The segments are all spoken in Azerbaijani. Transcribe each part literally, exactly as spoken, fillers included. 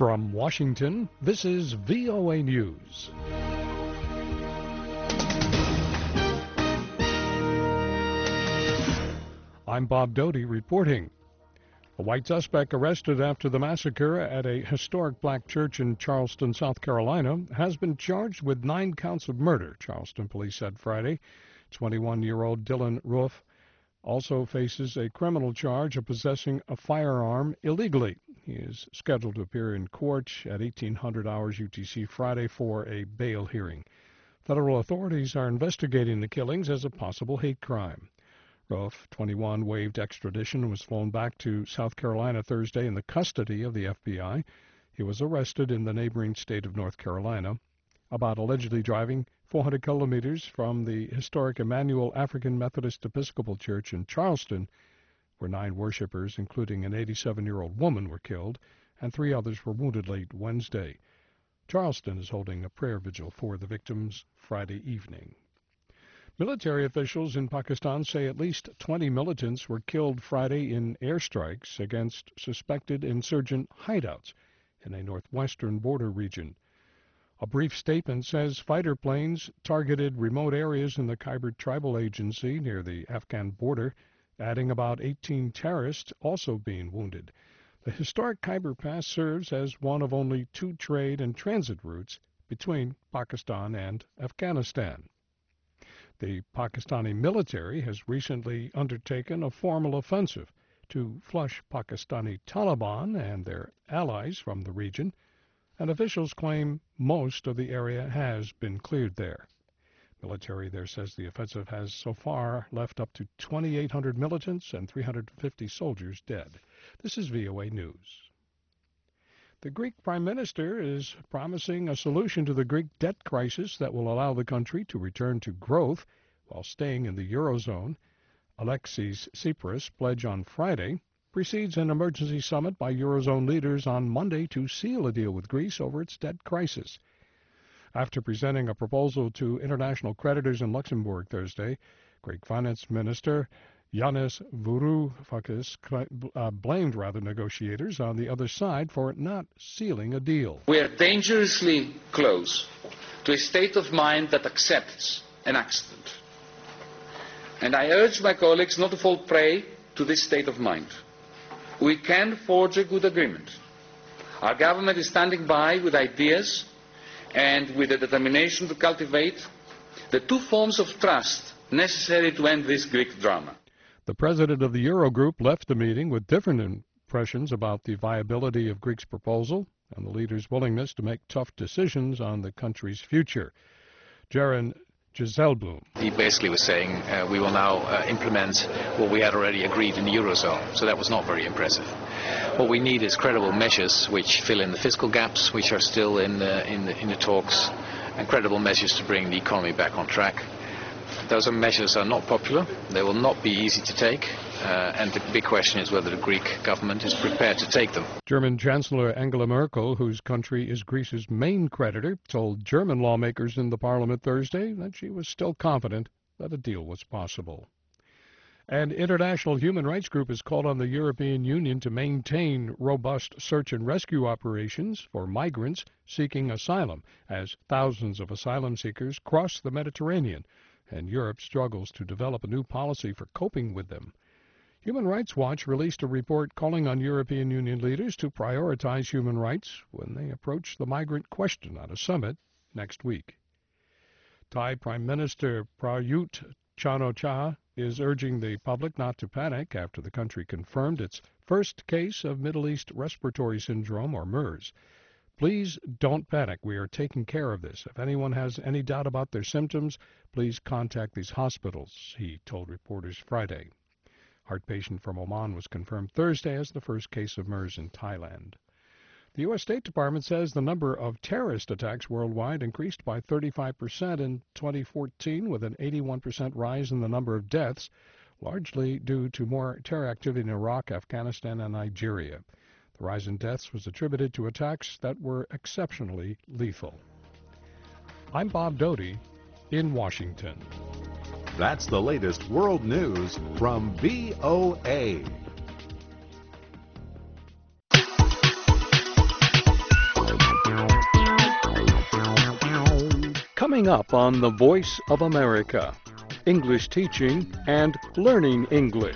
From Washington, this is V O A News. I'm Bob Doty reporting. A white suspect arrested after the massacre at a historic black church in Charleston, South Carolina, has been charged with nine counts of murder, Charleston police said Friday. twenty-one-year-old Dylan Roof also faces a criminal charge of possessing a firearm illegally. He is scheduled to appear in court at eighteen hundred hours U T C Friday for a bail hearing. Federal authorities are investigating the killings as a possible hate crime. Roof, twenty-one, waived extradition and was flown back to South Carolina Thursday in the custody of the F B I. He was arrested in the neighboring state of North Carolina about allegedly driving four hundred kilometers from the historic Emmanuel African Methodist Episcopal Church in Charleston, where nine worshipers, including an eighty-seven-year-old woman, were killed, and three others were wounded late Wednesday. Charleston is holding a prayer vigil for the victims Friday evening. Military officials in Pakistan say at least twenty militants were killed Friday in airstrikes against suspected insurgent hideouts in a northwestern border region. A brief statement says fighter planes targeted remote areas in the Khyber Tribal Agency near the Afghan border, adding about eighteen terrorists also being wounded. The historic Khyber Pass serves as one of only two trade and transit routes between Pakistan and Afghanistan. The Pakistani military has recently undertaken a formal offensive to flush Pakistani Taliban and their allies from the region, and officials claim most of the area has been cleared there. Military there says the offensive has so far left up to twenty-eight hundred militants and three hundred fifty soldiers dead. This is V O A News. The Greek Prime Minister is promising a solution to the Greek debt crisis that will allow the country to return to growth while staying in the Eurozone. Alexis Tsipras' pledge on Friday precedes an emergency summit by Eurozone leaders on Monday to seal a deal with Greece over its debt crisis. After presenting a proposal to international creditors in Luxembourg Thursday, Greek Finance Minister Yanis Varoufakis uh, blamed rather negotiators on the other side for not sealing a deal. We are dangerously close to a state of mind that accepts an accident. And I urge my colleagues not to fall prey to this state of mind. We can forge a good agreement. Our government is standing by with ideas and with the determination to cultivate the two forms of trust necessary to end this Greek drama. The president of the Eurogroup left the meeting with different impressions about the viability of Greece's proposal and the leaders' willingness to make tough decisions on the country's future. Jaron Giselblum. He basically was saying uh, we will now uh, implement what we had already agreed in the Eurozone, so that was not very impressive. What we need is credible measures which fill in the fiscal gaps which are still in the, in the, in the talks, and credible measures to bring the economy back on track. Those are measures are not popular, they will not be easy to take, uh, and the big question is whether the Greek government is prepared to take them. German Chancellor Angela Merkel, whose country is Greece's main creditor, told German lawmakers in the parliament Thursday that she was still confident that a deal was possible. An international human rights group has called on the European Union to maintain robust search and rescue operations for migrants seeking asylum as thousands of asylum seekers cross the Mediterranean, and Europe struggles to develop a new policy for coping with them. Human Rights Watch released a report calling on European Union leaders to prioritize human rights when they approach the migrant question at a summit next week. Thai Prime Minister Prayut Chan-o-cha is urging the public not to panic after the country confirmed its first case of Middle East Respiratory Syndrome, or MERS. Please don't panic. We are taking care of this. If anyone has any doubt about their symptoms, please contact these hospitals, he told reporters Friday. Heart patient from Oman was confirmed Thursday as the first case of MERS in Thailand. The U S State Department says the number of terrorist attacks worldwide increased by thirty-five percent in twenty fourteen, with an eighty-one percent rise in the number of deaths, largely due to more terror activity in Iraq, Afghanistan, and Nigeria. The rise in deaths was attributed to attacks that were exceptionally lethal. I'm Bob Doty in Washington. That's the latest world news from V O A. Coming up on The Voice of America, English teaching and learning English.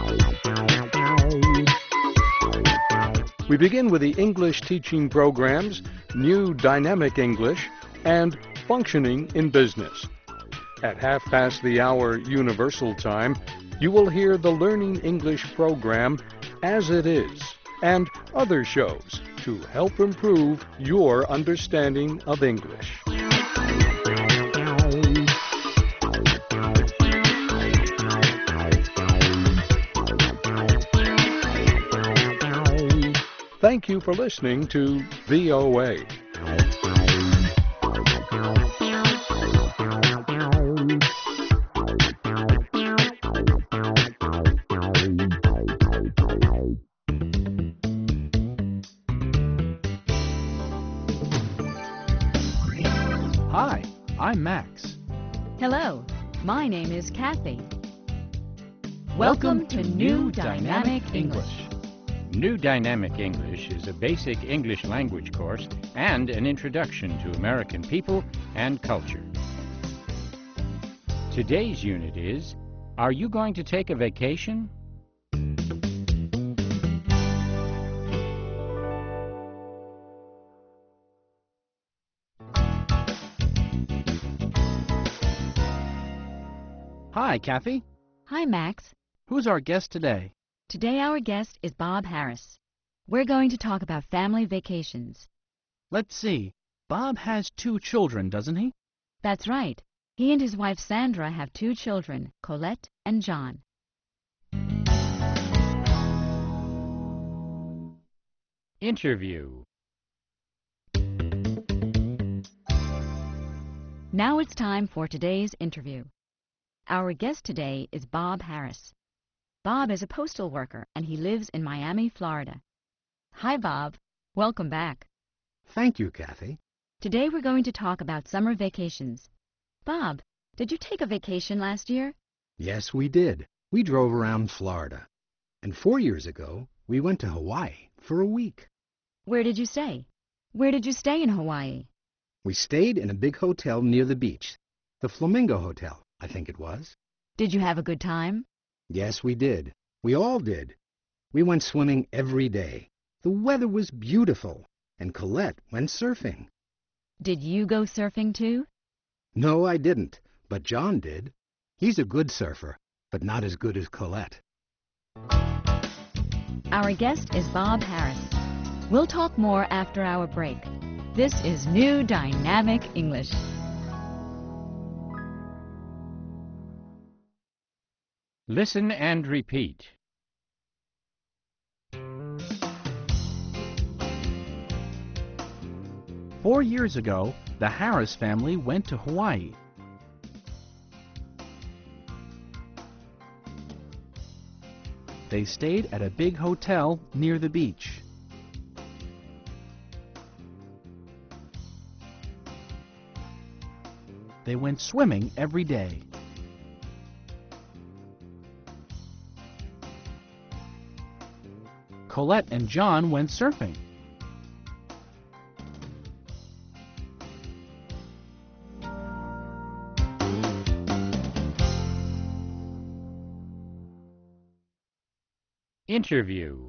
We begin with the English teaching programs, New Dynamic English, and Functioning in Business. At half past the hour Universal Time, you will hear the Learning English program, As It Is, and other shows to help improve your understanding of English. Thank you for listening to V O A. Hi, I'm Max. Hello, my name is Kathy. Welcome to New Dynamic English. New Dynamic English is a basic English language course and an introduction to American people and culture. Today's unit is, are you going to take a vacation? Hi, Kathy. Hi, Max. Who's our guest today? Today our guest is Bob Harris. We're going to talk about family vacations. Let's see. Bob has two children, doesn't he? That's right. He and his wife Sandra have two children, Colette and John. Interview. Now it's time for today's interview. Our guest today is Bob Harris. Bob is a postal worker and he lives in Miami, Florida. Hi, Bob. Welcome back. Thank you, Kathy. Today we're going to talk about summer vacations. Bob, did you take a vacation last year? Yes, we did. We drove around Florida. And four years ago, we went to Hawaii for a week. Where did you stay? Where did you stay in Hawaii? We stayed in a big hotel near the beach. The Flamingo Hotel, I think it was. Did you have a good time? Yes, we did. We all did. We went swimming every day. The weather was beautiful, and Colette went surfing. Did you go surfing too? No, I didn't, but John did. He's a good surfer, but not as good as Colette. Our guest is Bob Harris. We'll talk more after our break. This is New Dynamic English. Listen and repeat. Four years ago, the Harris family went to Hawaii. They stayed at a big hotel near the beach. They went swimming every day. Colette and John went surfing. Interview.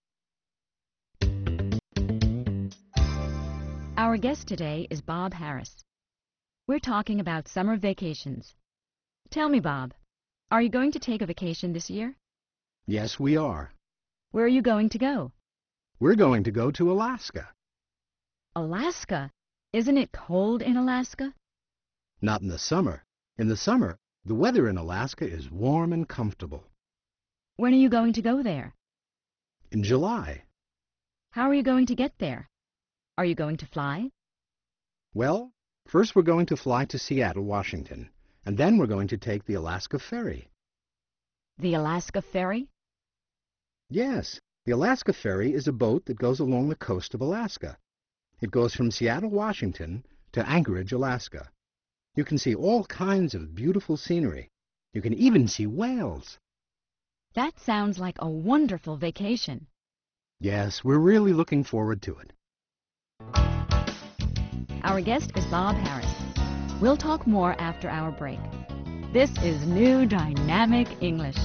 Our guest today is Bob Harris. We're talking about summer vacations. Tell me, Bob, are you going to take a vacation this year? Yes, we are. Where are you going to go? We're going to go to Alaska. Alaska? Isn't it cold in Alaska? Not in the summer. In the summer, the weather in Alaska is warm and comfortable. When are you going to go there? In July. How are you going to get there? Are you going to fly? Well, first we're going to fly to Seattle, Washington, and then we're going to take the Alaska Ferry. The Alaska Ferry? Yes, the Alaska Ferry is a boat that goes along the coast of Alaska. It goes from Seattle, Washington to Anchorage, Alaska. You can see all kinds of beautiful scenery. You can even see whales. That sounds like a wonderful vacation. Yes, we're really looking forward to it. Our guest is Bob Harris. We'll talk more after our break. This is New Dynamic English.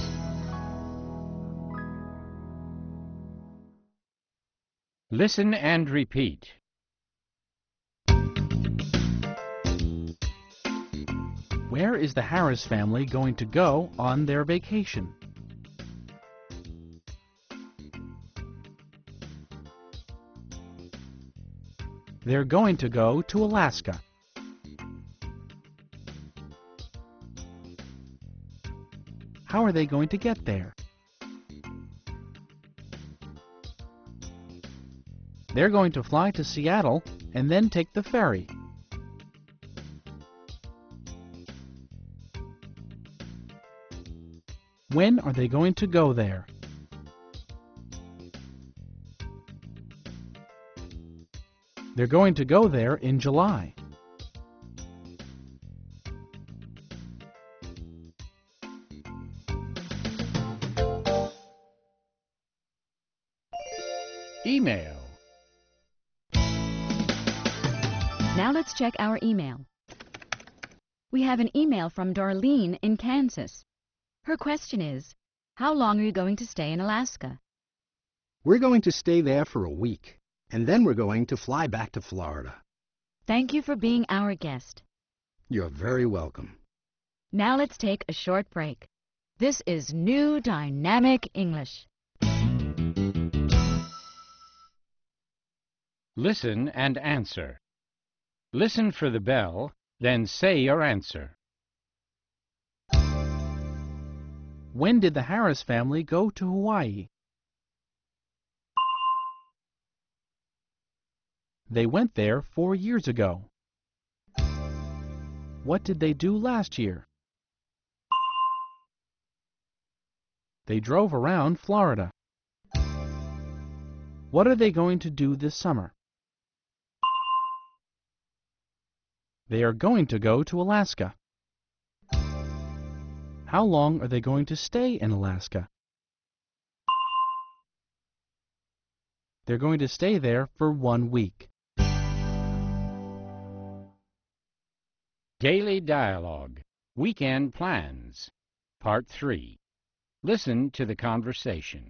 Listen and repeat. Where is the Harris family going to go on their vacation? They're going to go to Alaska. How are they going to get there? They're going to fly to Seattle and then take the ferry. When are they going to go there? They're going to go there in July. Email. Now let's check our email. We have an email from Darlene in Kansas. Her question is, how long are you going to stay in Alaska? We're going to stay there for a week, and then we're going to fly back to Florida. Thank you for being our guest. You're very welcome. Now let's take a short break. This is New Dynamic English. Listen and answer. Listen for the bell, then say your answer. When did the Harris family go to Hawaii? They went there four years ago. What did they do last year? They drove around Florida. What are they going to do this summer? They are going to go to Alaska. How long are they going to stay in Alaska? They're going to stay there for one week. Daily Dialogue. Weekend Plans. Part three. Listen to the conversation.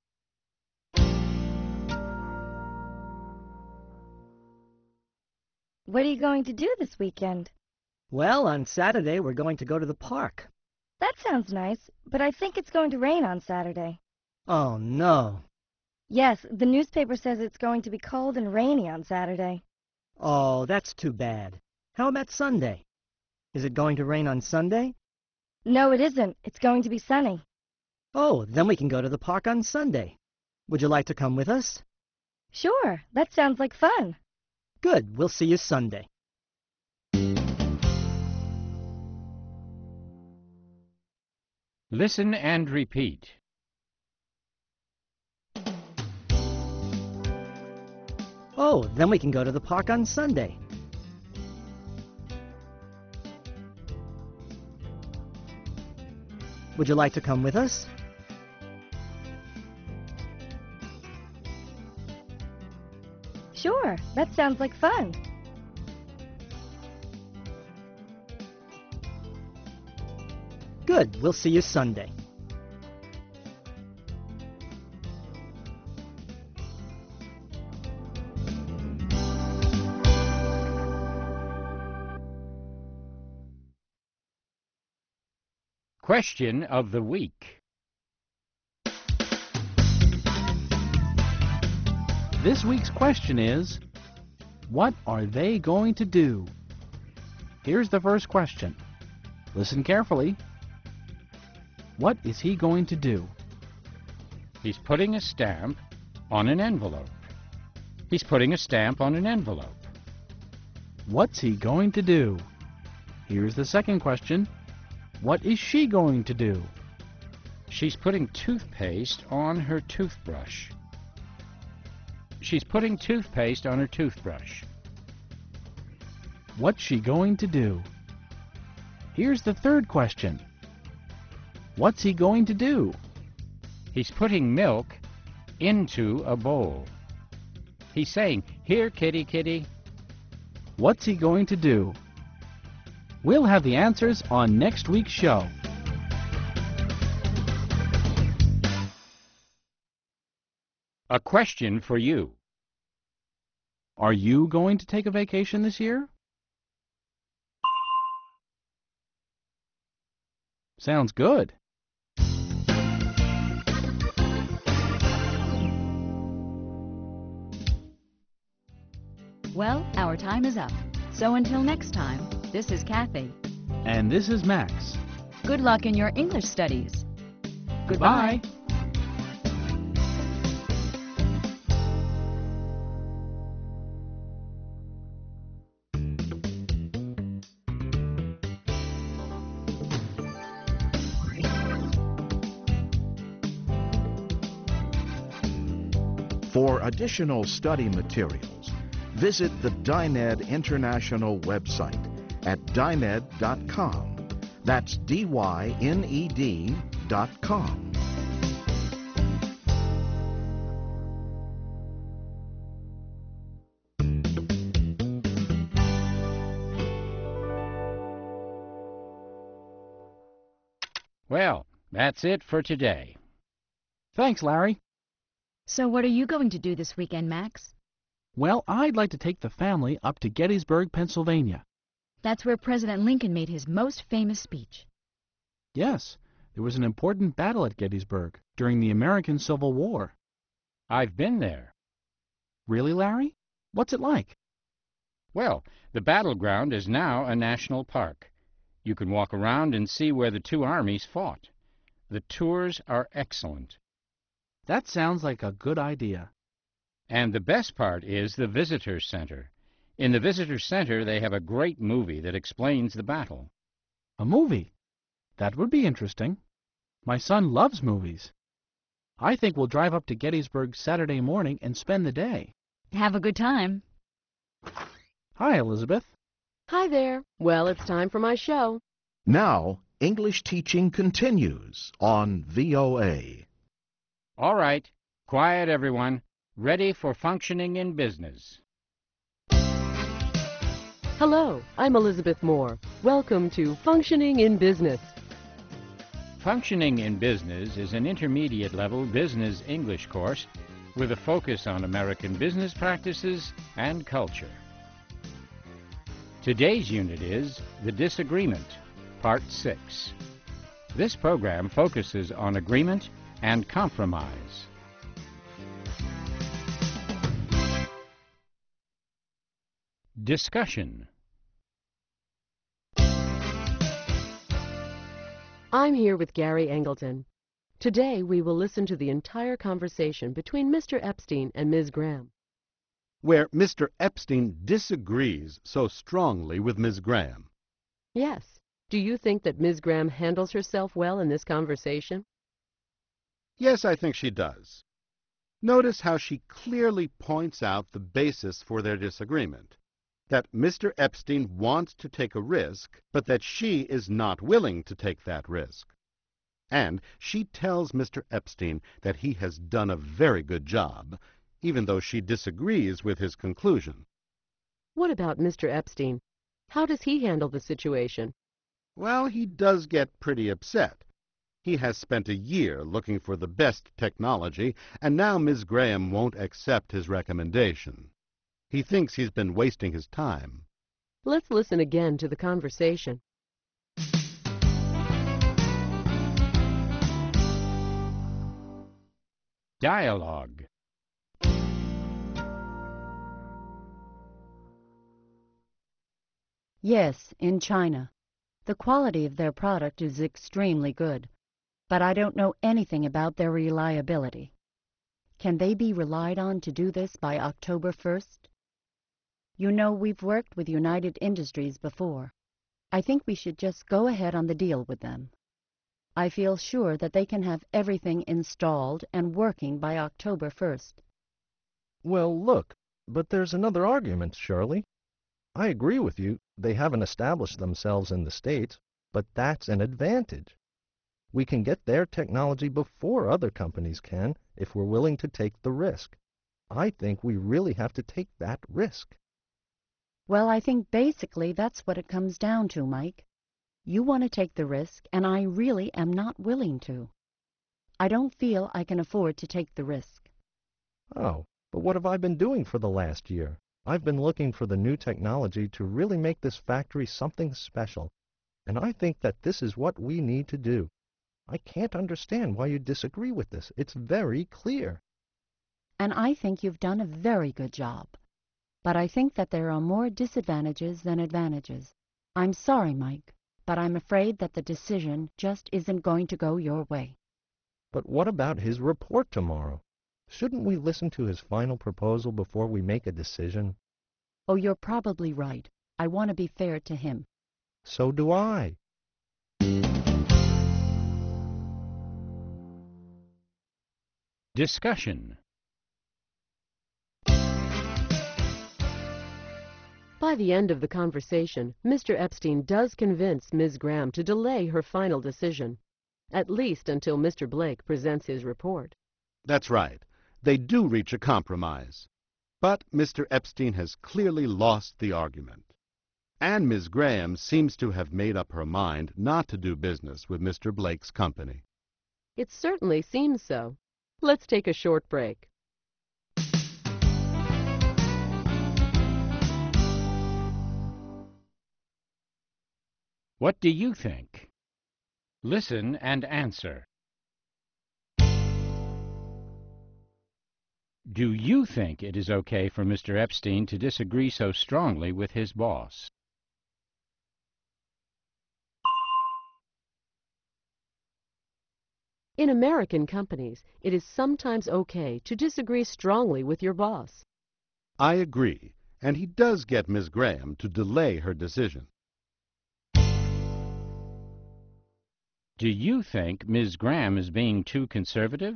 What are you going to do this weekend? Well, on Saturday we're going to go to the park. That sounds nice, but I think it's going to rain on Saturday. Oh, no. Yes, the newspaper says it's going to be cold and rainy on Saturday. Oh, that's too bad. How about Sunday? Is it going to rain on Sunday? No, it isn't. It's going to be sunny. Oh, then we can go to the park on Sunday. Would you like to come with us? Sure, that sounds like fun. Good, we'll see you Sunday. Listen and repeat. Oh, then we can go to the park on Sunday. Would you like to come with us? Sure, that sounds like fun. Good, we'll see you Sunday. Question of the week. This week's question is, what are they going to do? Here's the first question. Listen carefully. What is he going to do? He's putting a stamp on an envelope. He's putting a stamp on an envelope. What's he going to do? Here's the second question. What is she going to do? She's putting toothpaste on her toothbrush. She's putting toothpaste on her toothbrush. What's she going to do? Here's the third question. What's he going to do? He's putting milk into a bowl. He's saying, "Here, kitty, kitty." What's he going to do? We'll have the answers on next week's show. A question for you. Are you going to take a vacation this year? Sounds good. Well, our time is up. So until next time, this is Kathy. And this is Max. Good luck in your English studies. Goodbye. For additional study materials, visit the Dyned International website at dyned dot com. That's D Y N E D dot com. Well, that's it for today. Thanks, Larry. So what are you going to do this weekend, Max? Well, I'd like to take the family up to Gettysburg, Pennsylvania. That's where President Lincoln made his most famous speech. Yes, there was an important battle at Gettysburg during the American Civil War. I've been there. Really, Larry? What's it like? Well, the battleground is now a national park. You can walk around and see where the two armies fought. The tours are excellent. That sounds like a good idea. And the best part is the Visitor Center. In the Visitor Center, they have a great movie that explains the battle. A movie? That would be interesting. My son loves movies. I think we'll drive up to Gettysburg Saturday morning and spend the day. Have a good time. Hi, Elizabeth. Hi there. Well, it's time for my show. Now, English teaching continues on V O A. All right. Quiet, everyone. Ready for functioning in business. Hello, I'm Elizabeth Moore. Welcome to Functioning in Business. Functioning in Business is an intermediate-level business English course with a focus on American business practices and culture. Today's unit is The Disagreement, Part six. This program focuses on agreement and compromise. Discussion. I'm here with Gary Angleton. Today we will listen to the entire conversation between Mister Epstein and Miz Graham. Where Mister Epstein disagrees so strongly with Miz Graham. Yes. Do you think that Miz Graham handles herself well in this conversation? Yes, I think she does. Notice how she clearly points out the basis for their disagreement. That Mister Epstein wants to take a risk, but that she is not willing to take that risk. And she tells Mister Epstein that he has done a very good job, even though she disagrees with his conclusion. What about Mister Epstein? How does he handle the situation? Well, he does get pretty upset. He has spent a year looking for the best technology, and now Miz Graham won't accept his recommendation. He thinks he's been wasting his time. Let's listen again to the conversation. Dialogue. Yes, in China. The quality of their product is extremely good, but I don't know anything about their reliability. Can they be relied on to do this by October first? You know, we've worked with United Industries before. I think we should just go ahead on the deal with them. I feel sure that they can have everything installed and working by October first. Well, look, but there's another argument, Shirley. I agree with you, they haven't established themselves in the States, but that's an advantage. We can get their technology before other companies can if we're willing to take the risk. I think we really have to take that risk. Well, I think basically that's what it comes down to, Mike. You want to take the risk, and I really am not willing to. I don't feel I can afford to take the risk. Oh, but what have I been doing for the last year? I've been looking for the new technology to really make this factory something special. And I think that this is what we need to do. I can't understand why you disagree with this. It's very clear. And I think you've done a very good job. But I think that there are more disadvantages than advantages. I'm sorry, Mike, but I'm afraid that the decision just isn't going to go your way. But what about his report tomorrow? Shouldn't we listen to his final proposal before we make a decision? Oh, you're probably right. I want to be fair to him. So do I. Discussion. By the end of the conversation, Mister Epstein does convince Miz Graham to delay her final decision, at least until Mister Blake presents his report. That's right. They do reach a compromise. But Mister Epstein has clearly lost the argument. And Miz Graham seems to have made up her mind not to do business with Mister Blake's company. It certainly seems so. Let's take a short break. What do you think? Listen and answer. Do you think it is okay for Mister Epstein to disagree so strongly with his boss? In American companies, it is sometimes okay to disagree strongly with your boss. I agree, and he does get Miz Graham to delay her decision. Do you think Miz Graham is being too conservative?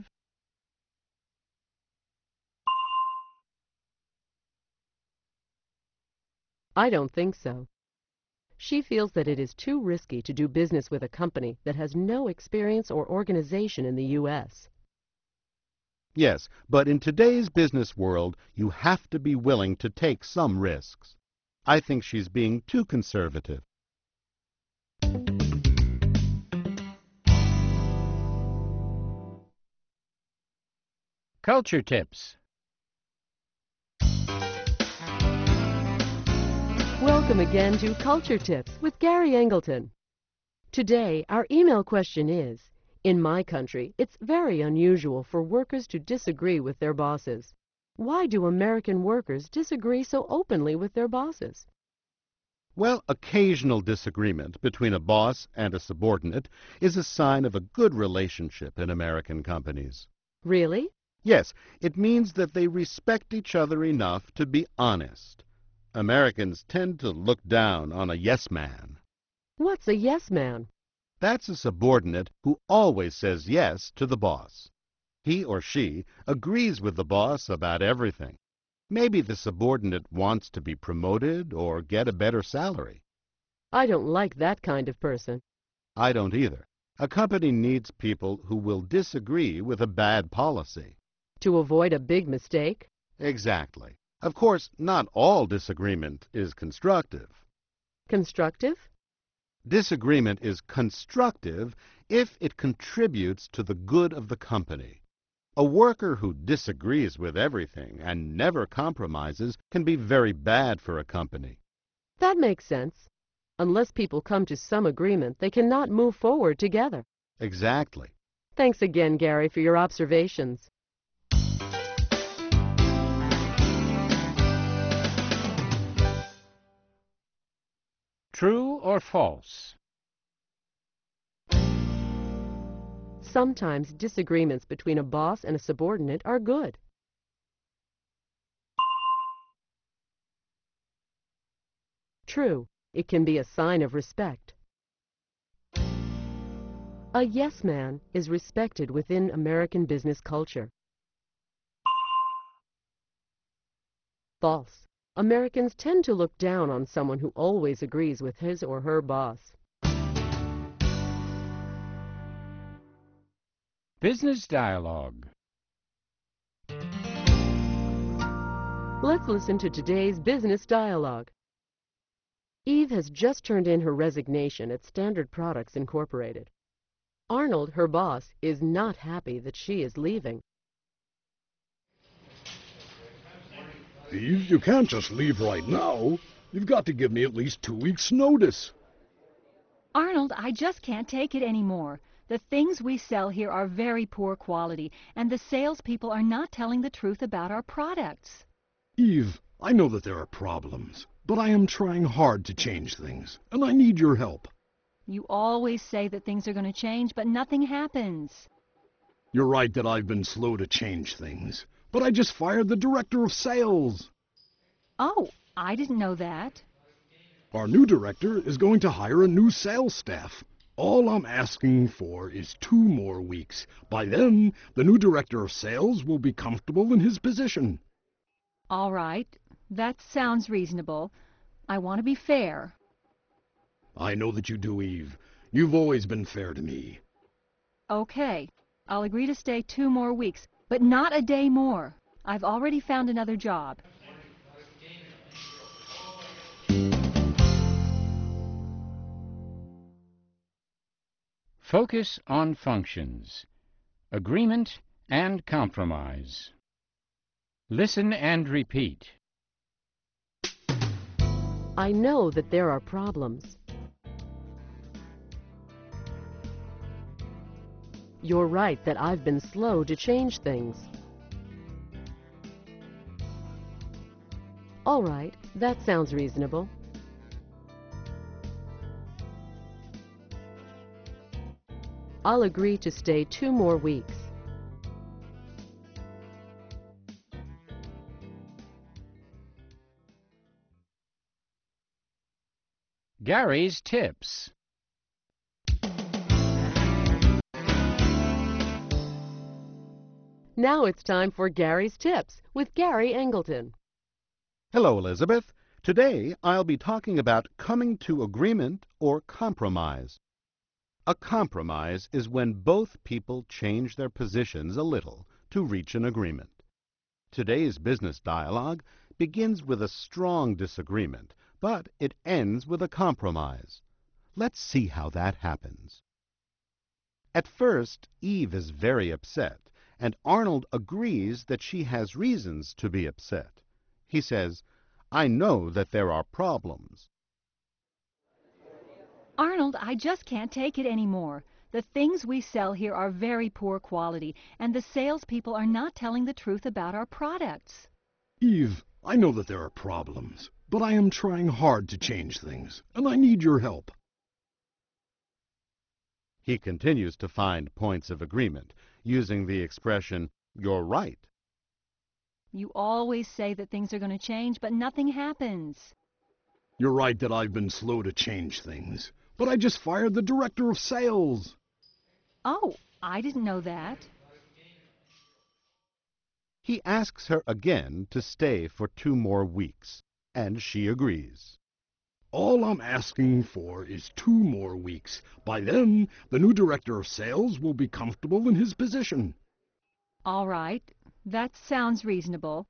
I don't think so. She feels that it is too risky to do business with a company that has no experience or organization in the U S Yes, but in today's business world, you have to be willing to take some risks. I think she's being too conservative. Culture Tips. Welcome again to Culture Tips with Gary Angleton. Today, our email question is, in my country, it's very unusual for workers to disagree with their bosses. Why do American workers disagree so openly with their bosses? Well, occasional disagreement between a boss and a subordinate is a sign of a good relationship in American companies. Really? Yes, it means that they respect each other enough to be honest. Americans tend to look down on a yes man. What's a yes man? That's a subordinate who always says yes to the boss. He or she agrees with the boss about everything. Maybe the subordinate wants to be promoted or get a better salary. I don't like that kind of person. I don't either. A company needs people who will disagree with a bad policy. To avoid a big mistake? Exactly. Of course, not all disagreement is constructive. Constructive? Disagreement is constructive if it contributes to the good of the company. A worker who disagrees with everything and never compromises can be very bad for a company. That makes sense. Unless people come to some agreement, they cannot move forward together. Exactly. Thanks again, Gary, for your observations. True or false? Sometimes disagreements between a boss and a subordinate are good. True, it can be a sign of respect. A yes man is respected within American business culture. False. Americans tend to look down on someone who always agrees with his or her boss. Business dialogue. Let's listen to today's business dialogue. Eve has just turned in her resignation at Standard Products Incorporated. Arnold, her boss, is not happy that she is leaving. Eve, you can't just leave right now. You've got to give me at least two weeks' notice. Arnold, I just can't take it anymore. The things we sell here are very poor quality, and the salespeople are not telling the truth about our products. Eve, I know that there are problems, but I am trying hard to change things, and I need your help. You always say that things are going to change, but nothing happens. You're right that I've been slow to change things, but I just fired the director of sales. Oh, I didn't know that. Our new director is going to hire a new sales staff. All I'm asking for is two more weeks. By then, the new director of sales will be comfortable in his position. All right, that sounds reasonable. I want to be fair. I know that you do, Eve. You've always been fair to me. Okay, I'll agree to stay two more weeks, but not a day more. I've already found another job. Focus on functions. Agreement and compromise. Listen and repeat. I know that there are problems. You're right that I've been slow to change things. All right, that sounds reasonable. I'll agree to stay two more weeks. Gary's Tips. Now it's time for Gary's Tips with Gary Angleton. Hello, Elizabeth. Today I'll be talking about coming to agreement or compromise. A compromise is when both people change their positions a little to reach an agreement. Today's business dialogue begins with a strong disagreement, but it ends with a compromise. Let's see how that happens. At first, Eve is very upset, and Arnold agrees that she has reasons to be upset. He says, "I know that there are problems." Arnold, I just can't take it anymore. The things we sell here are very poor quality, and the salespeople are not telling the truth about our products. Eve, I know that there are problems, but I am trying hard to change things, and I need your help. He continues to find points of agreement, using the expression, "You're right." You always say that things are going to change, but nothing happens. You're right that I've been slow to change things, but I just fired the director of sales. Oh, I didn't know that. He asks her again to stay for two more weeks, and she agrees. All I'm asking for is two more weeks. By then, the new director of sales will be comfortable in his position. All right, that sounds reasonable.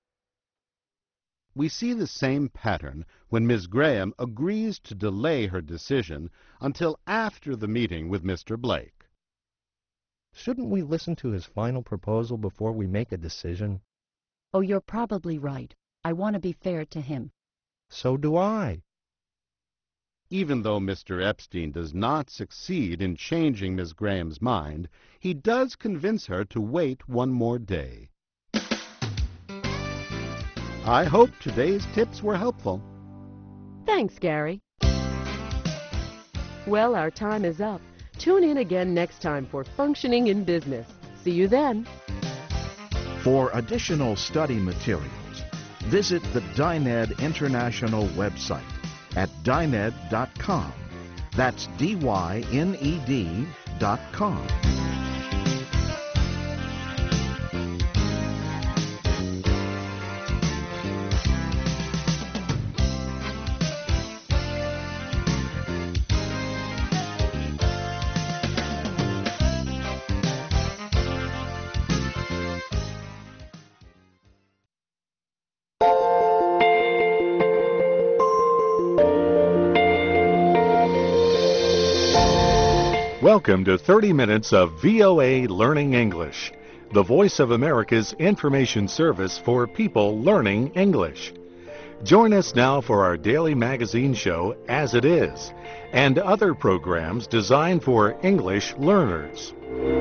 We see the same pattern when Miz Graham agrees to delay her decision until after the meeting with Mister Blake. Shouldn't we listen to his final proposal before we make a decision? Oh, you're probably right. I want to be fair to him. So do I. Even though Mister Epstein does not succeed in changing Miz Graham's mind, he does convince her to wait one more day. I hope today's tips were helpful. Thanks, Gary. Well, our time is up. Tune in again next time for Functioning in Business. See you then. For additional study materials, visit the Dyned International website at dyned dot com. That's D Y N E D dot com. Welcome to thirty minutes of V O A Learning English, the voice of America's information service for people learning English. Join us now for our daily magazine show, As It Is, and other programs designed for English learners.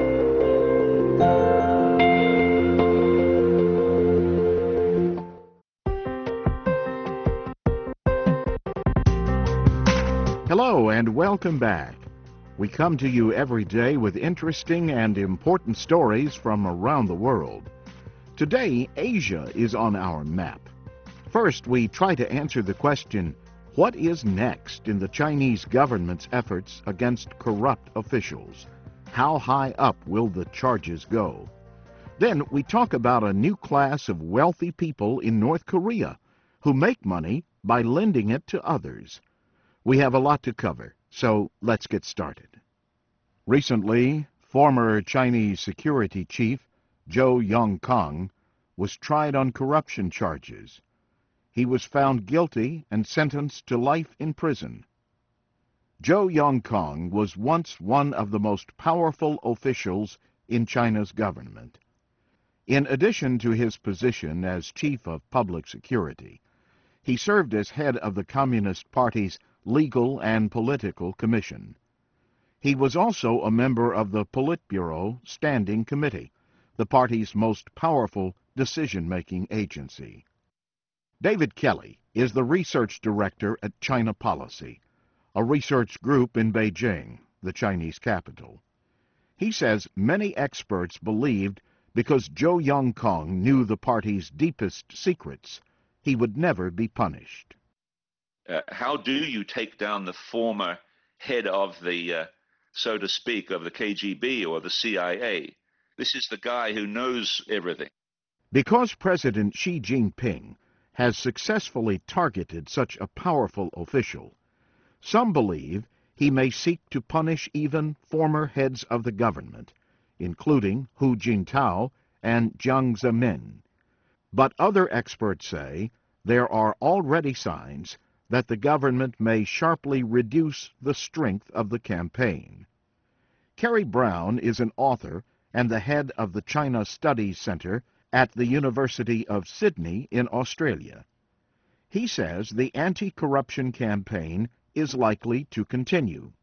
Hello and welcome back. We come to you every day with interesting and important stories from around the world. Today, Asia is on our map. First, we try to answer the question, what is next in the Chinese government's efforts against corrupt officials? How high up will the charges go? Then we talk about a new class of wealthy people in North Korea who make money by lending it to others. We have a lot to cover, so let's get started. Recently, former Chinese security chief Zhou Yongkang was tried on corruption charges. He was found guilty and sentenced to life in prison. Zhou Yongkang was once one of the most powerful officials in China's government. In addition to his position as chief of public security, he served as head of the Communist Party's Legal and Political Commission. He was also a member of the Politburo Standing Committee, the party's most powerful decision-making agency. David Kelly is the research director at China Policy, a research group in Beijing, the Chinese capital. He says many experts believed because Zhou Yongkang knew the party's deepest secrets, he would never be punished. Uh, how do you take down the former head of the, uh, so to speak, of the K G B or the C I A? This is the guy who knows everything. Because President Xi Jinping has successfully targeted such a powerful official, some believe he may seek to punish even former heads of the government, including Hu Jintao and Jiang Zemin. But other experts say there are already signs that the government may sharply reduce the strength of the campaign. Kerry Brown is an author and the head of the China Studies Center at the University of Sydney in Australia. He says the anti-corruption campaign is likely to continue.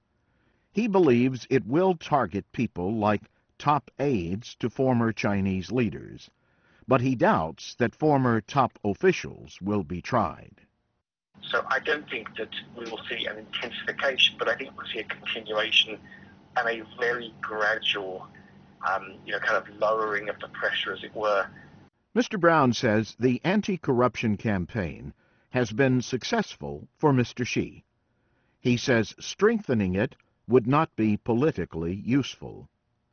He believes it will target people like top aides to former Chinese leaders, but he doubts that former top officials will be tried. So I don't think that we will see an intensification, but I think we'll see a continuation and a very gradual, um, you know, kind of lowering of the pressure, as it were. Mister Brown says the anti-corruption campaign has been successful for Mister Xi. He says strengthening it would not be politically useful.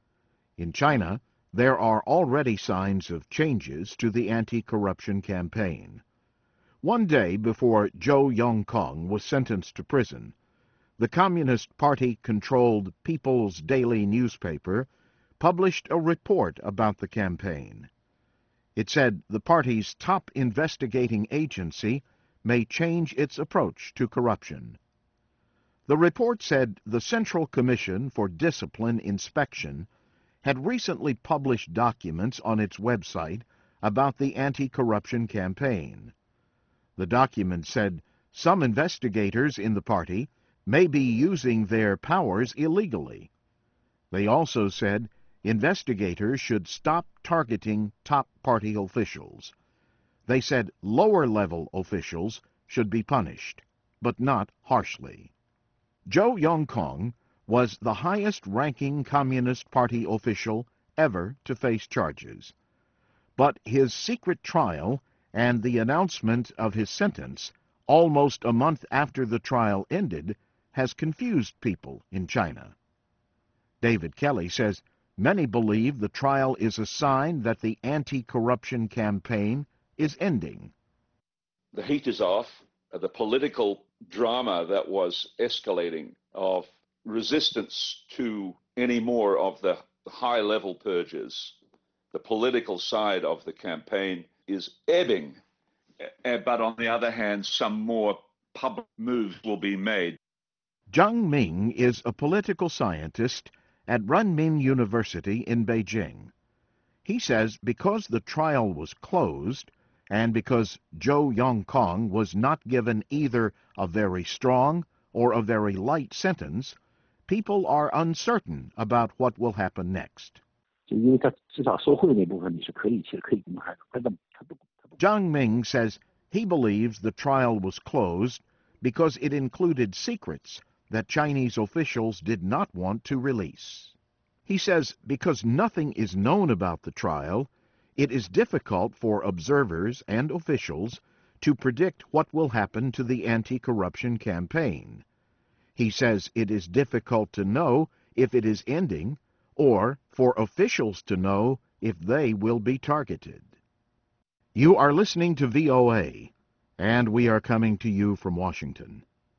In China, there are already signs of changes to the anti-corruption campaign. One day before Zhou Yongkang was sentenced to prison, the Communist Party-controlled People's Daily newspaper published a report about the campaign. It said the party's top investigating agency may change its approach to corruption. The report said the Central Commission for Discipline Inspection had recently published documents on its website about the anti-corruption campaign. The document said some investigators in the party may be using their powers illegally. They also said investigators should stop targeting top party officials. They said lower-level officials should be punished, but not harshly. Zhou Yongkang was the highest-ranking Communist Party official ever to face charges. But his secret trial and the announcement of his sentence, almost a month after the trial ended, has confused people in China. David Kelly says many believe the trial is a sign that the anti-corruption campaign is ending. The heat is off. The political drama that was escalating of resistance to any more of the high-level purges, the political side of the campaign is ebbing. But on the other hand, some more public moves will be made. Zhang Ming is a political scientist at Renmin University in Beijing. He says because the trial was closed, and because Zhou Yongkong was not given either a very strong or a very light sentence, people are uncertain about what will happen next. Zhang Ming says he believes the trial was closed because it included secrets that Chinese officials did not want to release. He says because nothing is known about the trial, it is difficult for observers and officials to predict what will happen to the anti-corruption campaign. He says it is difficult to know if it is ending or for officials to know if they will be targeted. You are listening to V O A, and we are coming to you from Washington.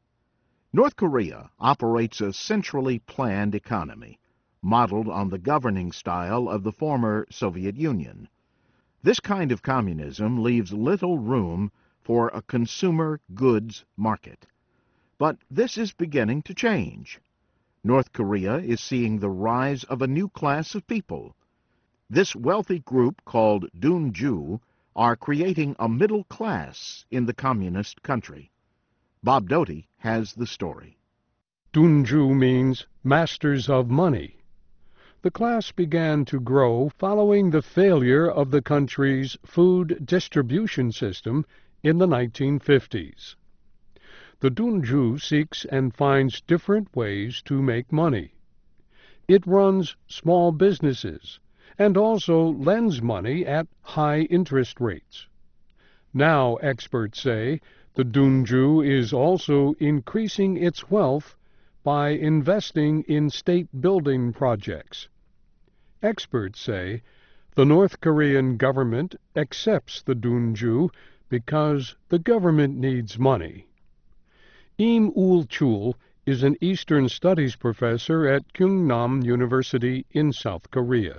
North Korea operates a centrally planned economy, modeled on the governing style of the former Soviet Union. This kind of communism leaves little room for a consumer goods market. But this is beginning to change. North Korea is seeing the rise of a new class of people. This wealthy group called Dunju are creating a middle class in the communist country. Bob Doty has the story. Dunju means masters of money. The class began to grow following the failure of the country's food distribution system in the nineteen fifties. The Dunju seeks and finds different ways to make money. It runs small businesses and also lends money at high interest rates. Now, experts say, the Dunju is also increasing its wealth by investing in state-building projects. Experts say the North Korean government accepts the Dunju because the government needs money. Im Ul-chul is an Eastern Studies professor at Kyungnam University in South Korea.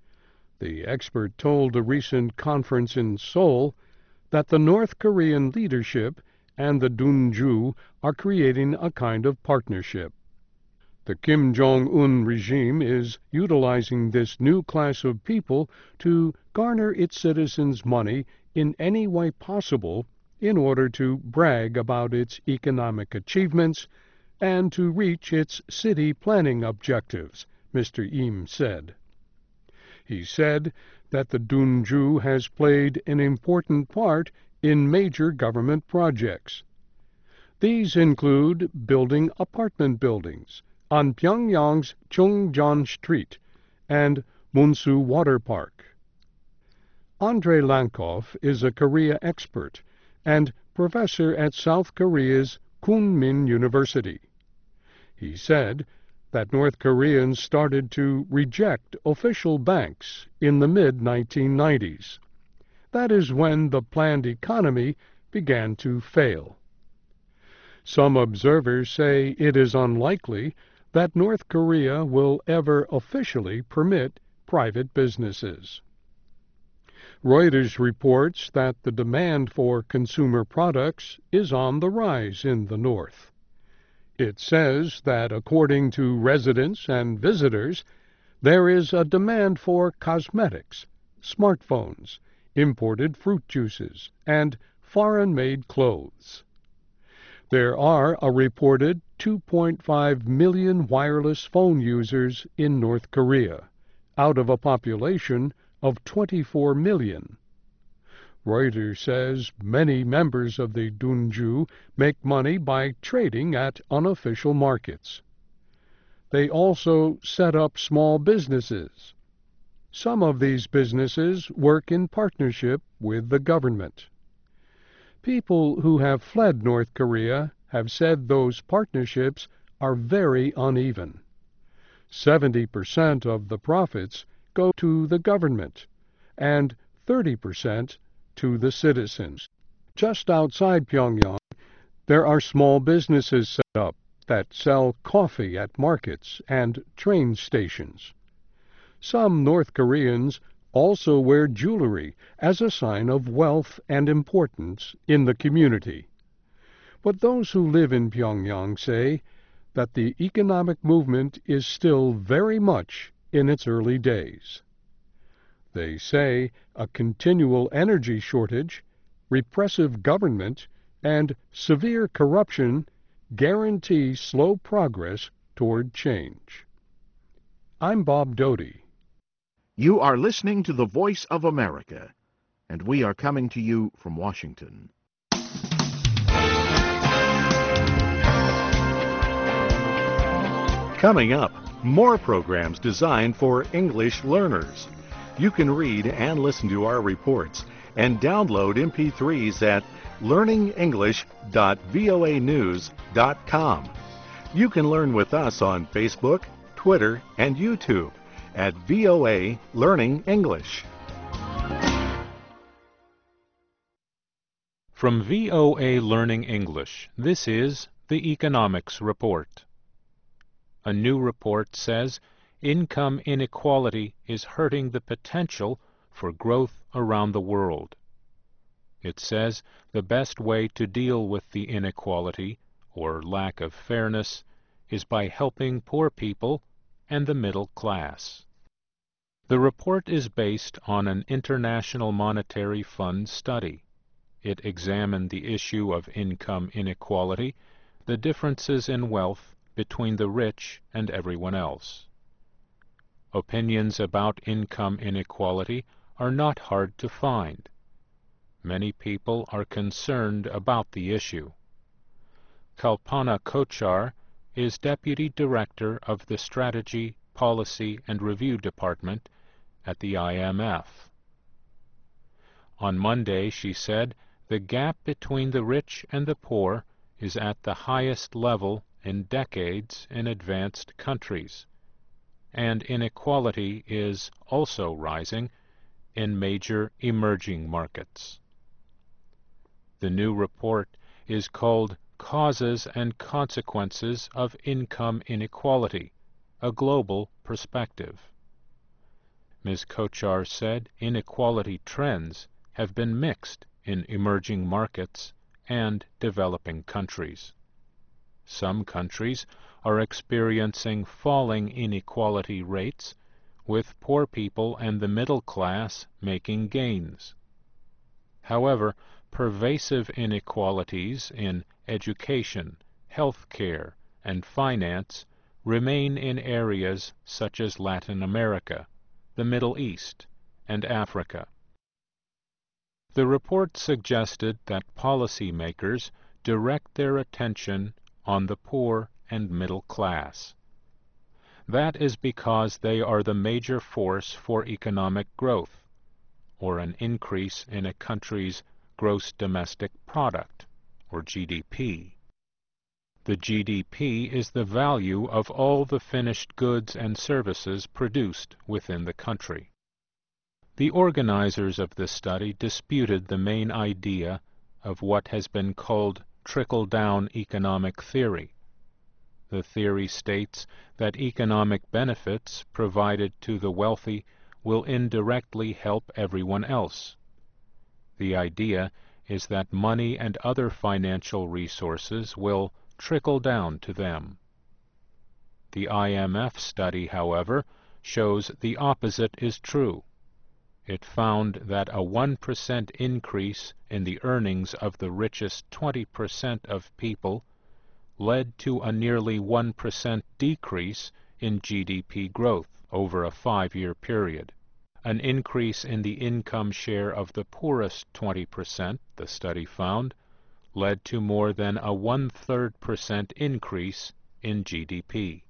The expert told a recent conference in Seoul that the North Korean leadership and the Dunju are creating a kind of partnership. The Kim Jong-un regime is utilizing this new class of people to garner its citizens' money in any way possible in order to brag about its economic achievements and to reach its city planning objectives, Mister Im said. He said that the Dunju has played an important part in major government projects. These include building apartment buildings on Pyongyang's Chungjeon Street and Munsu Water Park. Andrei Lankov is a Korea expert and professor at South Korea's Kunmin University. He said that North Koreans started to reject official banks in the mid nineteen nineties. That is when the planned economy began to fail. Some observers say it is unlikely that North Korea will ever officially permit private businesses. Reuters reports that the demand for consumer products is on the rise in the North. It says that according to residents and visitors, there is a demand for cosmetics, smartphones, imported fruit juices, and foreign-made clothes. There are a reported two point five million wireless phone users in North Korea, out of a population of twenty-four million. Reuters says many members of the Dunju make money by trading at unofficial markets. They also set up small businesses. Some of these businesses work in partnership with the government. People who have fled North Korea have said those partnerships are very uneven. Seventy percent of the profits go to the government and thirty percent to the citizens. Just outside Pyongyang, there are small businesses set up that sell coffee at markets and train stations. Some North Koreans also wear jewelry as a sign of wealth and importance in the community. But those who live in Pyongyang say that the economic movement is still very much in its early days. They say a continual energy shortage, repressive government, and severe corruption guarantee slow progress toward change. I'm Bob Doty. You are listening to the Voice of America, and we are coming to you from Washington. Coming up, more programs designed for English learners. You can read and listen to our reports and download M P threes at learning english dot voa news dot com. You can learn with us on Facebook, Twitter, and YouTube at V O A Learning English. From V O A Learning English, this is the Economics Report. A new report says income inequality is hurting the potential for growth around the world. It says the best way to deal with the inequality, or lack of fairness, is by helping poor people and the middle class. The report is based on an International Monetary Fund study. It examined the issue of income inequality, the differences in wealth between the rich and everyone else. Opinions about income inequality are not hard to find. Many people are concerned about the issue. Kalpana Kochar is Deputy Director of the Strategy, Policy and Review Department at the I M F. On Monday, she said, the gap between the rich and the poor is at the highest level in decades in advanced countries, and inequality is also rising in major emerging markets. The new report is called Causes and Consequences of Income Inequality, a Global Perspective. Miz Kochar said inequality trends have been mixed in emerging markets and developing countries. Some countries are experiencing falling inequality rates, with poor people and the middle class making gains. However, pervasive inequalities in education, health care, and finance remain in areas such as Latin America, the Middle East, and Africa. The report suggested that policymakers direct their attention on the poor and middle class. That is because they are the major force for economic growth, or an increase in a country's gross domestic product, or G D P. The G D P is the value of all the finished goods and services produced within the country. The organizers of this study disputed the main idea of what has been called trickle-down economic theory. The theory states that economic benefits provided to the wealthy will indirectly help everyone else. The idea is that money and other financial resources will trickle down to them. The I M F study, however, shows the opposite is true. It found that a one percent increase in the earnings of the richest twenty percent of people led to a nearly one percent decrease in G D P growth over a five-year period. An increase in the income share of the poorest twenty percent, the study found, led to more than a one-third percent increase in G D P.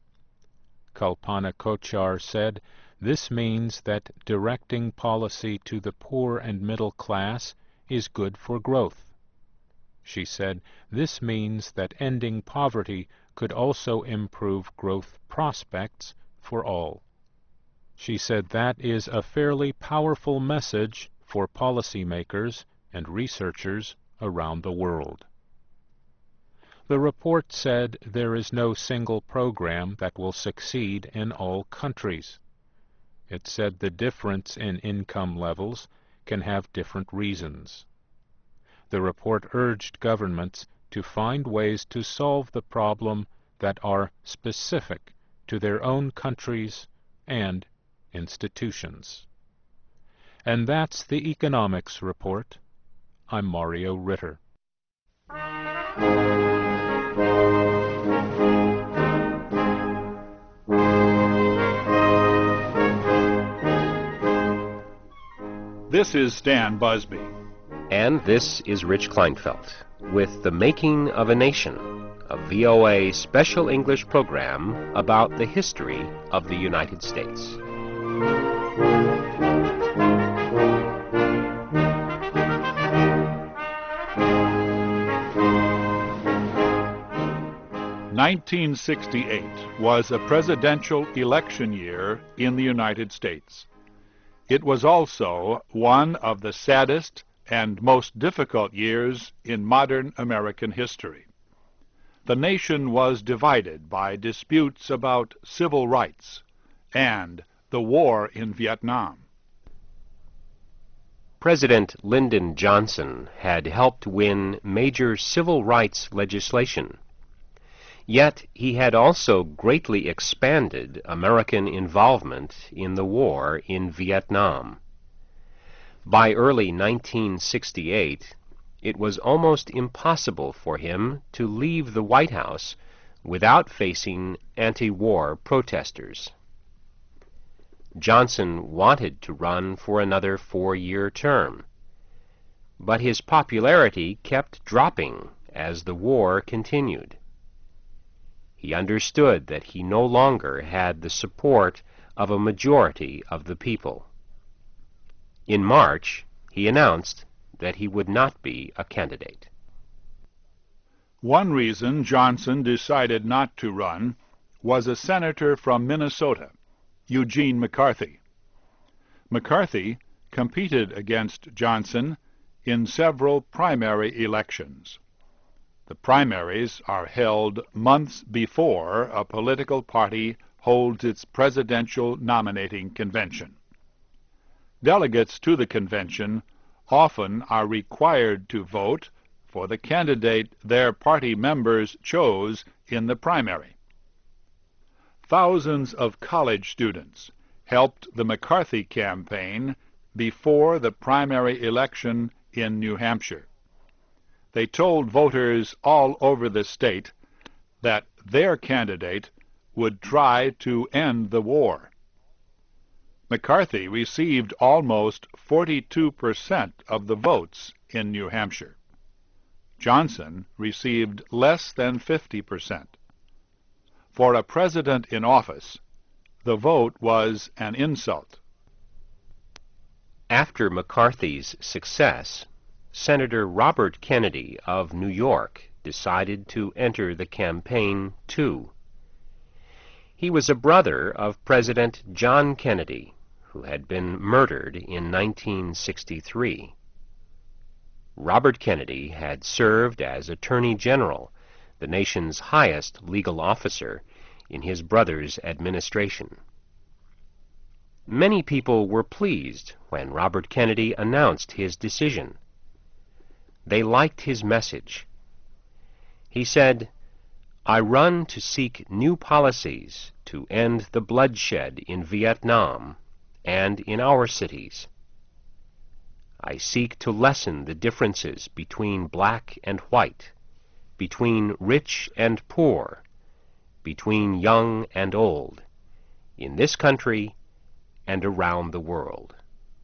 Kalpana Kochar said, this means that directing policy to the poor and middle class is good for growth. She said, this means that ending poverty could also improve growth prospects for all. She said that is a fairly powerful message for policymakers and researchers around the world. The report said there is no single program that will succeed in all countries. It said the difference in income levels can have different reasons. The report urged governments to find ways to solve the problem that are specific to their own countries and institutions. And that's the Economics Report. I'm Mario Ritter. This is Stan Busby. And this is Rich Kleinfeld with The Making of a Nation, a V O A special English program about the history of the United States. nineteen sixty-eight was a presidential election year in the United States. It was also one of the saddest and most difficult years in modern American history. The nation was divided by disputes about civil rights and the war in Vietnam. President Lyndon Johnson had helped win major civil rights legislation. Yet he had also greatly expanded American involvement in the war in Vietnam. By early nineteen sixty-eight, it was almost impossible for him to leave the White House without facing anti-war protesters. Johnson wanted to run for another four-year term, but his popularity kept dropping as the war continued. He understood that he no longer had the support of a majority of the people. In March, he announced that he would not be a candidate. One reason Johnson decided not to run was a senator from Minnesota, Eugene McCarthy. McCarthy competed against Johnson in several primary elections. The primaries are held months before a political party holds its presidential nominating convention. Delegates to the convention often are required to vote for the candidate their party members chose in the primary. Thousands of college students helped the McCarthy campaign before the primary election in New Hampshire. They told voters all over the state that their candidate would try to end the war. McCarthy received almost forty-two percent of the votes in New Hampshire. Johnson received less than fifty percent. For a president in office, the vote was an insult. After McCarthy's success, Senator Robert Kennedy of New York decided to enter the campaign too. He was a brother of President John Kennedy, who had been murdered in nineteen sixty-three. Robert Kennedy had served as Attorney General, the nation's highest legal officer, in his brother's administration. Many people were pleased when Robert Kennedy announced his decision. They liked his message. He said, "I run to seek new policies to end the bloodshed in Vietnam and in our cities. I seek to lessen the differences between black and white, between rich and poor, between young and old, in this country and around the world."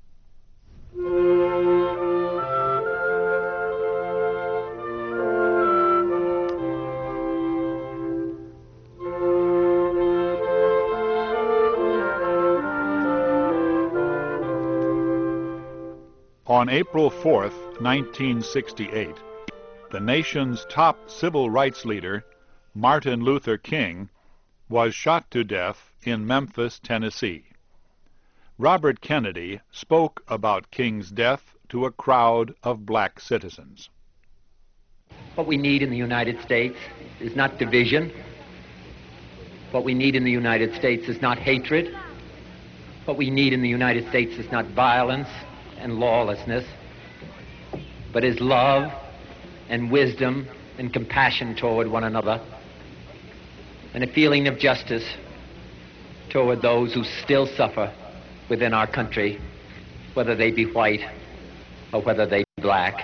On April fourth, nineteen sixty-eight, the nation's top civil rights leader, Martin Luther King, was shot to death in Memphis, Tennessee. Robert Kennedy spoke about King's death to a crowd of black citizens. What we need in the United States is not division. What we need in the United States is not hatred. What we need in the United States is not violence and lawlessness, but is love and wisdom and compassion toward one another. and a feeling of justice toward those who still suffer within our country, whether they be white or whether they be black.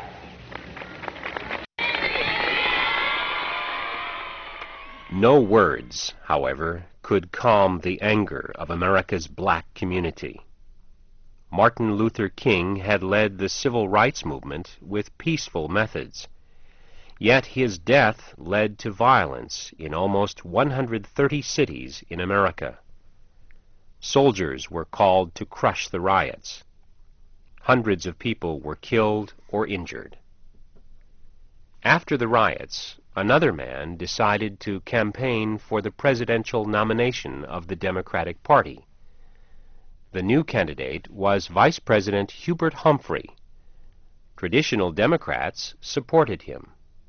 No words, however, could calm the anger of America's black community. Martin Luther King had led the civil rights movement with peaceful methods. Yet his death led to violence in almost one hundred thirty cities in America. Soldiers were called to crush the riots. Hundreds of people were killed or injured. After the riots, another man decided to campaign for the presidential nomination of the Democratic Party. The new candidate was Vice President Hubert Humphrey. Traditional Democrats supported him.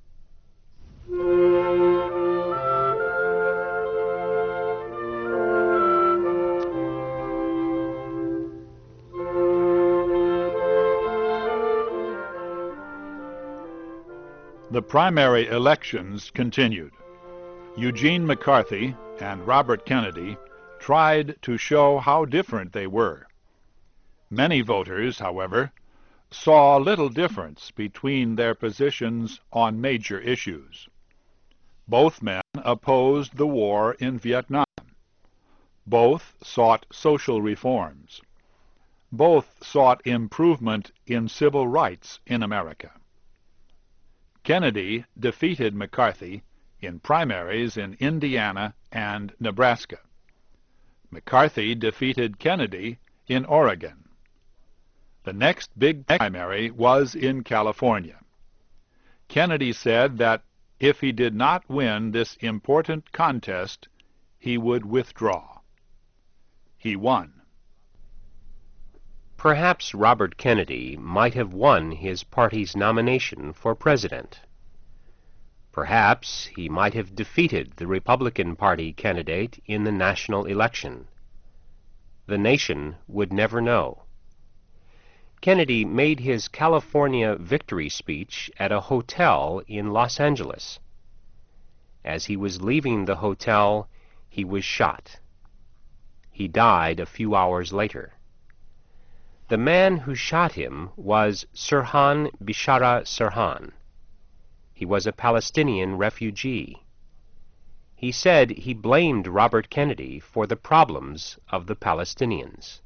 The primary elections continued. Eugene McCarthy and Robert Kennedy tried to show how different they were. Many voters, however, saw little difference between their positions on major issues. Both men opposed the war in Vietnam. Both sought social reforms. Both sought improvement in civil rights in America. Kennedy defeated McCarthy in primaries in Indiana and Nebraska. McCarthy defeated Kennedy in Oregon. The next big primary was in California. Kennedy said that if he did not win this important contest, he would withdraw. He won. Perhaps Robert Kennedy might have won his party's nomination for president. Perhaps he might have defeated the Republican Party candidate in the national election. The nation would never know. Kennedy made his California victory speech at a hotel in Los Angeles. As he was leaving the hotel, he was shot. He died a few hours later. The man who shot him was Sirhan Bishara Sirhan. He was a Palestinian refugee. He said he blamed Robert Kennedy for the problems of the Palestinians.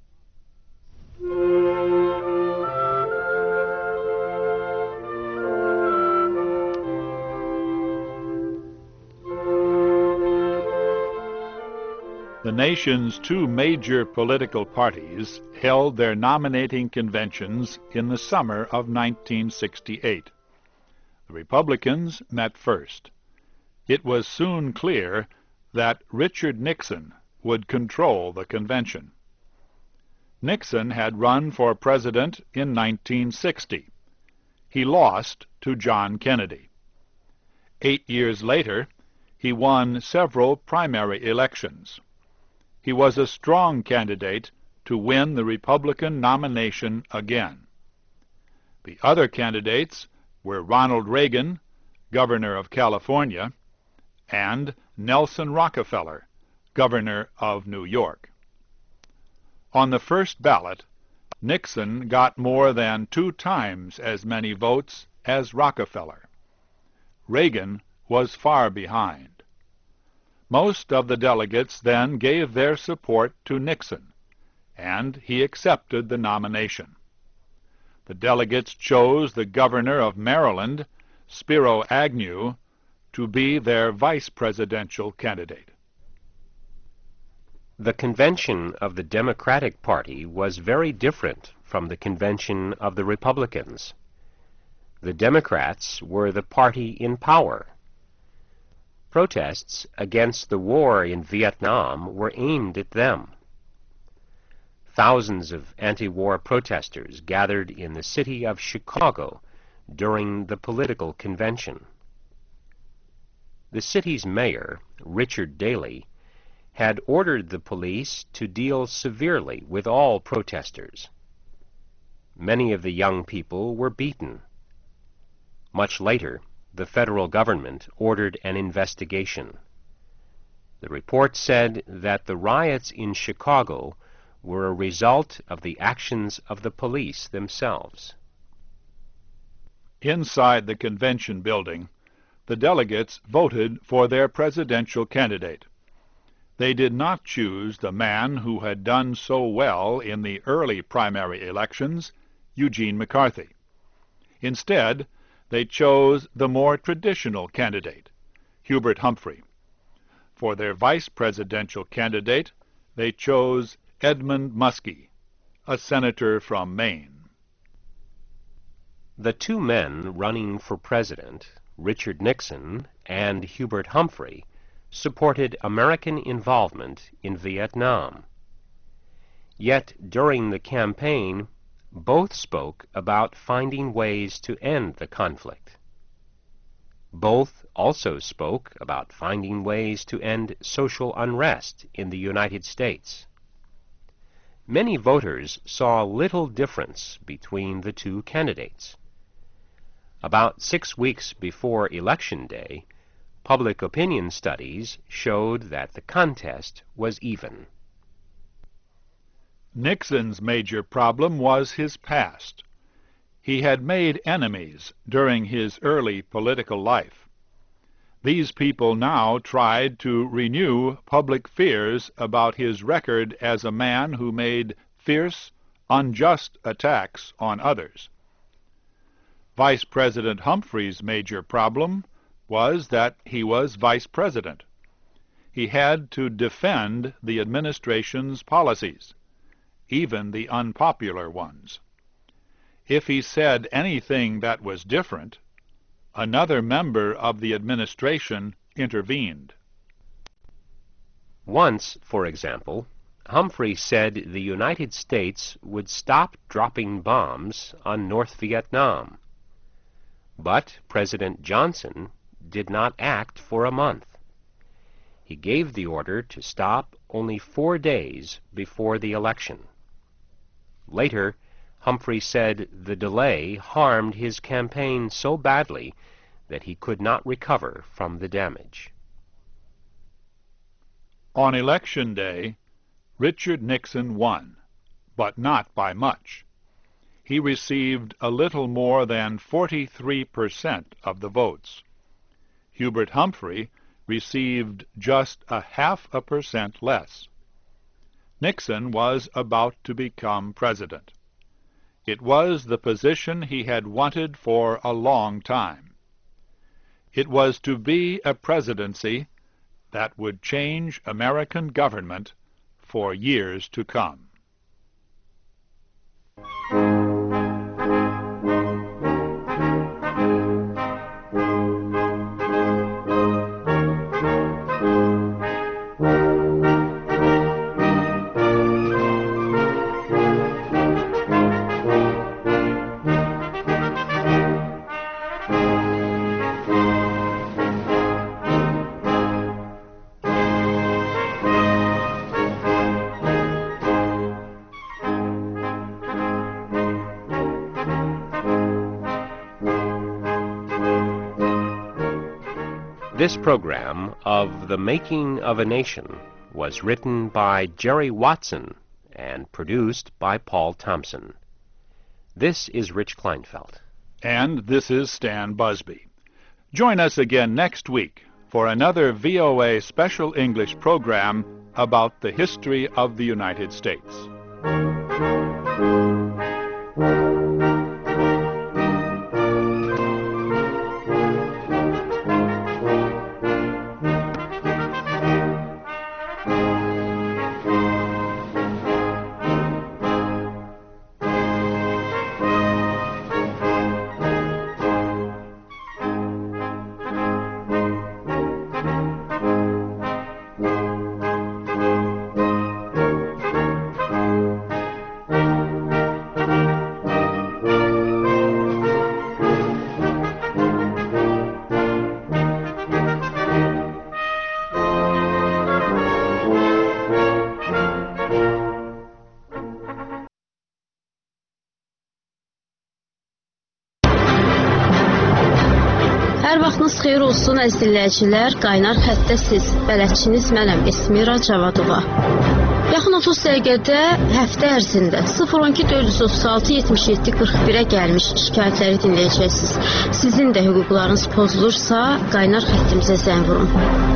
The nation's two major political parties held their nominating conventions in the summer of nineteen sixty-eight. The Republicans met first. It was soon clear that Richard Nixon would control the convention. Nixon had run for president in nineteen sixty. He lost to John Kennedy. Eight years later, he won several primary elections. He was a strong candidate to win the Republican nomination again. The other candidates were Ronald Reagan, governor of California, and Nelson Rockefeller, governor of New York. On the first ballot, Nixon got more than two times as many votes as Rockefeller. Reagan was far behind. Most of the delegates then gave their support to Nixon, and he accepted the nomination. The delegates chose the governor of Maryland, Spiro Agnew, to be their vice presidential candidate. The convention of the Democratic Party was very different from the convention of the Republicans. The Democrats were the party in power. Protests against the war in Vietnam were aimed at them. Thousands of anti-war protesters gathered in the city of Chicago during the political convention. The city's mayor, Richard Daley, had ordered the police to deal severely with all protesters. Many of the young people were beaten. Much later, the federal government ordered an investigation. The report said that the riots in Chicago were a result of the actions of the police themselves. Inside the convention building, the delegates voted for their presidential candidate. They did not choose the man who had done so well in the early primary elections, Eugene McCarthy. Instead, they chose the more traditional candidate, Hubert Humphrey. For their vice presidential candidate, they chose Edmund Muskie, a senator from Maine. The two men running for president, Richard Nixon and Hubert Humphrey, supported American involvement in Vietnam. Yet during the campaign, both spoke about finding ways to end the conflict. Both also spoke about finding ways to end social unrest in the United States. Many voters saw little difference between the two candidates. About six weeks before Election Day, public opinion studies showed that the contest was even. Nixon's major problem was his past. He had made enemies during his early political life. These people now tried to renew public fears about his record as a man who made fierce, unjust attacks on others. Vice President Humphrey's major problem was that he was vice president. He had to defend the administration's policies, even the unpopular ones. If he said anything that was different, another member of the administration intervened. Once, for example, Humphrey said the United States would stop dropping bombs on North Vietnam. But President Johnson did not act for a month. He gave the order to stop only four days before the election. Later, Humphrey said the delay harmed his campaign so badly that he could not recover from the damage. On Election Day, Richard Nixon won, but not by much. He received a little more than forty-three percent of the votes. Hubert Humphrey received just a half a percent less. Nixon was about to become president. It was the position he had wanted for a long time. It was to be a presidency that would change American government for years to come. This program of The Making of a Nation was written by Jerry Watson and produced by Paul Thompson. This is Rich Kleinfeld. And this is Stan Busby. Join us again next week for another V O A Special English program about the history of the United States. Hər vaxtınız xeyir olsun, əziz dinləyicilər. Qaynar xəttdə siz, bələdçiniz mənəm, Esmira Cavadova. Yaxın otuz dəqiqədə həftə ərzində sıfır on iki dörd yüz otuz altı yetmiş yeddi qırx birə gəlmiş şikayətləri dinləyəcəksiniz. Sizin də hüquqlarınız pozulursa, qaynar xəttimizə zəng vurun.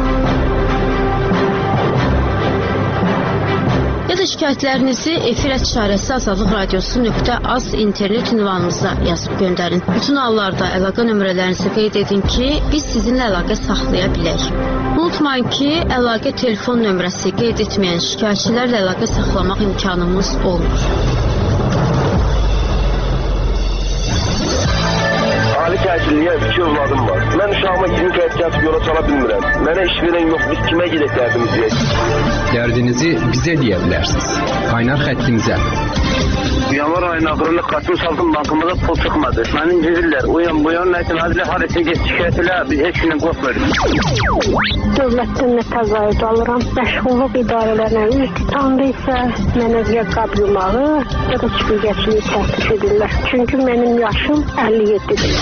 Ya da şikayətlərinizi efir işarəsi azadlıq radiosu nöqtə az internet ünvanımıza yazıb göndərin. Bütün hallarda əlaqə nömrələrinizi qeyd edin ki, biz sizinlə əlaqə saxlaya bilək. Unutmayın ki, əlaqə telefon nömrəsi qeyd etməyən şikayətçilərlə əlaqə saxlamaq imkanımız olmur. Ali təhsilliyə iki övladım var. Mən uşağıma iyirmi faiz yatıb yola sala bilmirəm. Mənə iş verən yox, biz kimə gedək dərdimizi deyək? Dərdinizi bizə deyə bilərsiniz. Qaynar xəttimizə. Yanvar ayının axırında Qasım Saltın bankımıza pul çıxmadı. Məni incidirlər. O yan bu yan nəsin? Hadilə haresin ki, şikayət elə, biz heç kimdən qorxmuyoruz. Dövlətdən nə təqaüd alıram. Məşğulluq idarələrlə ülkətanda isə mənə ya qablamağı, ya da çıxıqəçliyi təklif edirlər. Çünki mənim yaşım əlli yeddidir.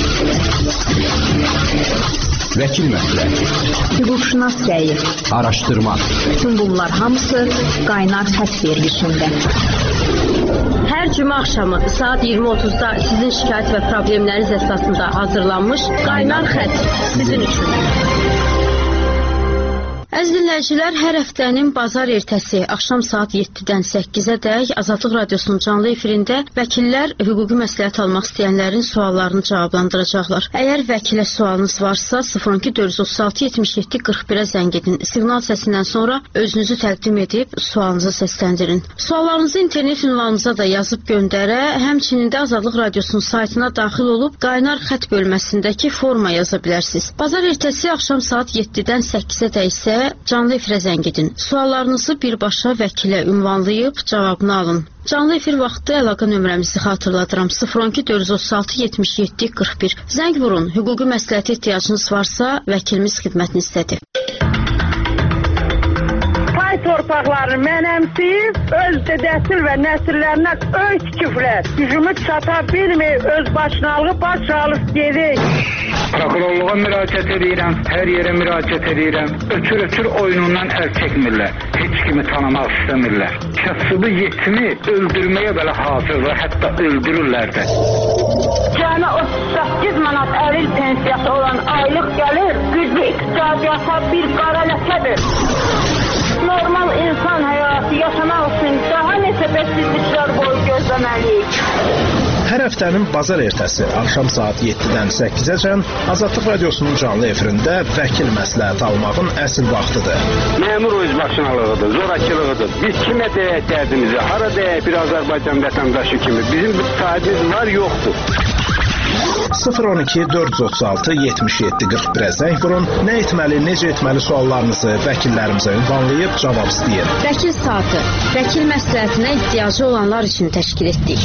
Vəkil məsləhəti, hüquqşünas rəyi, araşdırma. Bütün bunlar hamısı qaynar xətt verilişində. Hər cümə axşamı saat iyirmi otuzda sizin şikayət və problemləriniz əsasında hazırlanmış qaynar xətt sizin üçün. Əziz dinləyicilər, hər həftənin bazar ertəsi axşam saat yeddidən səkkizədək Azadlıq Radiosunun canlı efirində vəkillər hüquqi məsləhət almaq istəyənlərin suallarını cavablandıracaqlar. Əgər vəkilə sualınız varsa, sıfır on iki dörd yüz otuz altı yetmiş yeddi qırx birə zəng edin. Siqnal səsindən sonra özünüzü təqdim edib sualınızı səsləndirin. Suallarınızı internet ünvanımıza da yazıb göndərə, həmçinin də Azadlıq Radiosunun saytına daxil olub qaynar xətt bölməsindəki forma yaza bilərsiniz. Bazar ertəsi axşam saat yeddidən səkkizədək isə canlı efirə zəng edin. Suallarınızı birbaşa vəkilə ünvanlayıb cavabını alın. Canlı efir vaxtı əlaqə nömrəmizi xatırladıram. sıfır on iki dörd yüz otuz altı yetmiş yeddi qırx bir. Zəng vurun. Hüquqi məsləhətə ehtiyacınız varsa, vəkilimiz xidmətinizdə. Pay torpaqlarını mənəmsiyib, öz dədəsil və nəsillərinə öy tikiblər. Gücümü çata bilmir, öz başınalığı baş alıb gedir. Prokurorluğa müraciət edirəm, hər yerə müraciət edirəm. Ötür-ötür oyunundan əl çəkmirlər. Heç kimi tanımaq istəmirlər. Kasıbı yetimi öldürməyə belə hazırlar, hətta öldürürlər də. Cəmi otuz səkkiz manat əril pensiyası olan aylıq gəlir, güclü iqtisadiyyata bir qara ləkədir. Normal insan həyatı yaşamaq üçün daha neçə bədsizliklər boyu gözləməliyik. Hər həftənin bazar ertəsi axşam saat yeddidən səkkizəcən Azadlıq Radiosunun canlı efirində vəkil məsləhət almağın əsl vaxtıdır. Məmur özbaşınalığıdır, zorakılığıdır. Biz kimə deyək dərdimizi, hara deyək bir Azərbaycan vətəndaşı kimi. Bizim bir sahibimiz var, yoxdur. sıfır on iki dörd yüz otuz altı yetmiş yeddi qırx birə zəng vurun. Nə etməli, necə etməli suallarınızı vəkillərimizə ünvanlayıb cavab istəyin. Vəkil saatı, vəkil məsləhətinə ehtiyacı olanlar üçün təşkil etdik.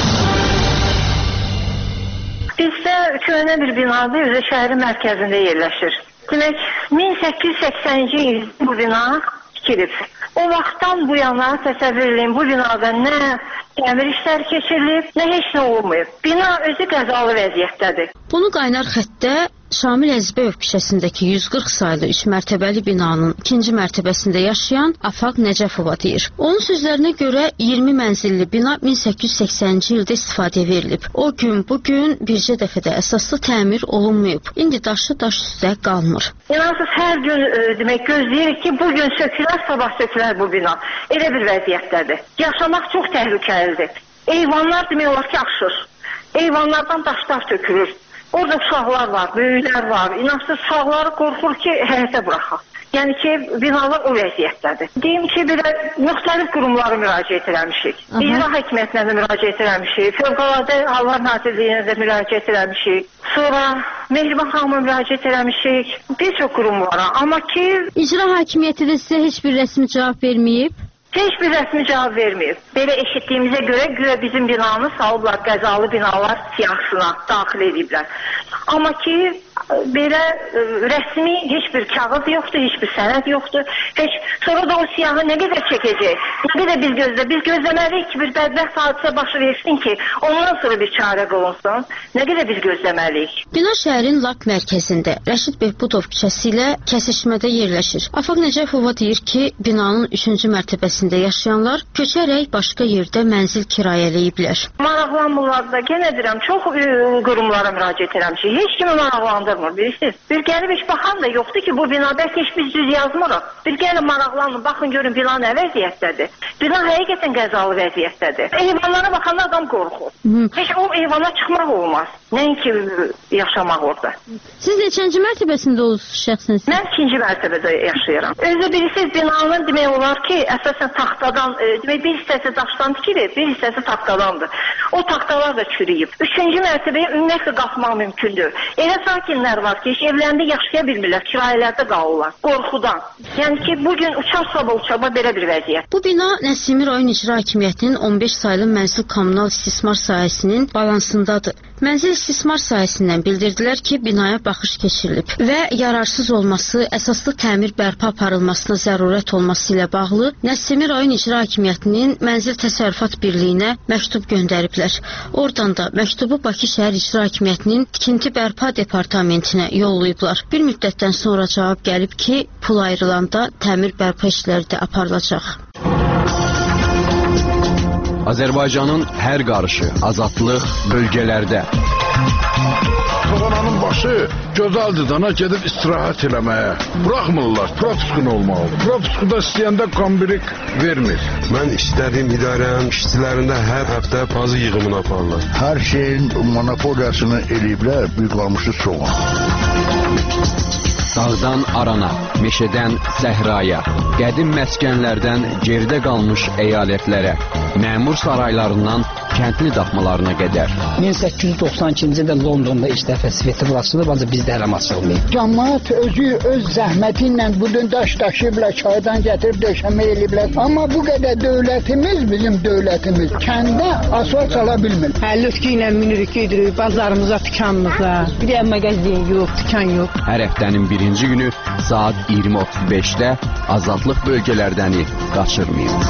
Bizdə köhnə bir binadır, üzə şəhərin mərkəzində yerləşir. Demək, min səkkiz yüz səksəninci il bu bina tikilib. O vaxtdan bu yana təsəvvür edin, bu binada nə təmir işləri keçirilib, nə heç nə olmayıb. Bina özü qəzalı vəziyyətdədir. Bunu qaynar xəttdə Şamil Əzbəyov küçəsindəki yüz qırx saylı üç mərtəbəli binanın ikinci mərtəbəsində yaşayan Afaq Nəcəfova deyir. Onun sözlərinə görə iyirmi mənzilli bina min səkkiz yüz səksəninci ildə istifadəyə verilib. O gün, bugün bircə dəfədə əsaslı təmir olunmayıb. İndi daşı daş üstə qalmır. İnansız hər gün e, demək gözləyirik ki, bugün sökülər, sabah sökülər bu bina. Elə bir vəziyyətdədir. Yaşamaq çox təhlükəlidir. Eyvanlar demək olar ki, aşır. Eyvanlardan daşlar tökülür. Orada uşaqlar var, böyüklər var. İnansız uşaqları qorxur ki, həyətə buraxaq. Yəni ki, binalar o vəziyyətdədir. Deyim ki, belə müxtəlif qurumlara müraciət eləmişik. İcra hakimiyyətinə də müraciət eləmişik. Fövqəladə Hallar Nazirliyinə də müraciət eləmişik. Sonra Mehriban xanıma müraciət eləmişik. Bir çox qurumlara. Amma ki... İcra hakimiyyəti də sizə heç bir rəsmi cavab verməyib? Heç bir rəsmi cavab verməyib. Belə eşitdiyimizə görə, görə bizim binanı salıblar, qəzalı binalar siyahısına daxil ediblər. Amma ki, belə ə, rəsmi heç bir kağız yoxdur, heç bir sənəd yoxdur. Heç sonra da o siyahı nə qədər çəkəcək? Nə qədər biz gözlə, biz gözləməliyik ki, bir bədbəxt hadisə başı versin ki, ondan sonra bir çarə qılınsın. Nə qədər biz gözləməliyik? Bina şəhərin lap mərkəzində, Rəşid Behbudov küçəsi ilə kəsişmədə yerləşir. Afaq Nəcəfova deyir ki, binanın üçüncü mərtəbəsində yaşayanlar köçərək başqa yerdə mənzil kirayələyiblər. Maraqlanmırlar da, yenə deyirəm, çox ə, qurumlara müraciət edirəm ki, heç kimi maraqlandırmır, bilirsiniz. Bir gəlib heç baxan da yoxdur ki, bu binada heç biz düz yazmırıq. Bir gəlib maraqlanın, baxın görün bina nə vəziyyətdədir. Bina həqiqətən qəzalı vəziyyətdədir. Eyvanlara baxanda adam qorxur. Hı. Heç o eyvana çıxmaq olmaz. Nəinki yaşamaq orada. Siz neçənci mərtəbəsində olursunuz şəxsən? Mən ikinci mərtəbədə yaşayıram. Özü bilirsiniz, binanın demək olar ki, əsasən taxtadan, e, demək bir hissəsi daşdan tikilir, bir hissəsi taxtadandır. O taxtalar da çürüyüb. Üçüncü mərtəbəyə ümumiyyətlə qalxmaq mümkündür. Elə sakinlər var ki, heç evlərində yaşaya bilmirlər, kirayələrdə qalırlar, qorxudan. Yəni ki, bugün uçar sabah uçaba belə bir vəziyyət. Bu bina Nəsimi rayon icra hakimiyyətinin on beş saylı mənzil kommunal istismar sahəsinin balansındadır. Mənzil istismar sahəsindən bildirdilər ki, binaya baxış keçirilib və yararsız olması, əsaslı təmir bərpa aparılmasına zərurət olması ilə bağlı Nəsimi rayon icra hakimiyyətinin Mənzil Təsərrüfat Birliyinə məktub göndəriblər. Oradan da məktubu Bakı şəhər icra hakimiyyətinin tikinti bərpa departamentinə yollayıblar. Bir müddətdən sonra cavab gəlib ki, pul ayrılanda təmir bərpa işləri də aparılacaq. Azərbaycanın hər qarışı, azadlıq bölgələrdə. Soğananın başı gözəldir, dana gedib istirahət eləməyə. Buraxmırlar, propiskun olmalıdır. Propiskuda istəyəndə kombirik vermir. Mən istədiyim idarənin işçilərində hər həftə pazı yığımını aparırlar. Hər şeyin monopoliyasını eləyiblər, bir qalmışı soğan. Dağdan arana, meşədən səhraya, qədim məskənlərdən geridə qalmış əyalətlərə, məmur saraylarından kəndli daxmalarına qədər. min səkkiz yüz doxsan ikinci ildə Londonda ilk dəfə festival açılıb, ancaq bizdə hələm açılmayıb. Cəmaət özü öz zəhməti ilə budun daş daşıyıblar, çaydan gətirib döşəmə eləyiblər. Amma bu qədər dövlətimiz, bizim dövlətimiz kəndə asfalt çala bilmir. Həllütkü ilə minirik, gedirik bazarımıza, dükanımıza. Bir də mağazin yox, dükan yox. Hər həftənin birinci günü saat iyirmi otuz beşdə azadlıq bölgələrdəni qaçırmayın.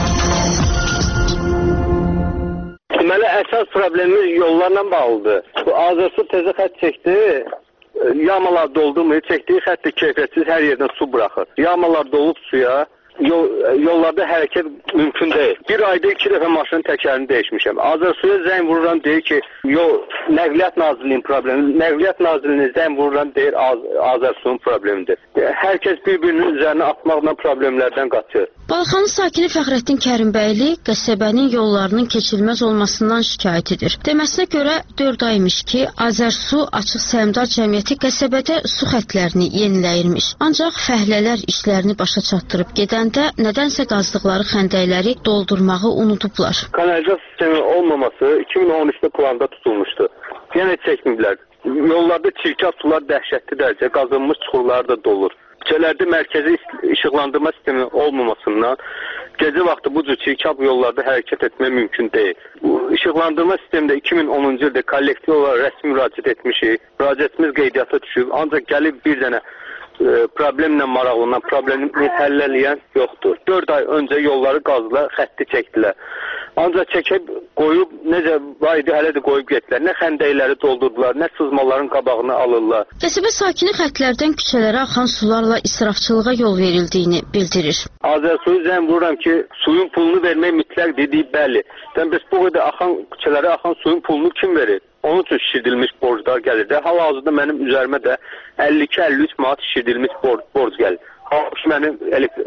Deməli, əsas problemimiz yollarla bağlıdır. Bu Azərsu təzə xətt çəkdi, yamalar doldurmur, çəkdiyi xəttdə keyfiyyətsiz hər yerdən su buraxır. Yamalar dolub suya, yol, yollarda hərəkət mümkün deyil. Bir ayda iki dəfə maşının təkərini dəyişmişəm. Azərsuya zəng vururam, deyir ki, yol, Nəqliyyat Nazirliyinin problemi, Nəqliyyat Nazirliyinin zəng vururam, deyir Az Azərsu'nun problemidir. Hər kəs bir-birinin üzərinə atmaqla problemlərdən qaçır. Balxanın sakini Fəxrəddin Kərimbəyli qəsəbənin yollarının keçilməz olmasından şikayət edir. Deməsinə görə dörd aymış ki, Azərsu Açıq Səhmdar Cəmiyyəti qəsəbədə su xəttlərini yeniləyirmiş. Ancaq fəhlələr işlərini başa çatdırıb gedəndə nədənsə qazdıqları xəndəkləri doldurmağı unudublar. Kanalizasiya sistemi olmaması iki min on üçdə planda tutulmuşdu. Yəni çəkməyiblər. Yollarda çirkab sular dəhşətli dərəcə qazınmış çuxurlar da dolur. Küçələrdə mərkəzi işıqlandırma sistemi olmamasından gecə vaxtı bu cür çirkab yollarda hərəkət etmək mümkün deyil. Bu işıqlandırma sistemində iki min onuncu ildə kollektiv olaraq rəsmi müraciət etmişik. Müraciətimiz qeydiyyata düşüb, ancaq gəlib bir dənə e, problemlə maraqlanan, problemi həllələyən yoxdur. dörd ay öncə yolları qazdılar, xətti çəkdilər. Ancaq çəkib qoyub, necə vaydı hələ də qoyub getdilər. Nə xəndəkləri doldurdular, nə sızmaların qabağını alırlar. Qəsəbə sakini xəttlərdən küçələrə axan sularla israfçılığa yol verildiyini bildirir. Azərsuyu zəng vururam ki, suyun pulunu vermək mütləq dediyi bəli. Sən bəs bu qədər axan küçələrə axan suyun pulunu kim verir? Onun üçün şişirdilmiş borclar gəlir də. Hal-hazırda mənim üzərimə də əlli iki əlli üç manat şişirdilmiş borc, borc gəlir. Halbuki mənim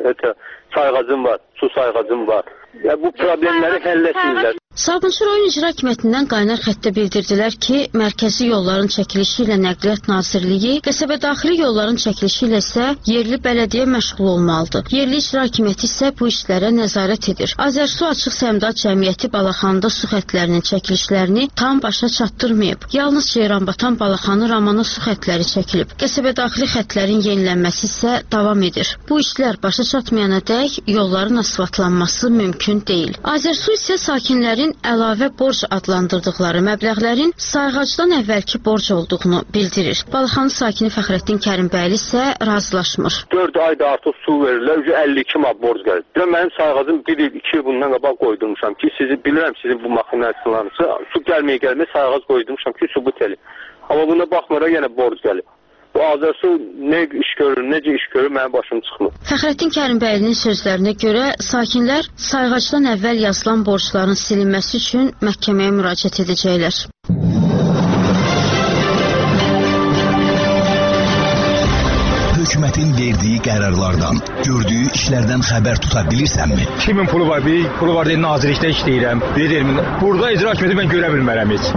sayğacım var, su sayğacım var. Ya bu problemləri həll etmirlər. Sabunçu rayon icra hakimiyyətindən qaynar xəttdə bildirdilər ki, mərkəzi yolların çəkilişi ilə Nəqliyyat Nazirliyi, qəsəbə daxili yolların çəkilişi ilə isə yerli bələdiyyə məşğul olmalıdır. Yerli icra hakimiyyəti isə bu işlərə nəzarət edir. Azərsu Açıq Səhmdar Cəmiyyəti Balaxanında su xəttlərinin çəkilişlərini tam başa çatdırmayıb. Yalnız Ceyranbatan Balaxanı Ramana su xəttləri çəkilib. Qəsəbə daxili xəttlərin yenilənməsi isə davam edir. Bu işlər başa çatmayana dək keçənədək yolların asfaltlanması mümkün deyil. Azərsu isə sakinlərin əlavə borc adlandırdıqları məbləğlərin sayğacdan əvvəlki borc olduğunu bildirir. Balıxanı sakini Fəxrəddin Kərimbəyli isə razılaşmır. dörd ayda artıq su verirlər, əlli iki manat borc gəlir. Deyirəm, mənim sayğacım bir il, iki il bundan qabaq qoydurmuşam ki, sizi bilirəm, sizin bu maşinləriniz su gəlməyə gəlməyə sayğac qoydurmuşam ki, sübut eləyim. Amma buna baxmara yenə borc gəlir. Bu Azərsu nə iş görür, necə iş görür, mənim başım çıxmır. Fəxrəddin Kərimbəylinin sözlərinə görə sakinlər sayğacdan əvvəl yazılan borcların silinməsi üçün məhkəməyə müraciət edəcəklər. Hökumətin verdiyi qərarlardan, gördüyü işlərdən xəbər tuta bilirsənmi? Kimin pulu var, bir pulu var deyə nazirlikdə işləyirəm. Deyirəm, burada icra hakimiyyəti mən görə bilmərəm heç.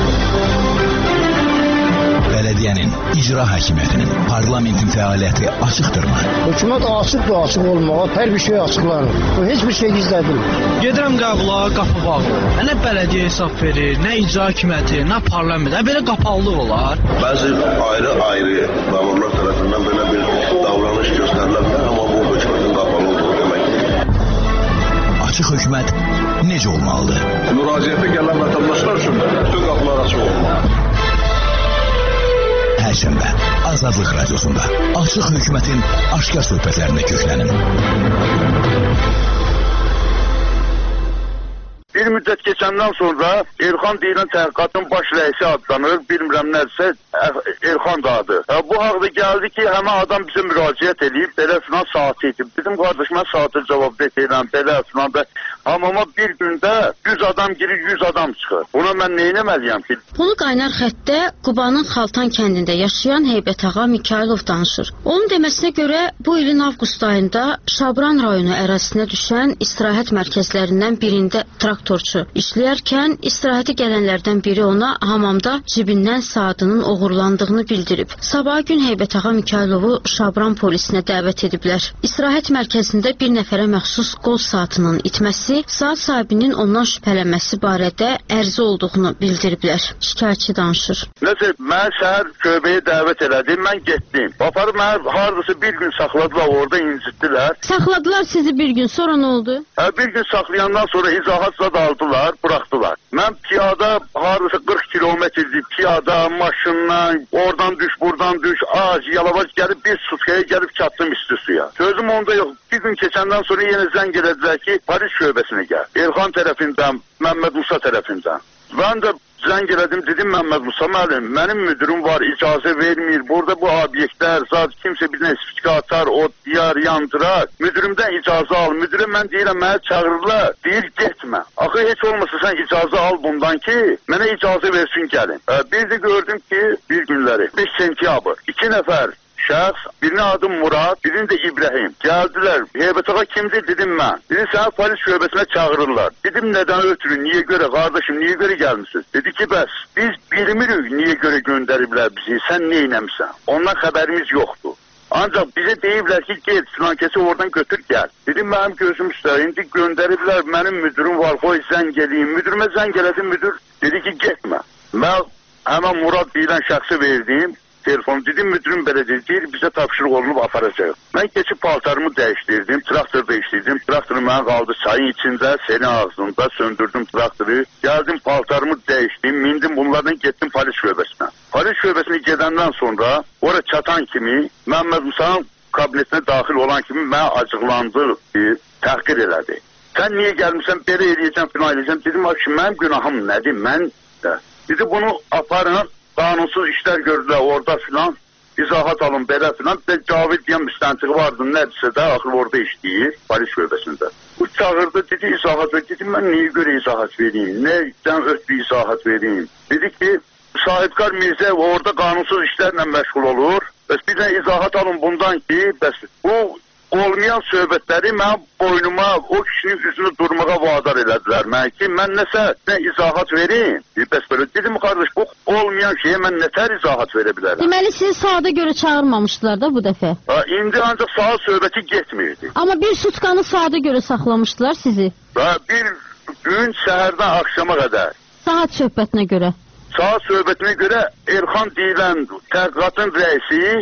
Bələdiyyənin, icra hakimiyyətinin, parlamentin fəaliyyəti açıqdırmı? Hökumət açıqdır, açıq olmağa, hər bir şey açıqlanır. Bu heç bir şey gizlədilmir. Gedirəm qəbula, qapı bağlı. Nə bələdiyyə hesab verir, nə icra hakimiyyəti, nə parlament. Belə qapalılar olar. Bəzi ayrı-ayrı məmurlar tərəfindən belə bir davranış göstərilə bilər, amma bu hökumətin qapalı olduğu deməkdir. Açıq hökumət necə olmalıdır? Müraciətə gələn vətəndaşlar üçün bütün qapılar açıq olmalıdır. Perşembe Azadlık Radyosu'nda açıq hökumətin aşkar söhbətlərində köklənin. Bir müddət keçəndən sonra Elxan deyilən təhqiqatın baş rəisi adlanır, bilmirəm nədirsə Elxan da adı. Bu haqda gəldi ki, həmən adam bizə müraciət edib, belə filan saati edib. Dedim, qardaş, mən saatı cavab verirəm, belə filan da. Hamama bir gündə yüz adam girir, yüz adam çıxır. Buna mən nə etməliyəm ki? Bunu qaynar xəttdə Qubanın Xaltan kəndində yaşayan Heybət ağa Mikailov danışır. Onun deməsinə görə bu ilin avqust ayında Şabran rayonu ərazisinə düşən istirahət mərkəzlərindən birində traktorçu işləyərkən istirahətə gələnlərdən biri ona hamamda cibindən saatının oğurlandığını bildirib. Sabah gün Heybət ağa Mikailovu Şabran polisinə dəvət ediblər. İstirahət mərkəzində bir nəfərə məxsus qol saatının itməsi, saat sahibinin ondan şübhələnməsi barədə ərizə olduğunu bildiriblər. Şikayətçi danışır. Nəsə, mən səhər köbəyə dəvət elədim, mən getdim. Aparıb mən hardasa bir gün saxladılar, orada incitdilər. Saxladılar sizi bir gün, sonra nə oldu? Hə, bir gün saxlayandan sonra izahat zad aldılar, buraxdılar. Mən piyada hardasa qırx kilometrlik piyada, maşından, oradan düş, buradan düş, ağac, yalavac gəlib bir sutkaya gəlib çatdım isti suya. Sözüm onda yox. Bir gün keçəndən sonra yenə zəng elədilər ki, Paris şöbəsinə gəl. Elxan tərəfindən, Məmməd Musa tərəfindən. Mən də zəng elədim, dedim Məmməd Musa müəllim, mənim müdürüm var, icazə vermir. Burada bu obyektlər, zat kimsə bir nəsifikə atar, o diyar, yandırar. Müdürümdən icazə al. Müdürə mən deyirəm, mənə çağırırlar. Deyir, getmə. Axı heç olmasa sən icazə al bundan ki, mənə icazə versin gəlin. Bir də gördüm ki, bir günləri, beş sentyabr, iki nəfər şəxs, birinin adı Murad, birinin də İbrahim. Gəldilər, Heybət ağa kimdir, dedim mən. Dedi, sənə polis şöbəsinə çağırırlar. Dedim, nədən ötürü, niyə görə, qardaşım, niyə görə gəlmişsiniz? Dedi ki, bəs, biz bilmirik niyə görə göndəriblər bizi, sən nə eləmişsən? Ondan xəbərimiz yoxdur. Ancaq bizə deyiblər ki, get, filankəsi oradan götür, gəl. Dedim, mənim gözüm üstə, indi göndəriblər, mənim müdürüm var, qoy zəng eləyim. Müdürümə zəng elədim, müdür dedi ki, getmə. Mən həmən Murad deyilən şəxsi verdim. Telefon dedim, müdürüm belə deyir, bizə tapşırıq olunub aparacaq. Mən keçib paltarımı dəyişdirdim, traktorda işləyirdim. Traktorum mənə qaldı çayın içində, senin ağzında, söndürdüm traktoru. Gəldim, paltarımı dəyişdim, mindim bunlardan getdim polis şöbəsinə. Polis şöbəsinə gedəndən sonra, oraya çatan kimi, Məmməd Musa'nın kabinetinə daxil olan kimi mənə acıqlandı, təhqir elədi. Sən niyə gəlmişsən, belə eləyəcəm, filan eləyəcəm. Dedim, mənim günahım nədir, mən də. Dedi, bunu aparın. Qanunsuz işlər gördülər orada filan, izahat alın belə filan. Bir də Cavid deyən müstəntiqi vardı, nədirsə də, axır orada işləyir, polis şöbəsində. Bu çağırdı, dedi izahat ver. Dedim, mən niyə görə izahat vereyim, nədən ötürü izahat vereyim? Dedi ki, sahibkar Mirzəyev orada qanunsuz işlərlə məşğul olur. Bəs bir də izahat alın bundan ki, bəs bu olmayan söhbətləri mənim boynuma, o kişinin üzünü durmağa vadar elədilər mənə ki, mən nəsə nə izahat vereyim. Bəs belə dedim, qardaş, bu olmayan şeyə mən nətər izahat verə bilərəm? Deməli, sizi saata görə çağırmamışdılar da bu dəfə? Ha, indi ancaq saat söhbəti getmirdi. Amma bir sutkanı saata görə saxlamışdılar sizi? Ha, bir gün səhərdən axşama qədər. Saat söhbətinə görə? Saat söhbətinə görə Elxan deyilən təhqiqatın rəisi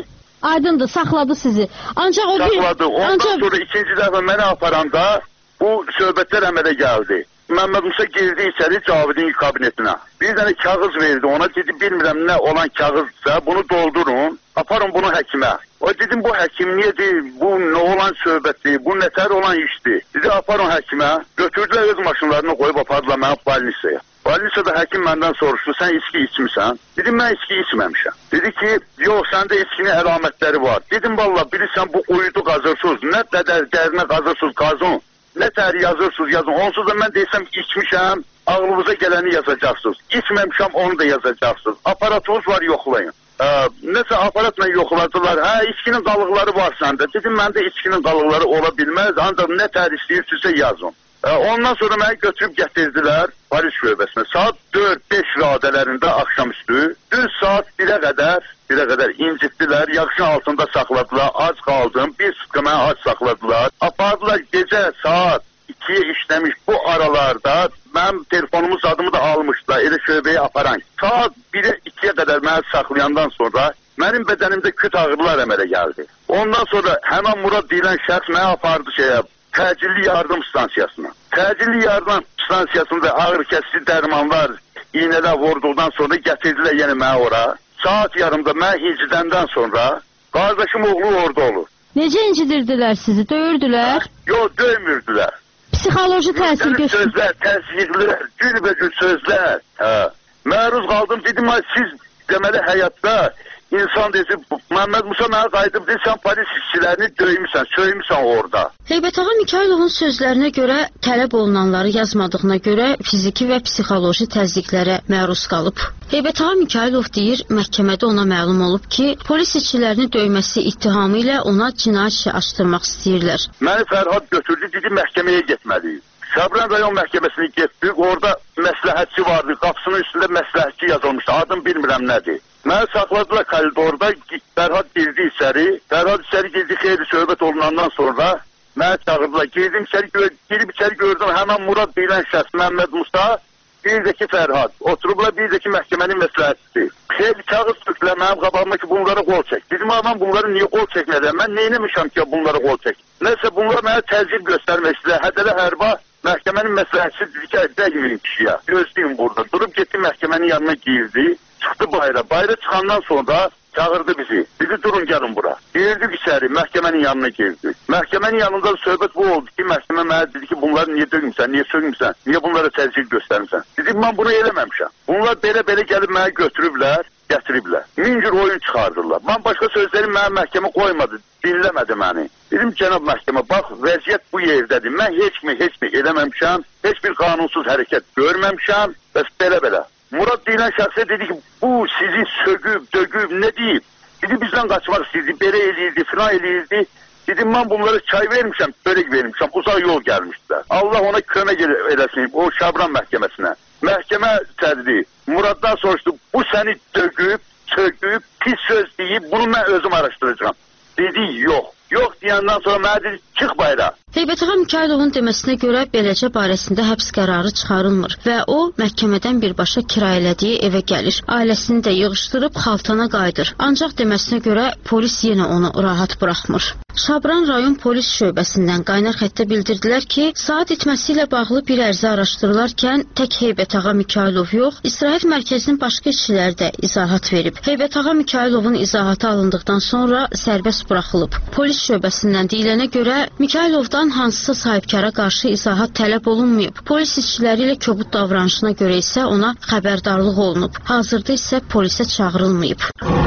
Aydındır, saxladı sizi. Ancaq o bir... Saxladı. Ondan ancaq... sonra ikinci dəfə məni aparanda bu söhbətlər əmələ gəldi. Məmməd Musa girdi içəri Cavidin kabinetinə. Bir dənə kağız verdi ona, dedi bilmirəm nə olan kağızsa bunu doldurun, aparın bunu həkimə. O dedim bu həkim niyedir, bu nə olan söhbətdir, bu nətər olan işdir. Dedi aparın həkimə, götürdülər öz maşınlarını qoyub apardılar mənə balnisaya. Balnisada həkim məndən soruşdu, sən içki içmirsən? Dedim mən içki içməmişəm. Dedi ki, yox səndə içkinin əlamətləri var. Dedim valla bilirsən bu quyudu qazırsınız, nə qədər dərinə qazırsınız qazın. Nə tər yazırsınız yazın. Onsuz da mən desəm içmişəm, ağlınıza gələni yazacaqsınız. İçməmişəm onu da yazacaqsınız. Aparatınız var yoxlayın. Ee, nəsə aparatla yoxladılar. Hə, içkinin qalıqları var səndə. Dedim məndə içkinin qalıqları ola bilməz. Ancaq nə tər istəyirsinizsə yazın. Ee, ondan sonra məni götürüb gətirdilər polis şöbəsinə. Saat dörd beş radələrində axşamüstü. Dün saat birə qədər, birə qədər incitdilər. Yaxşın altında saxladılar. Ac qaldım. Bir sıqqı məni ac saxladılar. Apardılar gecə saat ikiyə işləmiş bu aralarda mənim telefonumun adımı da almışdılar elə şöbəyə aparan. Saat birə ikiyə qədər məni saxlayandan sonra mənim bədənimdə küt ağrılar əmələ gəldi. Ondan sonra həmən Murad deyilən şəxs məni apardı şeyə, təcilli yardım stansiyasına. Təcilli yardım stansiyasında ağrı kəsici dərmanlar iynələr vurduqdan sonra gətirdilər yenə məni ora. Saat yarımda mən incidəndən sonra qardaşım oğlu orada olur. Necə incidirdilər sizi? Döyürdülər? Yox, döymürdülər. Psixoloji təsir göstərir. Sözlər, təsirlər, günbəgün sözlər. Hə. Məruz qaldım, dedim, siz deməli həyatda insan desin, Məmməd Musa mənə qayıdıb deyir, sən polis işçilərini döymüsən, söymüsən orada. Heybətağa Mikayılovun sözlərinə görə tələb olunanları yazmadığına görə fiziki və psixoloji təzyiqlərə məruz qalıb. Heybətağa Mikayılov deyir, məhkəmədə ona məlum olub ki, polis işçilərini döyməsi ittihamı ilə ona cinayət işi açdırmaq istəyirlər. Məni Fərhad götürdü, dedi, məhkəməyə getməliyik. Şabran rayon məhkəməsinə getdik, orada məsləhətçi vardı, qapısının üstündə məsləhətçi yazılmışdı, adım bilmirəm nədir. Məni saxladılar koridorda, Fərhad girdi içəri, Fərhad içəri girdi, xeyli söhbət olunandan sonra məni çağırdılar, girdim içəri, girib içəri gördüm, həmən Murad deyilən şəxs, Məmməd Musa, bir də ki Fərhad, oturublar bir də ki məhkəmənin məsləhətçisi. Xeyli kağız tökdülər mənim qabağıma ki, bunlara qol çək. Dedim, mən bunları niyə qol çəkmədən, mən neyləmişəm ki, bunlara qol çək. Nəsə, bunlar mənə təzyiq göstərmək istəyir, hədələ hərba. Məhkəmənin məsləhətçisi dedi ki, dəyməyin kişiyə, gözləyin burada. Durub getdi məhkəmənin yanına girdi, çıxdı bayra. Bayra çıxandan sonra çağırdı bizi. Dedi, durun gəlin bura. Girdik içəri, məhkəmənin yanına girdi. Məhkəmənin yanında söhbət bu oldu ki, məhkəmə mənə dedi ki, bunları niyə döymüsən, niyə söymüsən, niyə bunlara təzyiq göstərmirsən? Dedim, mən bunu eləməmişəm. Bunlar belə-belə gəlib mənə götürüblər, gətiriblər. Min cür oyun çıxardırlar. Mən başqa sözlərim mənə məhkəmə qoymadı, dinləmədi məni. Dedim, cənab məhkəmə, bax, vəziyyət bu yerdədir. Mən heç mi, heç mi eləməmişəm, heç bir qanunsuz hərəkət görməmişəm, bəs belə-belə. Murad deyilən şəxsə dedi ki, bu sizi sögüb, dögüb, nə deyib? Dedi, bizdən qaçmaq istəyirdi, belə eləyirdi, filan eləyirdi. Dedim, mən bunlara çay vermişəm, börək vermişəm, uzaq yol gəlmişdilər. Allah ona kömək eləsin, o Şabran məhkəməsinə. Məhkəmə səddi, Muraddan soruşdu, bu səni dögüb, sögüb, pis söz deyib, bunu mən özüm araşdıracağım. Dedi, yox. Yox deyəndən sonra mənə dedi, çıx bayra. Heybətağa Mikayılovun deməsinə görə beləcə barəsində həbs qərarı çıxarılmır və o, məhkəmədən birbaşa kirayələdiyi evə gəlir. Ailəsini də yığışdırıb xaltana qayıdır. Ancaq deməsinə görə polis yenə onu rahat buraxmır. Şabran rayon polis şöbəsindən qaynar xəttə bildirdilər ki, saat itməsi ilə bağlı bir ərizə araşdırılarkən tək Heybətağa Mikayılov yox, istirahət mərkəzinin başqa işçiləri də izahat verib. Heybətağa Mikayılovun izahatı alındıqdan sonra sərbəst buraxılıb. Polis şöbəsindən deyilənə görə Mikayılovdan hansısa sahibkara qarşı izahat tələb olunmayıb. Polis işçiləri ilə kobud davranışına görə isə ona xəbərdarlıq olunub. Hazırda isə polisə çağırılmayıb.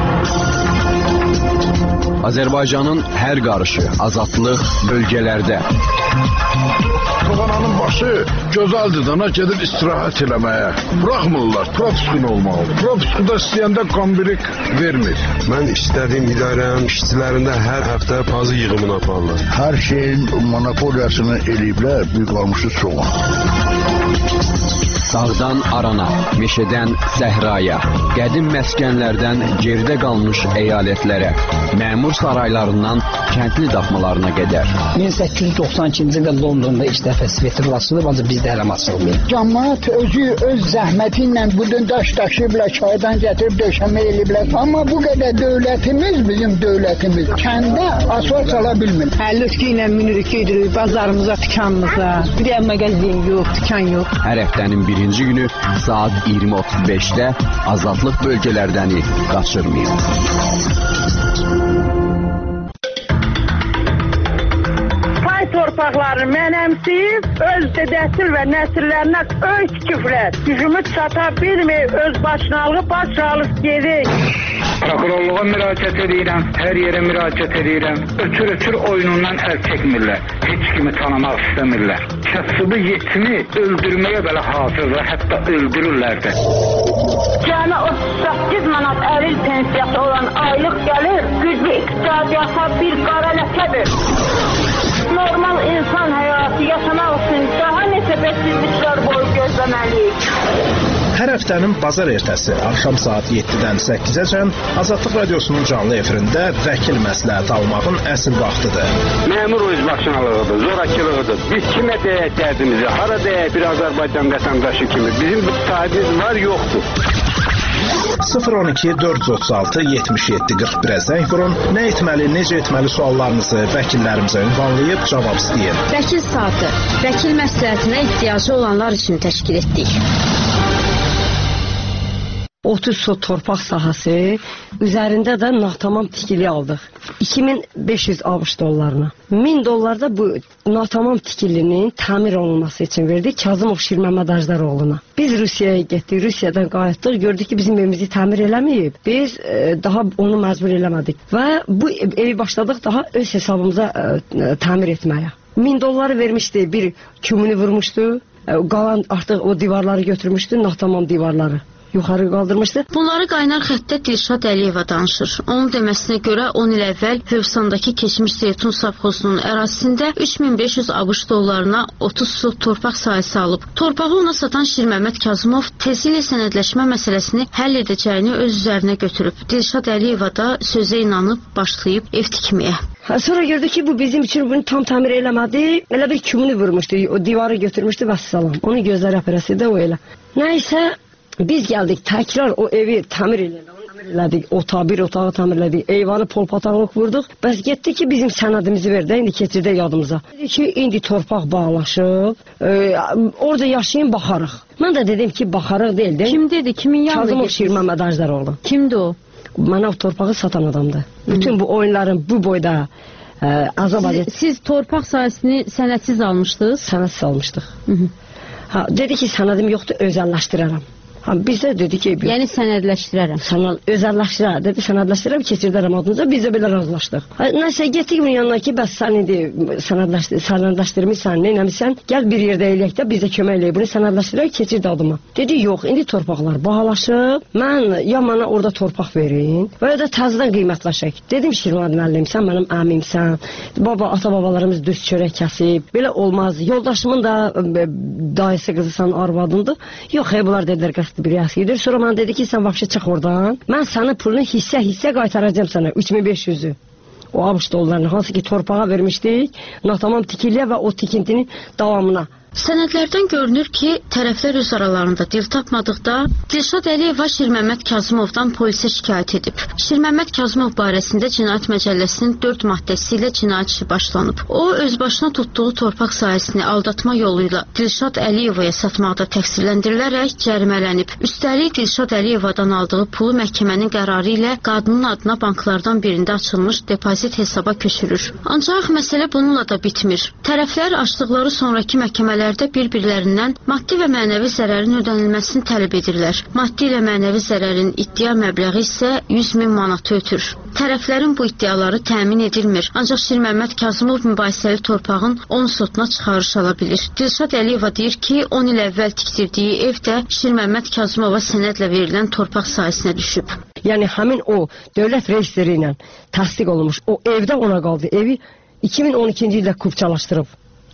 Azərbaycanın hər qarışı, azadlıq bölgələrdə. Koğananın başı gözəldir dana gedir istirahət eləməyə. Bıraxmırlar, propiskun olmalıdır. Propiskuda istəyəndə kombirik vermir. Mən istədiyim idarənin işçilərində hər həftə pazı yığımını aparırlar. Hər şeyin monopoliyasını eləyiblər, bir qalmışı soğan. Dağdan arana, meşədən səhraya, qədim məskənlərdən geridə qalmış əyalətlərə, məmur saraylarından kəndli daxmalarına qədər. min səkkiz yüz doxsan ikinci ildə Londonda ilk dəfə svetofor açılıb, ancaq bizdə hələ açılmıyor. Cəmaət özü öz zəhməti ilə bu gün daş daşıyıblar, çaydan gətirib döşəmə eləyiblər. Amma bu qədər dövlətimiz, bizim dövlətimiz kəndə asfalt sala bilmir. Həlləski ilə minirik, gedirik bazarımıza, dükanımıza. Bir də mağazin yox, dükan yox. Hər həftənin birinci günü saat iyirmi otuz beşdə azadlıq bölgələrdəni qaçırmayın. Torpaqları mənəmsiz, öz dədəsil və nəsillərinə öz küfrət. Gücümüz çata bilmir, öz başınalığı başsağlıq gedir. Prokurorluğa müraciət edirəm, hər yerə müraciət edirəm. Ötür-ötür oyunundan əl çəkmirlər. Heç kimi tanımaq istəmirlər. Kasıbı yetimi öldürməyə belə hazırdır, hətta öldürürlər də. Cəmi otuz səkkiz manat əlil pensiyası olan aylıq gəlir, güclü iqtisadiyyata bir qara ləkədir. Normal insan həyatı yaşamaq üçün daha neçə bəksizliklər boyu gözləməliyik. Hər həftənin bazar ertəsi axşam saat yeddidən səkkizəcən Azadlıq Radiosunun canlı efirində vəkil məsləhət almağın əsl vaxtıdır. Məmur özbaşınalığıdır, zorakılığıdır. Biz kimə deyək dərdimizi, hara deyək bir Azərbaycan vətəndaşı kimi. Bizim bu sahibimiz var, yoxdur. sıfır on iki dörd yüz otuz altı yetmiş yeddi qırx birə zəng vurun. Nə etməli, necə etməli suallarınızı vəkillərimizə ünvanlayıb cavab istəyin. Vəkil saatı, vəkil məsləhətinə ehtiyacı olanlar üçün təşkil etdik. otuz sot torpaq sahəsi, üzərində də natamam tikili aldıq. iki min beş yüz ABŞ dollarına. min dollar da bu natamam tikilinin təmir olunması üçün verdik Kazımov Şirməmməd Ajdaroğluna. Biz Rusiyaya getdik, Rusiyadan qayıtdıq, gördük ki bizim evimizi təmir eləməyib. Biz e, daha onu məcbur eləmədik və bu evi başladıq daha öz hesabımıza e, təmir etməyə. min dolları vermişdi, bir kümünü vurmuşdu, e, qalan artıq o divarları götürmüşdü, natamam divarları. Yuxarı qaldırmışdı. Bunları qaynar xəttdə Dilşad Əliyeva danışır. Onun deməsinə görə on il əvvəl Hövsandakı keçmiş Zeytun savxozunun ərazisində üç min beş yüz ABŞ dollarına otuz sot torpaq sahəsi alıb. Torpağı ona satan Şirməmməd Kazımov tezliklə sənədləşmə məsələsini həll edəcəyini öz üzərinə götürüb. Dilşad Əliyeva da sözə inanıb başlayıb ev tikməyə. Sonra gördük ki bu bizim üçün bunu tam təmir eləmədi. Elə bir kümünü vurmuşdu, o divarı götürmüşdü və salam. Onun gözləri aparası da o elə. Nəysə biz gəldik, təkrar o evi təmir elədik, otağı, bir otağı təmir elədik, eyvanı polpatanlıq vurduq. Bəs getdi ki, bizim sənədimizi verdi, indi keçirdək yadımıza. Dedi ki, indi torpaq bağlaşıb, e, orada yaşayın, baxarıq. Mən də dedim ki, baxarıq deyil. Kim dedi, kimin yanına Kazımov Şirməmməd Ajdaroğlu. Kimdir o? Mənə o torpağı satan adamdır. Bütün bu oyunların bu boyda e, azab siz, siz torpaq sahəsini sənədsiz almışdınız? Sənədsiz almışdıq. Hı -hı. Ha, dedi ki, sənədim yoxdur, özəlləşdirərəm. Ha, biz də dedik ki... Yəni sənədləşdirərəm. Sənəd, özəlləşdirərəm, dedi sənədləşdirərəm, keçirdərəm adınıza, biz də belə razılaşdıq. Ha, nəsə, getdik bunun yanına ki, bəs sən indi sənədləşdir, sənədləşdirmişsən, neynəmişsən, gəl bir yerdə eləyək də, biz də kömək eləyək, bunu sənədləşdirək, keçirdi adıma. Dedi, yox, indi torpaqlar bahalaşıb, mən ya mənə orada torpaq verin, və ya da təzədən qiymətləşək. Dedim, Şirməmməd müəllim, sən mənim əmimsən, baba, ata-babalarımız düz çörək kəsib, belə olmaz, yoldaşımın da dayısı qızısan arvadındır. Yox, hey, bunlar dedilər, bir yaxşıdır. Sonra mənə dedi ki, sən vəbşə çıx oradan. Mən sənin pulunu hissə-hissə qaytaracağım sənə, üç min beş yüzü. O ABŞ dollarını, hansı ki torpağa vermişdik, natamam tikiliyə və o tikintinin davamına. Sənədlərdən görünür ki, tərəflər öz aralarında dil tapmadıqda Dilşad Əliyeva Şirməmməd Kazımovdan polisə şikayət edib. Şirməmməd Kazımov barəsində Cinayət Məcəlləsinin dörd maddəsi ilə cinayət işi başlanıb. O, özbaşına tutduğu torpaq sahəsini aldatma yolu ilə Dilşad Əliyevaya satmaqda təqsirləndirilərək cərimələnib. Üstəlik, Dilşad Əliyevadan aldığı pulu məhkəmənin qərarı ilə qadının adına banklardan birində açılmış depozit hesaba köçürür. Ancaq məsələ bununla da bitmir. Tərəflər açdıqları sonraki məhkəmələr bir-birlərindən maddi və mənəvi zərərin ödənilməsini tələb edirlər. Maddi ilə mənəvi zərərin iddia məbləği isə yüz min manatı ötür. Tərəflərin bu iddiaları təmin edilmir. Ancaq Şirməmməd Kazımov mübahisəli torpağın on sotuna çıxarış ala bilir. Dilşad Əliyeva deyir ki, on il əvvəl tikdirdiyi ev də Şirməmməd Kazımova sənədlə verilən torpaq sahəsinə düşüb. Yəni həmin o dövlət reyestri ilə təsdiq olunmuş o evdə ona qaldı. Evi iki min on ikinci ildə kupçalaşdırıb.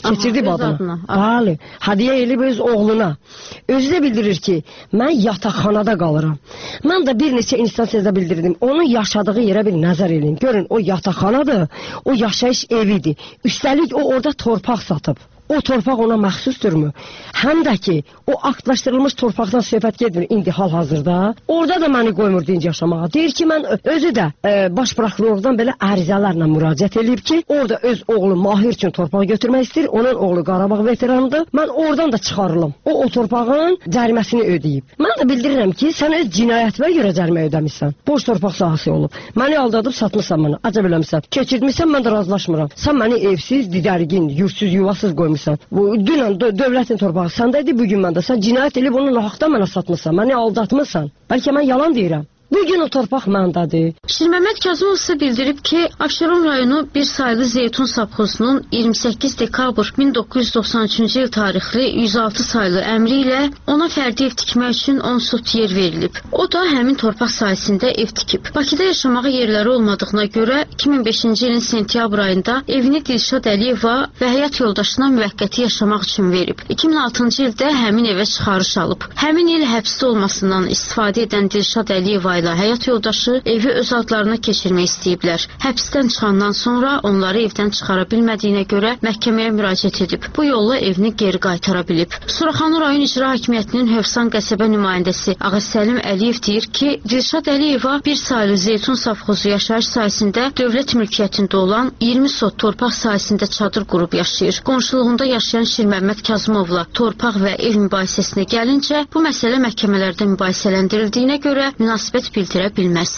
Keçirdi adına. Bəli. Hədiyyə elib öz oğluna. Özü də bildirir ki, mən yataqxanada qalıram. Mən də bir neçə instansiyada bildirdim. Onun yaşadığı yerə bir nəzər edin. Görün, o yataqxanadır, o yaşayış evidir. Üstəlik o orada torpaq satıb. O torpaq ona məxsusdurmu? Həm də ki, o aktlaşdırılmış torpaqdan söhbət gedir indi hal-hazırda. Orada da məni qoymur dinc yaşamağa. Deyir ki, mən özü də e, baş prokurordan belə ərizələrlə müraciət edib ki, orada öz oğlu Mahir üçün torpaq götürmək istəyir. Onun oğlu Qarabağ veteranıdır. Mən oradan da çıxarılım. O, o torpağın cəriməsini ödəyib. Mən də bildirirəm ki, sən öz cinayətimə görə cərimə ödəmişsən. Boş torpaq sahəsi olub. Məni aldadıb satmışsan mənə. Acab eləmişsən. Keçirtmişsən, mən də razılaşmıram. Sən məni evsiz, didərgin, yursuz, yuvasız qoymuşsan. Bu dünən dö dövlətin torpağı səndədir, bugün məndə. Sən cinayət edib onu nahaqdan mənə satmışsan, məni aldatmışsan. Bəlkə mən yalan deyirəm. Bugün o torpaq məndədir. Şirməməd Kazımov isə bildirib ki, Abşeron rayonu bir saylı Zeytun savxozunun iyirmi səkkiz dekabr min doqquz yüz doxsan üçüncü il tarixli yüz altı saylı əmri ilə ona fərdi ev tikmək üçün on sot yer verilib. O da həmin torpaq sahəsində ev tikib. Bakıda yaşamağa yerləri olmadığına görə iki min beşinci ilin sentyabr ayında evini Dilşad Əliyeva və həyat yoldaşına müvəqqəti yaşamaq üçün verib. iki min altıncı ildə həmin evə çıxarış alıb. Həmin il həbsdə olmasından istifadə edən Dilşad Əliyeva ilə həyat yoldaşı evi öz adlarına keçirmək istəyiblər. Həbsdən çıxandan sonra onları evdən çıxara bilmədiyinə görə məhkəməyə müraciət edib. Bu yolla evini geri qaytara bilib. Suraxanı rayon icra hakimiyyətinin Hövsan qəsəbə nümayəndəsi Ağasəlim Əliyev deyir ki, Dilşad Əliyeva bir saylı Zeytun savxozu yaşayış sahəsində dövlət mülkiyyətində olan iyirmi sot torpaq sahəsində çadır qurub yaşayır. Qonşuluğunda yaşayan Şirməməd Kazımovla torpaq və ev mübahisəsinə gəlincə, bu məsələ məhkəmələrdə mübahisələndirildiyinə görə münasibət bildirə bilməz.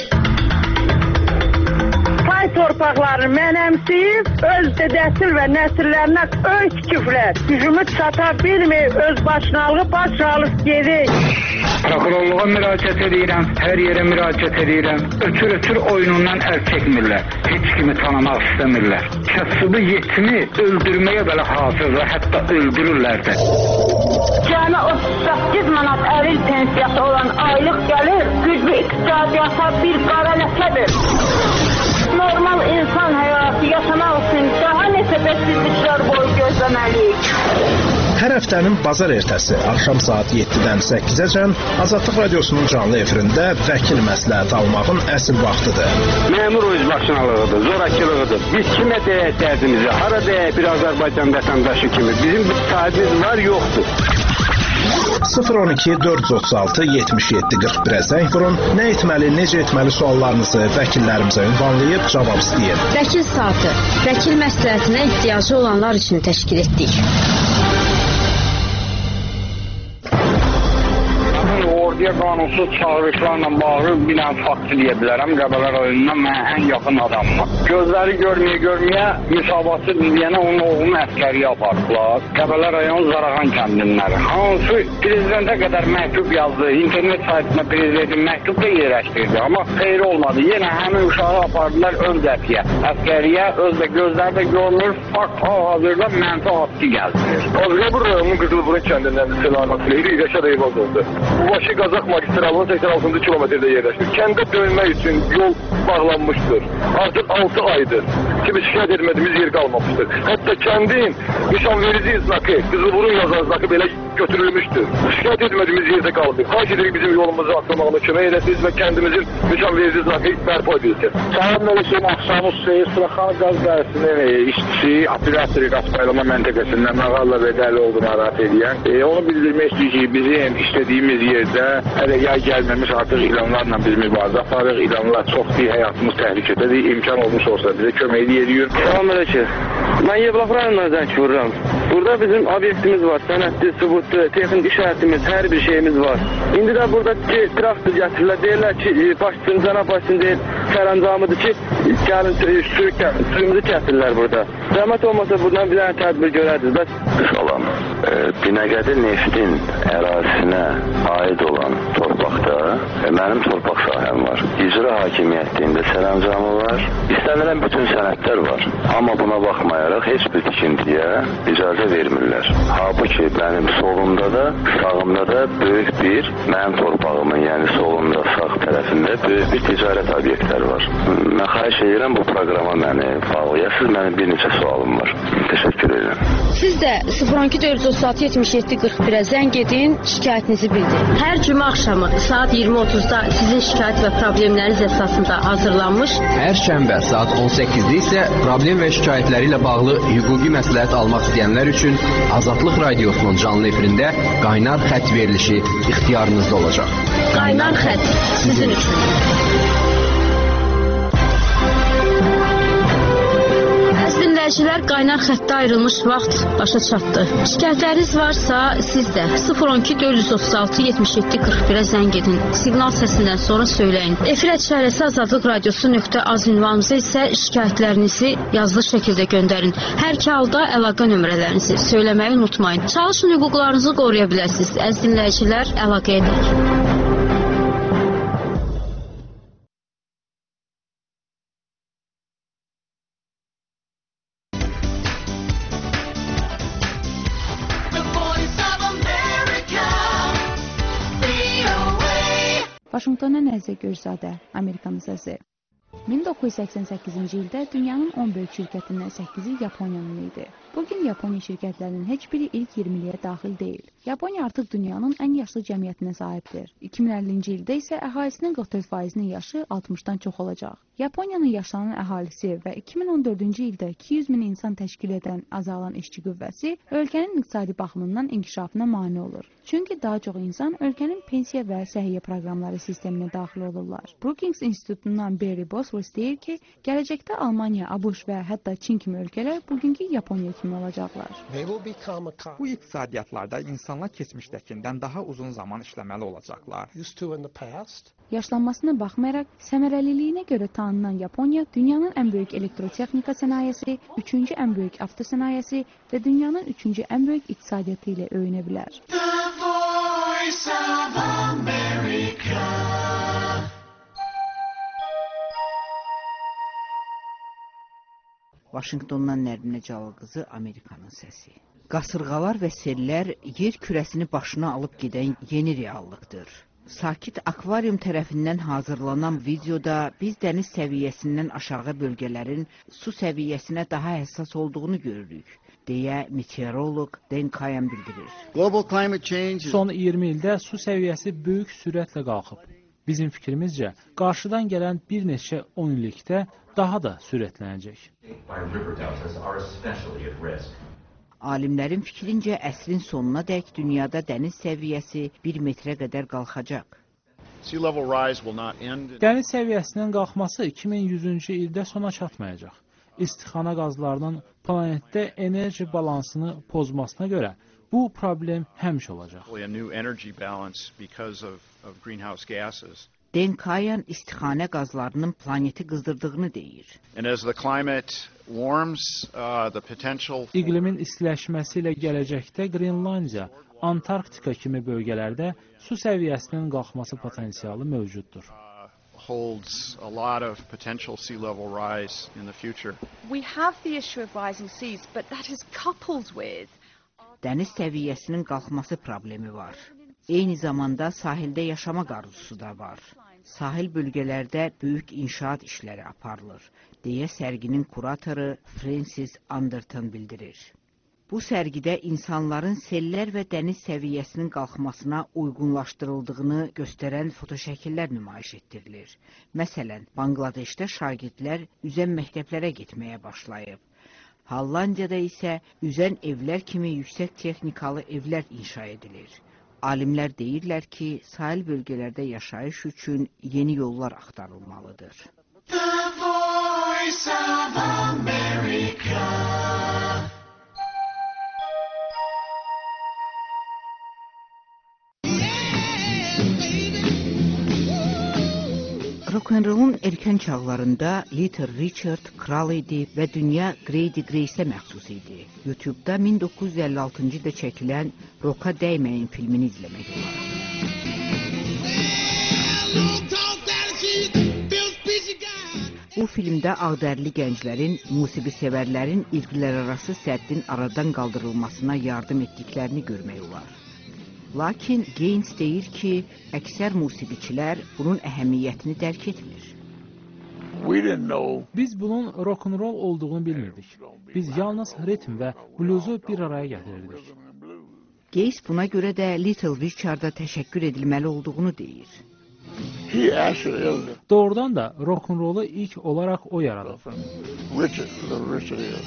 Pay torpaqlarını mənəmsiyib, öz dədəsil və nəsillərinə öz küfrlər. Gücümü çata bilməyib, öz başınalığı baş alıb gedir. Prokurorluğa müraciət edirəm, hər yerə müraciət edirəm. Ötür-ötür oyunundan əl çəkmirlər. Heç kimi tanımaq istəmirlər. Kasıbı yetimi öldürməyə belə hazırlar, hətta öldürürlər də. Cəmi otuz səkkiz manat əril pensiyası olan aylıq gəlir, güclü iqtisadiyyata bir qara ləkədir. Normal insan həyatı yaşamaq üçün daha neçə bəsizliklər boyu gözləməliyik. Hər həftənin bazar ertəsi axşam saat yeddidən səkkizəcən Azadlıq Radiosunun canlı efirində vəkil məsləhət almağın əsl vaxtıdır. Məmur özbaşınalığıdır, zorakılığıdır. Biz kimə deyək dərdimizi, hara deyək bir Azərbaycan vətəndaşı kimi. Bizim bir sahibimiz var, yoxdur. sıfır on iki dörd yüz otuz altı yetmiş yeddi qırx birə zəng vurun. Nə etməli, necə etməli suallarınızı vəkillərimizə ünvanlayıb cavab istəyin. Vəkil saatı, vəkil məsləhətinə ehtiyacı olanlar üçün təşkil etdik. Orduya qanunsuz çağırışlarla bağlı bir dənə fakt deyə bilərəm. Qəbələ rayonundan mənə ən yaxın adamım. Gözləri görməyə görməyə müsabatı deyənə onun oğlunu əskəriyə apardılar. Qəbələ rayon Zarağan kəndinləri. Hansı prezidentə qədər məktub yazdı. İnternet saytına prezidentin məktub da yerləşdirdi. Amma xeyri olmadı. Yenə həmin uşağı apardılar ön dəfiyə. Əskəriyə özlə gözlərdə görünür. Fakt hal-hazırda mənfi haqqı gəldirir. Azqabur rayonunun Qızılburun kəndindən selamat Leyli Yaşar Eyvaz oldu. Bu başı Qazaq magistralının səksən altıncı kilometrdə yerləşir. Kəndə dönmək üçün yol bağlanmışdır. Artıq altı aydır ki, biz şikayət etmədiyimiz yer qalmamışdır. Hətta kəndin nişanverici znakı, Qızılburun yazan znakı belə götürülmüşdür. Şikayət etmədiyimiz yerdə qaldı. Xahiş edirik bizim yolumuzu açılmağına kömək edəsiniz və kəndimizin nişanverici znakı bərpa edilsin. Salam Məlikən Axşamız Seyir Suraxanı qaz dərəsinin işçisi, operatori qazpaylama məntəqəsindən Məğalla Vedəli oldu narahat edən. E, onu bildirmək istəyir ki, bizim işlədiyimiz yerdə hələ yay gəlməmiş artıq ilanlarla biz mübarizə aparıq. İlanlar çoxdur, həyatımız təhlükədədir. İmkan olmuş olsa bizə kömək ediyor. Salam Məlikən. Mən Yevlax rayonundan zəng vururam. Burada bizim obyektimiz var, sənədli, sübutlu, texnik işarətimiz, hər bir şeyimiz var. İndi də burada ki, traktor gətirirlər, deyirlər ki, başçısını, cənab başçısını deyir, sərəncamıdır ki, gəlin suyumuzu kəsilirlər burada. Zəhmət olmasa buradan bir dənə tədbir görərdiniz. Bəs... Salam. E, Binəqədi Neftin ərazisinə aid olan torpaqda e, mənim torpaq sahəm var. İcra icra hakimiyyətində sərəncamı var. İstənilən bütün sənədlər var. Amma buna baxmayaraq heç bir tikintiyə icazə vermirlər. Halbuki mənim solumda da, sağımda da böyük bir, mənim torpağımın, yəni solumda, sağ tərəfində böyük bir ticarət obyektləri var. Mən xahiş edirəm bu proqrama məni bağlayasınız. Mənim bir neçə sualım var. Təşəkkür edirəm. Siz də sıfır on iki dörd yüz otuz altı yetmiş yeddi qırx birə zəng edin, şikayətinizi bildirin. Hər cümə axşamı saat iyirmi otuzda sizin şikayət və problemləriniz əsasında hazırlanmış. Hər şənbə saat on səkkizdə isə problem və şikayətləri ilə bağlı hüquqi məsləhət almaq istəyənlər üçün Azadlıq Radiosunun canlı efirində qaynar xətt verilişi ixtiyarınızda olacaq. Qaynar xətt sizin üçün. Dinləyicilər, qaynar xəttə ayrılmış vaxt başa çatdı. Şikayətləriniz varsa siz də sıfır on iki dörd yüz otuz altı yetmiş yeddi qırx birə zəng edin. Siqnal səsindən sonra söyləyin. Efir əşarəsi azadlıq radiosu nöqtə az ünvanımıza isə şikayətlərinizi yazılı şəkildə göndərin. Hər iki halda əlaqə nömrələrinizi söyləməyi unutmayın. Çalışın hüquqlarınızı qoruya biləsiniz. Əziz dinləyicilər, əlaqə edək. Vaşinqtona Nəzə Görzadə, Amerikanın səsi. min doqquz yüz səksən səkkizinci ildə dünyanın on böyük şirkətindən səkkizi Yaponiyanın idi. Bugün Yaponiya şirkətlərinin heç biri ilk iyirmiliyə daxil deyil. Yaponiya artıq dünyanın ən yaşlı cəmiyyətinə sahibdir. iki min əllinci ildə isə əhalisinin qırx dörd faizinin yaşı altmışdan çox olacaq. Yaponiyanın yaşlanan əhalisi və iki min on dördüncü ildə iki yüz min insan təşkil edən azalan işçi qüvvəsi ölkənin iqtisadi baxımından inkişafına mane olur. Çünki daha çox insan ölkənin pensiya və səhiyyə proqramları sisteminə daxil olurlar. Brookings İnstitutundan Barry Bosworth deyir ki, gələcəkdə Almaniya, ABŞ və hətta Çin kimi ölkələr bugünkü Yaponiya kimi olacaqlar. Bu iqtisadiyyatlarda insanlar keçmişdəkindən daha uzun zaman işləməli olacaqlar. Yaşlanmasına baxmayaraq, səmərəliliyinə görə tanınan Yaponiya dünyanın ən böyük elektrotexnika sənayesi, üçüncü ən böyük avto sənayesi və dünyanın üçüncü ən böyük iqtisadiyyatı ilə öyünə bilər. Vaşinqtondan Nərminə Cavılqızı, Amerikanın səsi. Qasırğalar və sellər yer kürəsini başına alıb gedən yeni reallıqdır. Sakit Akvarium tərəfindən hazırlanan videoda biz dəniz səviyyəsindən aşağı bölgələrin su səviyyəsinə daha həssas olduğunu görürük, deyə meteoroloq Dan Kayan bildirir. Son iyirmi ildə su səviyyəsi böyük sürətlə qalxıb. Bizim fikrimizcə, qarşıdan gələn bir neçə on illikdə daha da sürətlənəcək. Alimlərin fikrincə əsrin sonuna dək dünyada dəniz səviyyəsi bir metrə qədər qalxacaq. Dəniz səviyyəsinin qalxması iki min yüzüncü ildə sona çatmayacaq. İstixana qazlarının planetdə enerji balansını pozmasına görə bu problem həmişə olacaq. Dan Kayan istixanə qazlarının planeti qızdırdığını deyir. İqlimin istiləşməsi ilə gələcəkdə Qrenlandiya, Antarktika kimi bölgələrdə su səviyyəsinin qalxması potensialı mövcuddur. holds a lot of potential sea level rise in the future. We have the issue of rising seas, but that is coupled with dəniz səviyyəsinin qalxması problemi var. Eyni zamanda sahildə yaşamaq arzusu da var. Sahil bölgələrdə böyük inşaat işləri aparılır, deyə sərginin kuratoru Francis Anderton bildirir. Bu sərgidə insanların sellər və dəniz səviyyəsinin qalxmasına uyğunlaşdırıldığını göstərən fotoşəkillər nümayiş etdirilir. Məsələn, Bangladeşdə şagirdlər üzən məktəblərə getməyə başlayıb. Hollandiyada isə üzən evlər kimi yüksək texnikalı evlər inşa edilir. Alimlər deyirlər ki, sahil bölgələrdə yaşayış üçün yeni yollar axtarılmalıdır. The Voice of America. Rock'n'roll'un erkən çağlarında Little Richard kral idi və dünya Grady Grace'ə məxsus idi. YouTube'da min doqquz yüz əlli altıncı ildə çəkilən Rock'a Dəyməyin filmini izləmək olar. Bu filmdə ağdərli gənclərin, musiqi sevərlərin irqilərarası səddin aradan qaldırılmasına yardım etdiklərini görmək olar. Lakin Gaines deyir ki, əksər musiqiçilər bunun əhəmiyyətini dərk etmir. Biz bunun rock'n'roll olduğunu bilmirdik. Biz yalnız ritm və bluzu bir araya gətirirdik. Gaines buna görə də Little Richard'a təşəkkür edilməli olduğunu deyir. Doğrudan da rock'n'rollu ilk olaraq o yaradıb. Richard, Little Richard is.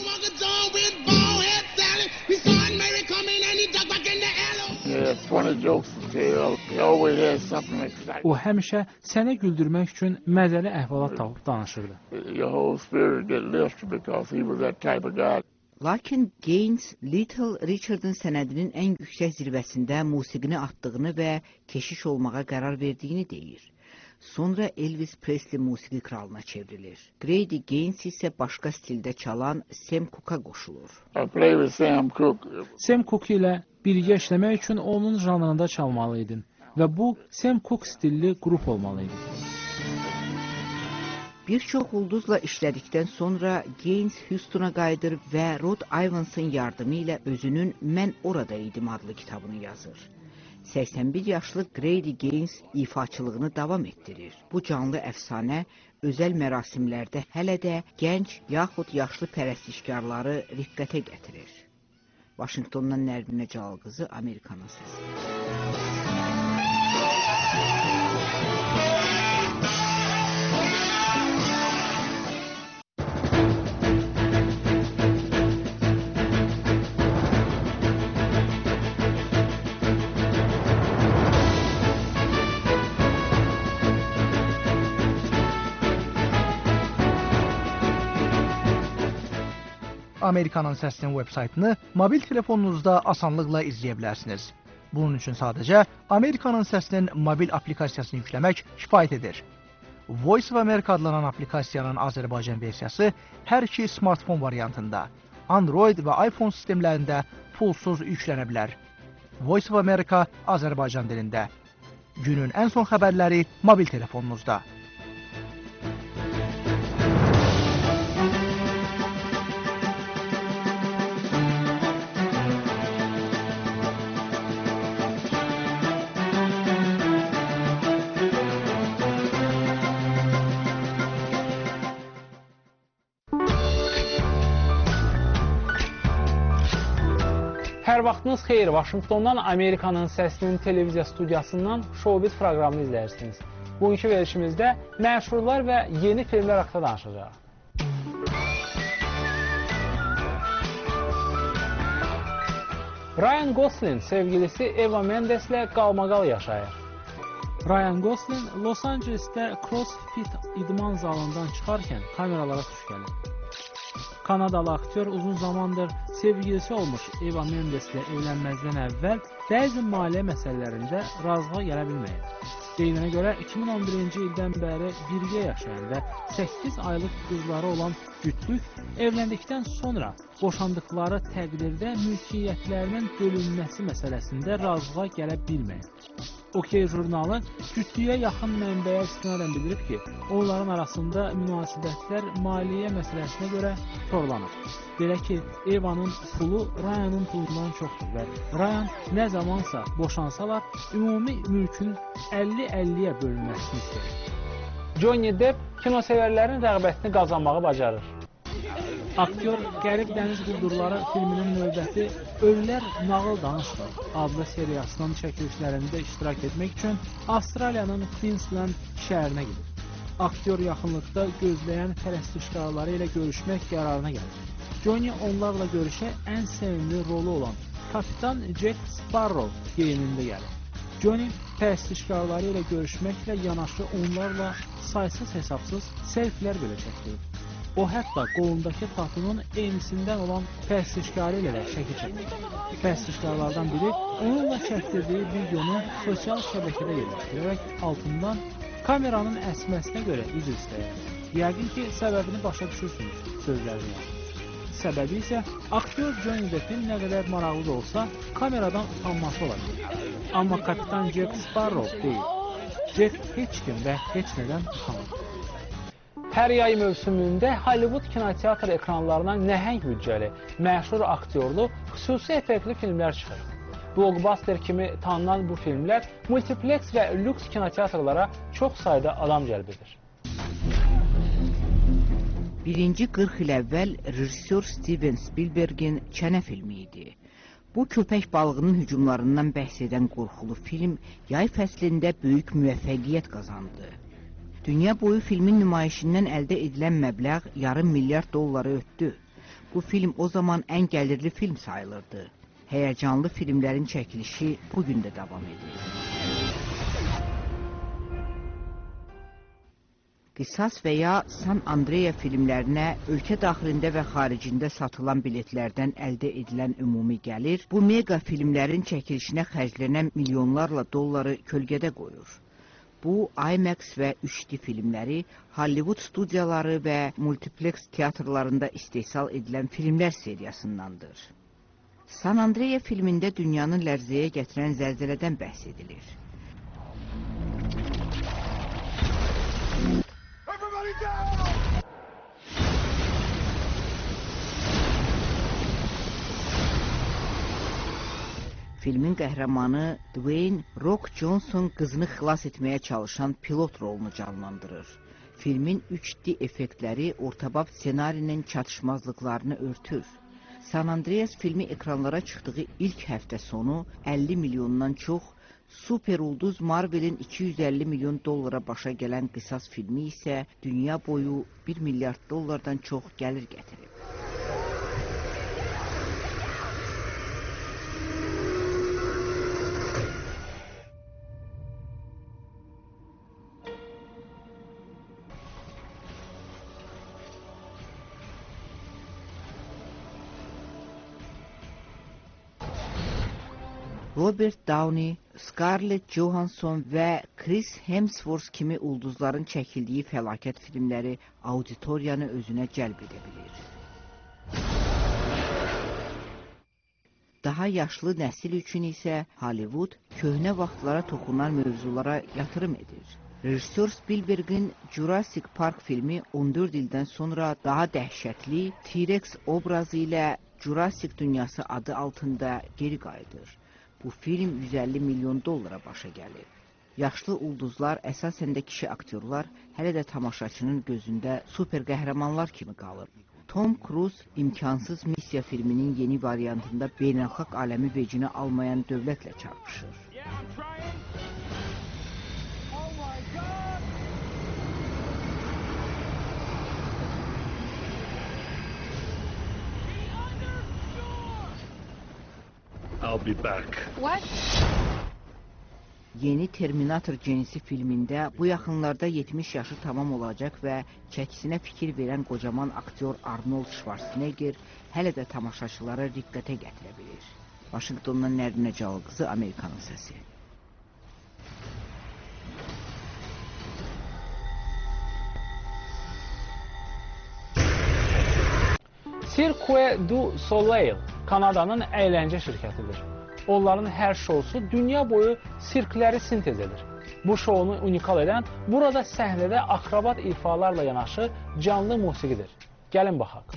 O həmişə səni güldürmək üçün məzəli əhvalat tapıb danışırdı. Lakin Gaines, Little Richard'ın sənədinin ən yüksək zirvəsində musiqini atdığını və keşiş olmağa qərar verdiyini deyir. Sonra Elvis Presley musiqi kralına çevrilir. Grady Gaines isə başqa stildə çalan Sam Cooke'a qoşulur. Sam Cooke ilə birgə işləmək üçün onun janrında çalmalı idin və bu Sam Cooke stilli qrup olmalı idi. Bir çox ulduzla işlədikdən sonra Gaines Houston'a qayıdır və Rod Ivans'ın yardımı ilə özünün Mən Orada idim adlı kitabını yazır. səksən bir yaşlı Grady Gaines ifaçılığını davam etdirir. Bu canlı əfsanə özəl mərasimlərdə hələ də gənc yaxud yaşlı pərəstişkarları riqqətə gətirir. Vaşinqtondan Nərminə Calalqızı, Amerikanın səsi. Amerikanın Səsinin veb-saytını mobil telefonunuzda asanlıqla izləyə bilərsiniz. Bunun üçün sadəcə Amerikanın Səsinin mobil aplikasiyasını yükləmək kifayət edir. Voice of America adlanan aplikasiyanın Azərbaycan versiyası hər iki smartfon variantında, Android və iPhone sistemlərində pulsuz yüklənə bilər. Voice of America Azərbaycan dilində. Günün ən son xəbərləri mobil telefonunuzda. Hər vaxtınız xeyir, Vaşinqtondan Amerikanın Səsinin televiziya studiyasından Showbiz proqramını izləyirsiniz. Bugünkü verilişimizdə məşhurlar və yeni filmlər haqqında danışacağıq. Ryan Gosling sevgilisi Eva Mendes'lə qalmaqal yaşayır. Ryan Gosling Los Angeles'də CrossFit idman zalından çıxarkən kameralara tuş gəlir. Kanadalı aktyor uzun zamandır sevgilisi olmuş Eva Mendes'lə evlənməzdən əvvəl bəzi maliyyə məsələlərində razılığa gələ bilməyib. Deyilənə görə iki min on birinci ildən bəri birgə yaşayan və səkkiz aylıq qızları olan cütlük evləndikdən sonra boşandıqları təqdirdə mülkiyyətlərinin bölünməsi məsələsində razılığa gələ bilməyib. OK jurnalı cütlüyə yaxın mənbəyə istinadən bildirib ki, onların arasında münasibətlər maliyyə məsələsinə görə korlanır. Belə ki, Eva'nın pulu Ryan'ın pulundan çoxdur və Ryan nə zamansa boşansalar, ümumi mülkün əlli əlliyə bölünməsini istəyir. Johnny Depp kinosevərlərin rəğbətini qazanmağı bacarır. Aktyor Qərib Dəniz Quldurları filminin növbəti Ölülər Nağıl Danışmır adlı seriyasının çəkilişlərində iştirak etmək üçün Avstraliyanın Queensland şəhərinə gedir. Aktyor yaxınlıqda gözləyən pərəstişkarları ilə görüşmək qərarına gəlir. Johnny onlarla görüşə ən sevimli rolu olan Kapitan Jack Sparrow geyimində gəlir. Johnny pərəstişkarları ilə görüşməklə yanaşı onlarla saysız hesabsız selfilər belə çəkdirir. O hətta qolundakı tatunun eynisindən olan pərəstişkarı ilə də şəkil çəkir. Pərəstişkarlardan biri onunla çəkdirdiyi videonu sosial şəbəkədə yerləşdirərək altından kameranın əsməsinə görə üzr istəyir. Yəqin ki, səbəbini başa düşürsünüz sözlərini. Səbəbi isə aktyor Johnny Depp'in nə qədər maraqlı da olsa kameradan utanması olabilir. Amma Kapitan Jack Sparrow deyil. Jack heç kim və heç nədən utanır. Hər yay mövsümündə Hollywood kinoteatr ekranlarına nəhəng büdcəli, məşhur aktyorlu, xüsusi effektli filmlər çıxır. Blockbuster kimi tanınan bu filmlər multiplex və lüks kinoteatrlara çox sayda adam cəlb edir. Birinci qırx il əvvəl rejissor Steven Spielbergin Çənə filmi idi. Bu köpək balığının hücumlarından bəhs edən qorxulu film yay fəslində böyük müvəffəqiyyət qazandı. Dünya boyu filmin nümayişindən əldə edilən məbləğ yarım milyard dolları ötdü. Bu film o zaman ən gəlirli film sayılırdı. Həyəcanlı filmlərin çəkilişi bugün də davam edir. Qisas və ya San Andreas filmlərinə ölkə daxilində və xaricində satılan biletlərdən əldə edilən ümumi gəlir, bu mega filmlərin çəkilişinə xərclənən milyonlarla dolları kölgədə qoyur. Bu, IMAX və üç D filmləri, Hollywood studiyaları və multiplex teatrlarında istehsal edilən filmlər seriyasındandır. San Andreas filmində dünyanı lərzəyə gətirən zəlzələdən bəhs edilir. Filmin qəhrəmanı Dwayne Rock Johnson qızını xilas etməyə çalışan pilot rolunu canlandırır. Filmin üç D effektləri ortabab ssenarinin çatışmazlıqlarını örtür. San Andreas filmi ekranlara çıxdığı ilk həftə sonu əlli milyondan çox, super ulduz Marvel'in iki yüz əlli milyon dollara başa gələn Qisas filmi isə dünya boyu bir milyard dollardan çox gəlir gətirib. Robert Downey, Scarlett Johansson və Chris Hemsworth kimi ulduzların çəkildiyi fəlakət filmləri auditoriyanı özünə cəlb edə bilir. Daha yaşlı nəsil üçün isə Hollywood köhnə vaxtlara toxunan mövzulara yatırım edir. Rejissor Spielbergin Jurassic Park filmi on dörd ildən sonra daha dəhşətli T-Rex obrazı ilə Jurassic dünyası adı altında geri qayıdır. Bu film yüz əlli milyon dollara başa gəlir. Yaşlı ulduzlar, əsasən də kişi aktyorlar, hələ də tamaşaçının gözündə super qəhrəmanlar kimi qalır. Tom Cruise imkansız missiya filminin yeni variantında beynəlxalq aləmi vecinə almayan dövlətlə çarpışır. I'll be back. What? Yeni Terminator cinsi filmində bu yaxınlarda yetmiş yaşı tamam olacaq və çəkisinə fikir verən qocaman aktyor Arnold Schwarzenegger hələ də tamaşaçılara diqqətə gətirə bilir. Washingtondan Nərinə Calqızı, Amerikanın səsi. Cirque du Soleil Kanadanın əyləncə şirkətidir. Onların hər şousu dünya boyu sirkləri sintez edir. Bu şounu unikal edən burada səhnədə akrobat ifalarla yanaşı canlı musiqidir. Gəlin baxaq.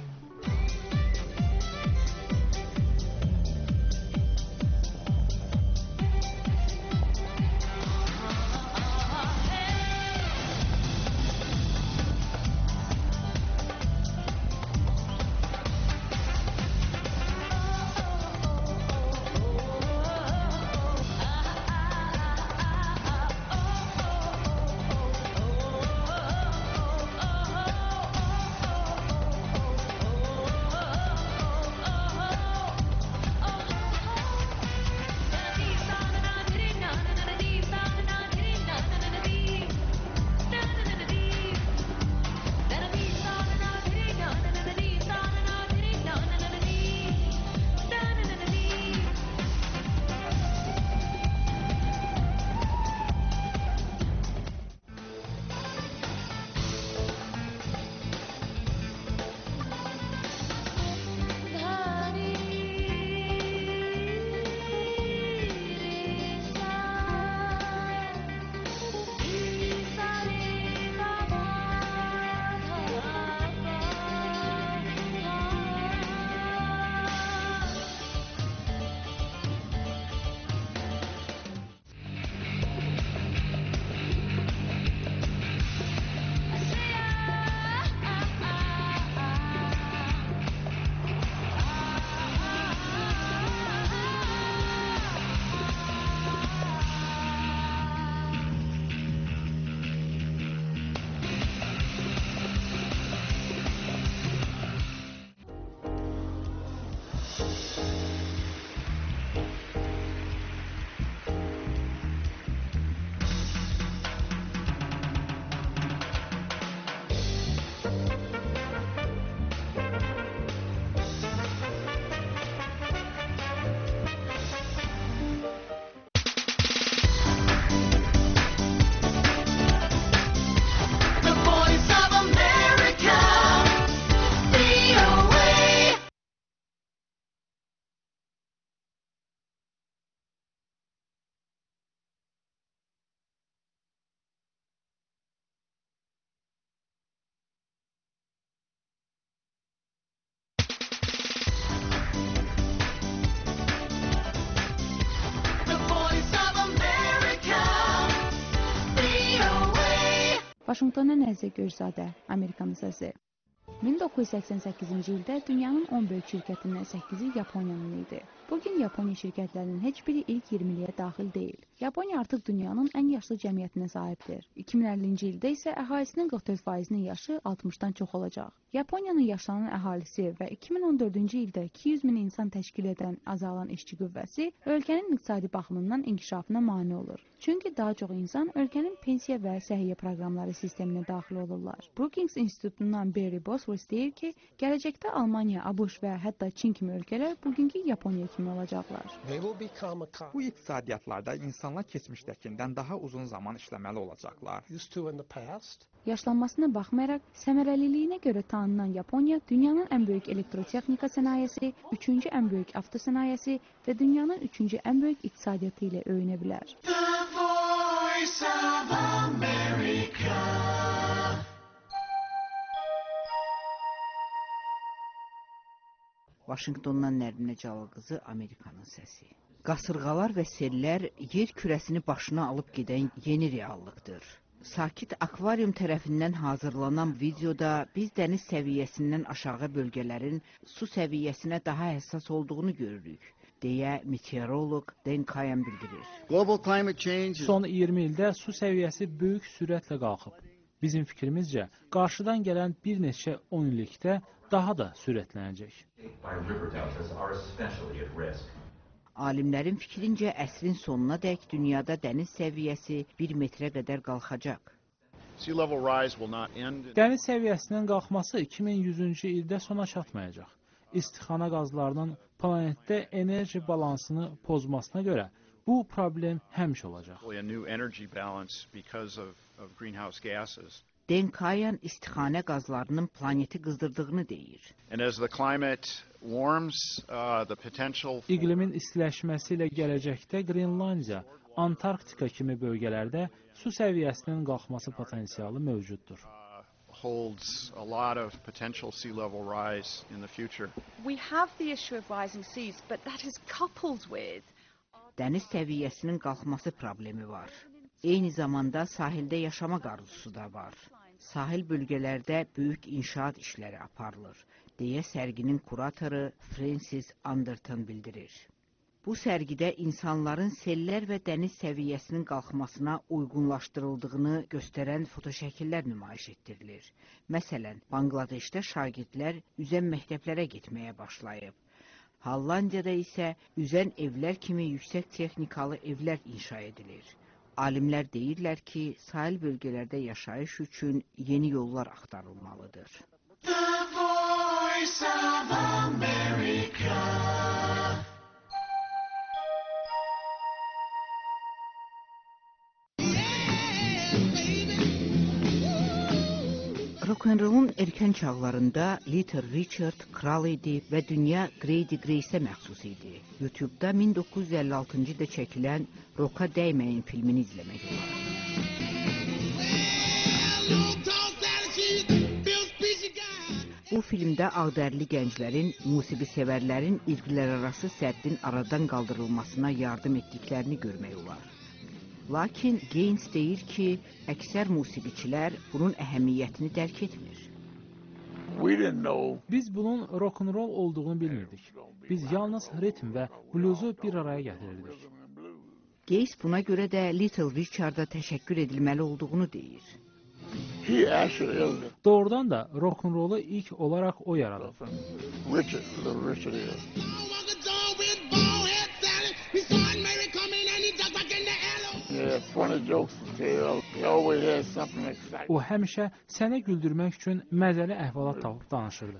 Vaşinqtondan Əzizə Görzadə, Amerikanın səsi. min doqquz yüz səksən səkkizinci ildə dünyanın on böyük şirkətindən səkkizi Yaponiyanın idi. Bugün Yaponiya şirkətlərinin heç biri ilk iyirmiliyə daxil deyil. Yaponiya artıq dünyanın ən yaşlı cəmiyyətinə sahibdir. iki min əllinci ildə isə əhalisinin qırx dörd faizinin yaşı altmışdan çox olacaq. Yaponiyanın yaşlanan əhalisi və iki min on dördüncü ildə iki yüz min insan təşkil edən azalan işçi qüvvəsi ölkənin iqtisadi baxımından inkişafına mane olur. Çünki daha çox insan ölkənin pensiya və səhiyyə proqramları sisteminə daxil olurlar. Brookings İnstitutundan Barry Bosworth deyir ki, gələcəkdə Almaniya, ABŞ və hətta Çin kimi ölkələr bugünkü Yaponiya kimi olacaqlar. Bu iqtisadiyyatlarda insanlar keçmişdəkindən daha uzun zaman işləməli olacaqlar. Yaşlanmasına baxmayaraq, səmərəliliyinə görə tanınan Yaponiya dünyanın ən böyük elektrotexnika sənayesi, üçüncü ən böyük avto sənayesi və dünyanın üçüncü ən böyük iqtisadiyyatı ilə öyünə bilər. Vaşinqtondan Nərminə Cəlal qızı, Amerikanın səsi. Qasırğalar və sellər yer kürəsini başına alıb gedən yeni reallıqdır. Sakit Akvarium tərəfindən hazırlanan videoda biz dəniz səviyyəsindən aşağı bölgələrin su səviyyəsinə daha həssas olduğunu görürük, deyə meteoroloq Dan Kayan bildirir. Son iyirmi ildə su səviyyəsi böyük sürətlə qalxıb. Bizim fikrimizcə, qarşıdan gələn bir neçə on illikdə daha da sürətlənəcək. Alimlərin fikrincə əsrin sonuna dək dünyada dəniz səviyyəsi bir metrə qədər qalxacaq. Dəniz səviyyəsinin qalxması iki min yüzüncü ildə sona çatmayacaq. İstixana qazlarının planetdə enerji balansını pozmasına görə bu problem həmişə olacaq. Dan Kayan istixanə qazlarının planeti qızdırdığını deyir. İqlimin istiləşməsi ilə gələcəkdə Qrenlandiya, Antarktika kimi bölgələrdə su səviyyəsinin qalxması potensialı mövcuddur. holds a lot of potential sea level rise in the future. We have the issue of rising seas, but that is coupled with dəniz səviyyəsinin qalxması problemi var. Eyni zamanda sahildə yaşamaq arzusu da var. Sahil bölgələrdə böyük inşaat işləri aparılır, deyə sərginin kuratoru Francis Anderton bildirir. Bu sərgidə insanların sellər və dəniz səviyyəsinin qalxmasına uyğunlaşdırıldığını göstərən fotoşəkillər nümayiş etdirilir. Məsələn, Bangladeşdə şagirdlər üzən məktəblərə getməyə başlayıb. Hollandiyada isə üzən evlər kimi yüksək texnikalı evlər inşa edilir. Alimlər deyirlər ki, sahil bölgələrdə yaşayış üçün yeni yollar axtarılmalıdır. The Voice of America. Rock'n'roll'un erkən çağlarında Little Richard kral idi və dünya Grady Grace'ə məxsus idi. YouTube'da min doqquz yüz əlli altıncı ildə çəkilən Rock'a Dəyməyin filmini izləmək olar. Bu filmdə ağdərli gənclərin, musiqi sevərlərin irqlərarası səddin aradan qaldırılmasına yardım etdiklərini görmək olar. Lakin Gaines deyir ki, əksər musiqiçilər bunun əhəmiyyətini dərk etmir. Biz bunun rock'n'roll olduğunu bilmirdik. Biz yalnız ritm və bluzu bir araya gətirirdik. Gaines buna görə də Little Richard'a təşəkkür edilməli olduğunu deyir. Doğrudan da rock'n'rollu ilk olaraq o yaradıb. Richard, Little Richard is. O həmişə səni güldürmək üçün məzəli əhvalat tapıb danışırdı.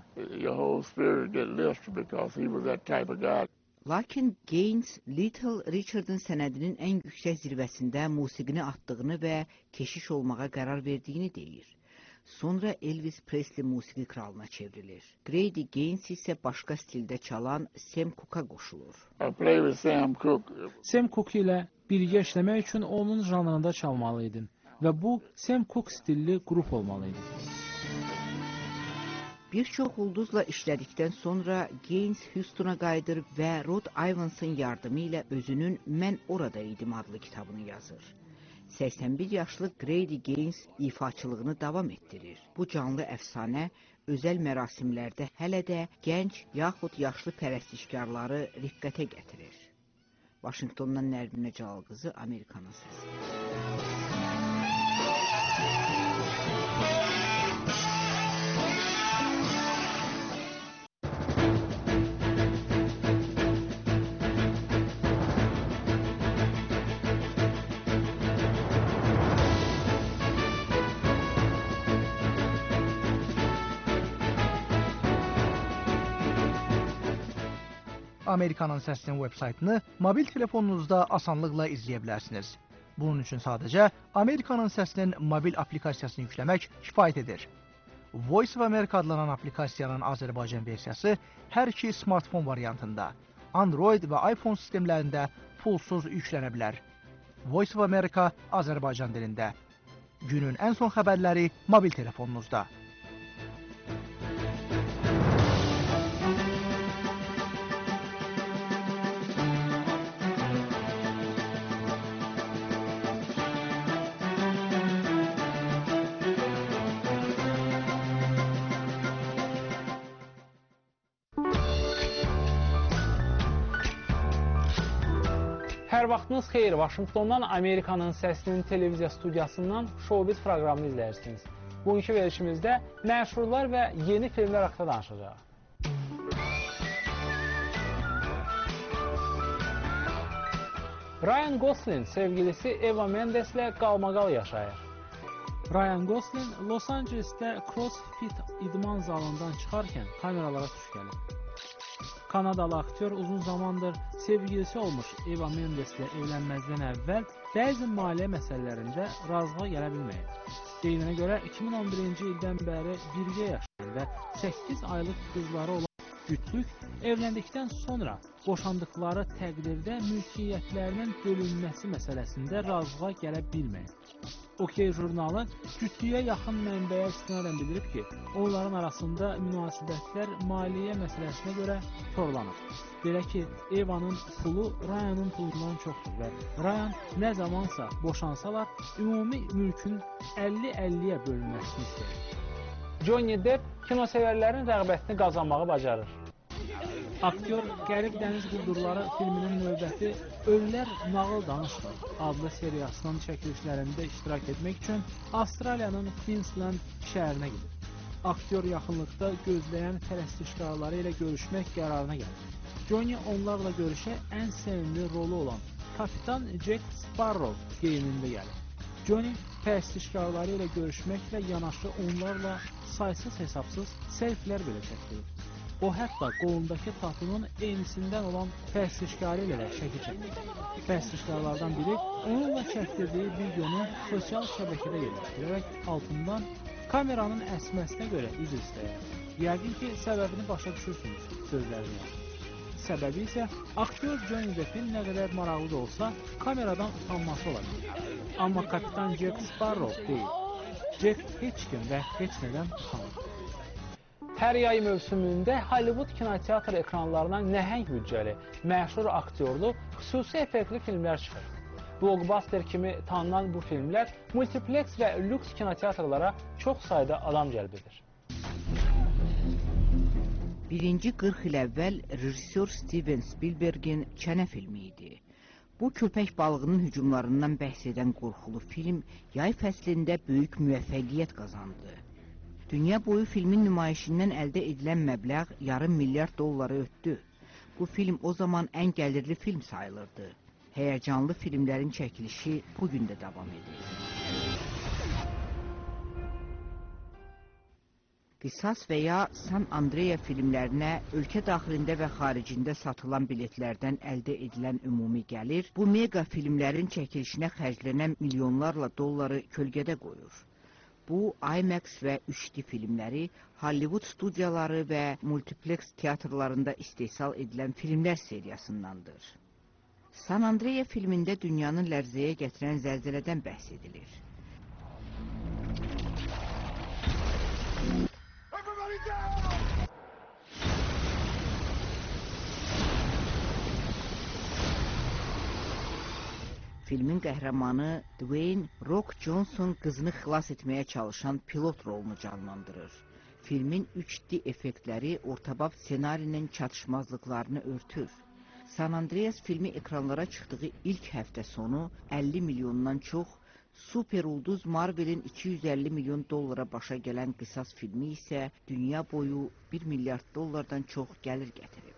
Lakin Gaines, Little Richard'ın sənədinin ən yüksək zirvəsində musiqini atdığını və keşiş olmağa qərar verdiyini deyir. Sonra Elvis Presley musiqi kralına çevrilir. Grady Gaines isə başqa stildə çalan Sam Cooke'a qoşulur. Sam Cooke ilə birgə işləmək üçün onun janrında çalmalı idin və bu Sam Cooke stilli qrup olmalı idi. Bir çox ulduzla işlədikdən sonra Gaines Houston'a qayıdır və Rod Ivans'ın yardımı ilə özünün Mən Orada idim adlı kitabını yazır. səksən bir yaşlı Grady Gaines ifaçılığını davam etdirir. Bu canlı əfsanə özəl mərasimlərdə hələ də gənc yaxud yaşlı pərəstişkarları riqqətə gətirir. Vaşinqtondan Nərminə Calalqızı, Amerikanın səsi. Amerikanın Səsinin veb-saytını mobil telefonunuzda asanlıqla izləyə bilərsiniz. Bunun üçün sadəcə Amerikanın Səsinin mobil aplikasiyasını yükləmək kifayət edir. Voice of America adlanan aplikasiyanın Azərbaycan versiyası hər iki smartfon variantında, Android və iPhone sistemlərində pulsuz yüklənə bilər. Voice of America Azərbaycan dilində. Günün ən son xəbərləri mobil telefonunuzda. Hər vaxtınız xeyir, Vaşinqtondan Amerikanın Səsinin televiziya studiyasından Showbiz proqramını izləyirsiniz. Bugünkü verilişimizdə məşhurlar və yeni filmlər haqqında danışacağıq. Ryan Gosling sevgilisi Eva Mendes'lə qalmaqal yaşayır. Ryan Gosling Los Angeles'də CrossFit idman zalından çıxarkən kameralara tuş gəlir. Kanadalı aktyor uzun zamandır sevgilisi olmuş Eva Mendes'lə evlənməzdən əvvəl bəzi maliyyə məsələlərində razılığa gələ bilməyib. Deyilənə görə iki min on birinci ildən bəri birgə yaşayan və səkkiz aylıq qızları olan cütlük evləndikdən sonra boşandıqları təqdirdə mülkiyyətlərinin bölünməsi məsələsində razılığa gələ bilməyib. OK jurnalı cütlüyə yaxın mənbəyə istinadən bildirib ki, onların arasında münasibətlər maliyyə məsələsinə görə torlanır. Belə ki, Eva'nın pulu Ryan'ın pulundan çoxdur və Ryan nə zamansa boşansalar, ümumi mülkün əlli əlliyə bölünməsini istəyir. Johnny Depp kinosevərlərin rəğbətini qazanmağı bacarır. Aktyor Qərib Dəniz Quldurları filminin növbəti Ölülər Nağıl Danışmır adlı seriyasının çəkilişlərində iştirak etmək üçün Avstraliyanın Queensland şəhərinə gedir. Aktyor yaxınlıqda gözləyən pərəstişkarları ilə görüşmək qərarına gəlir. Johnny onlarla görüşə ən sevimli rolu olan Kapitan Jack Sparrow geyimində gəlir. Johnny pərəstişkarları ilə görüşməklə yanaşı onlarla saysız hesabsız selfilər belə çəkdirir. O hətta qolundakı tatunun eynisindən olan pərəstişkarı ilə də şəkil çəkir. Pərəstişkarlardan biri onunla çəkdirdiyi videonu sosial şəbəkədə yerləşdirərək altından kameranın əsməsinə görə üzr istəyir. Yəqin ki, səbəbini başa düşürsünüz sözlərini yazır. Səbəbi isə aktyor Johnny Depp'in nə qədər maraqlı da olsa kameradan utanması olabilir. Amma Kapitan Jack Sparrow deyil. Jack heç kim və heç nədən utanır. Hər yay mövsümündə Hollywood kinoteatr ekranlarına nəhəng büdcəli, məşhur aktyorlu, xüsusi effektli filmlər çıxır. Blockbuster kimi tanınan bu filmlər multiplex və lüks kinoteatrlara çox sayda adam cəlb edir. Birinci qırx il əvvəl rejissor Steven Spielberg'in Çənə filmi idi. Bu köpək balığının hücumlarından bəhs edən qorxulu film yay fəslində böyük müvəffəqiyyət qazandı. Dünya boyu filmin nümayişindən əldə edilən məbləğ yarım milyard dolları ötdü. Bu film o zaman ən gəlirli film sayılırdı. Həyəcanlı filmlərin çəkilişi bugün də davam edir. Qisas və ya San Andrea filmlərinə ölkə daxilində və xaricində satılan biletlərdən əldə edilən ümumi gəlir, bu mega filmlərin çəkilişinə xərclənən milyonlarla dolları kölgədə qoyur. Bu, IMAX və üç D filmləri, Hollywood studiyaları və multiplex teatrlarında istehsal edilən filmlər seriyasındandır. San Andrea filmində dünyanın lərzəyə gətirən zəlzələdən bəhs edilir. Filmin qəhrəmanı Dwayne Rock Johnson qızını xilas etməyə çalışan pilot rolunu canlandırır. Filmin üç D effektləri ortabab ssenarinin çatışmazlıqlarını örtür. San Andreas filmi ekranlara çıxdığı ilk həftə sonu əlli milyondan çox, super ulduz Marvel'in iki yüz əlli milyon dollara başa gələn Qisas filmi isə dünya boyu bir milyard dollardan çox gəlir gətirib.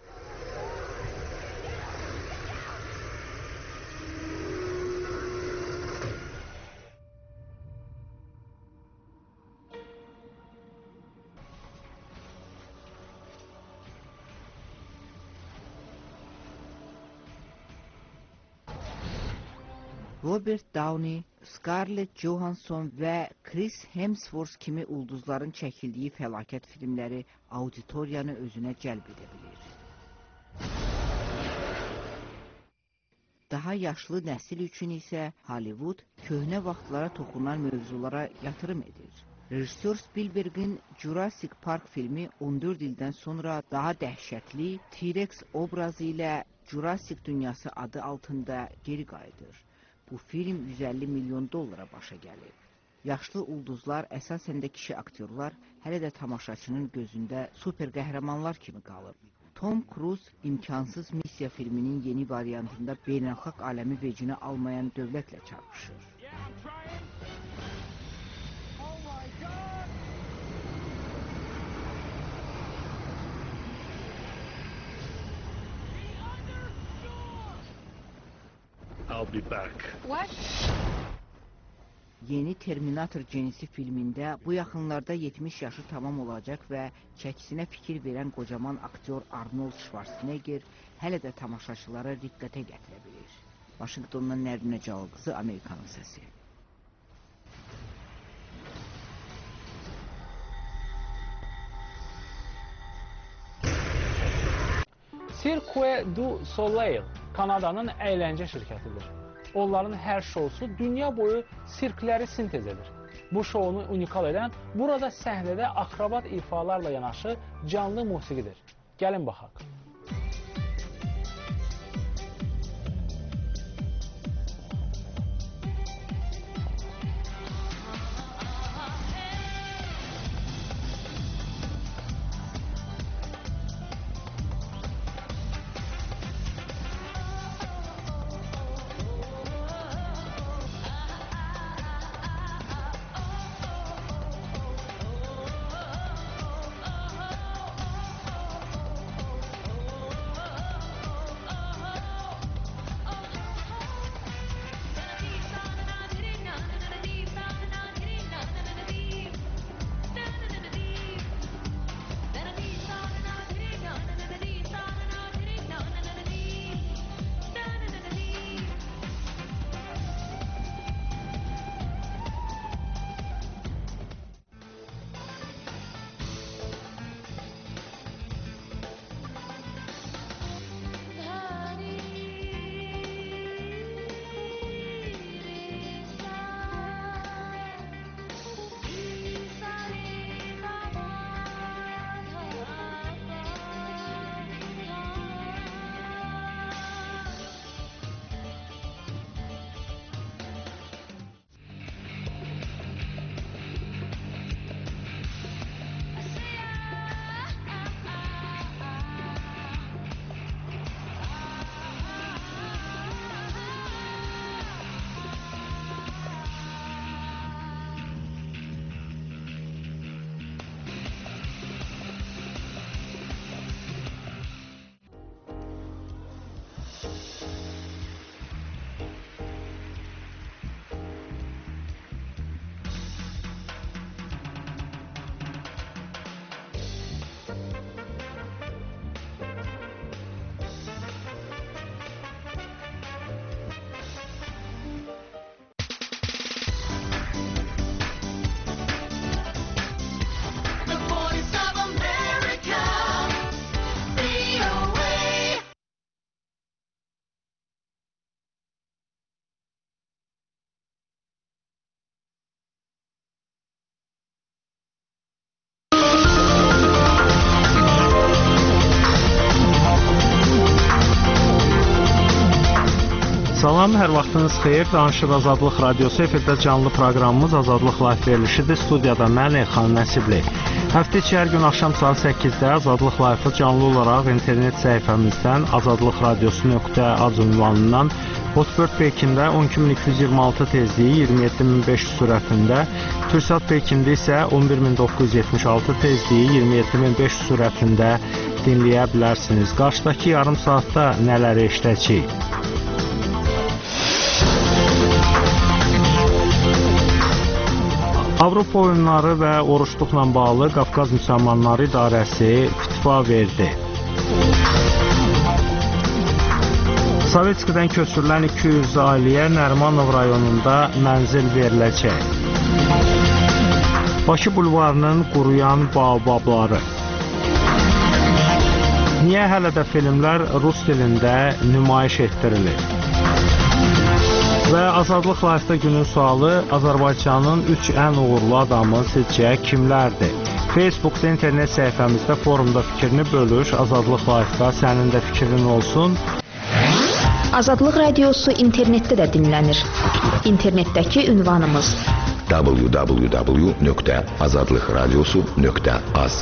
Robert Downey, Scarlett Johansson və Chris Hemsworth kimi ulduzların çəkildiyi fəlakət filmləri auditoriyanı özünə cəlb edə bilir. Daha yaşlı nəsil üçün isə Hollywood köhnə vaxtlara toxunan mövzulara yatırım edir. Rejissor Spielberg'in Jurassic Park filmi on dörd ildən sonra daha dəhşətli T-Rex obrazı ilə Jurassic dünyası adı altında geri qayıdır. Bu film yüz əlli milyon dollara başa gəlib. Yaşlı ulduzlar, əsasən də kişi aktyorlar, hələ də tamaşaçının gözündə super qəhrəmanlar kimi qalıb. Tom Cruise imkansız missiya filminin yeni variantında beynəlxalq aləmi vecinə almayan dövlətlə çarpışır. I'll be back. What? Yeni Terminator cinsi filmində bu yaxınlarda yetmiş yaşı tamam olacaq və çəkisinə fikir verən qocaman aktyor Arnold Schwarzenegger hələ də tamaşaçılara diqqətə gətirə bilir. Vaşinqtondan Nərminə Cavabqızı, Amerikanın səsi. Cirque du Soleil Kanadanın əyləncə şirkətidir. Onların hər şousu dünya boyu sirkləri sintez edir. Bu şounu unikal edən burada səhnədə akrobat ifalarla yanaşı canlı musiqidir. Gəlin baxaq. Salam, hər vaxtınız xeyir. Danışır Azadlıq Radiosu efirdə canlı proqramımız Azadlıq Live verilişidir. Studiyada mən Elxan Nəsibli. Həftə içi hər gün axşam saat səkkizdə Azadlıq Live-ı canlı olaraq internet səhifəmizdən azadlıq radiosu nöqtə az ünvanından Hotbird Pekində on iki min iki yüz iyirmi altı tezliyi iyirmi yeddi min beş yüz sürətində, Türksat Pekində isə on bir min doqquz yüz yetmiş altı tezliyi iyirmi yeddi min beş yüz sürətində dinləyə bilərsiniz. Qarşıdakı yarım saatda nələri eşidəcəyik? Avropa oyunları və oruçluqla bağlı Qafqaz Müsəlmanları İdarəsi fitva verdi. Sovetskidən köçürülən iki yüz ailəyə Nərimanov rayonunda mənzil veriləcək. Bakı bulvarının quruyan baobabları. Niyə hələ də filmlər rus dilində nümayiş etdirilir? Və Azadlıq Live-da günün sualı Azərbaycanın üç ən uğurlu adamı sizcə kimlərdir? Facebookda, internet səhifəmizdə, forumda fikrini bölüş. Azadlıq Live-da sənin də fikrin olsun. Azadlıq Radiosu internetdə də dinlənir. İnternetdəki ünvanımız w w w nöqtə azadlıq radiosu nöqtə az.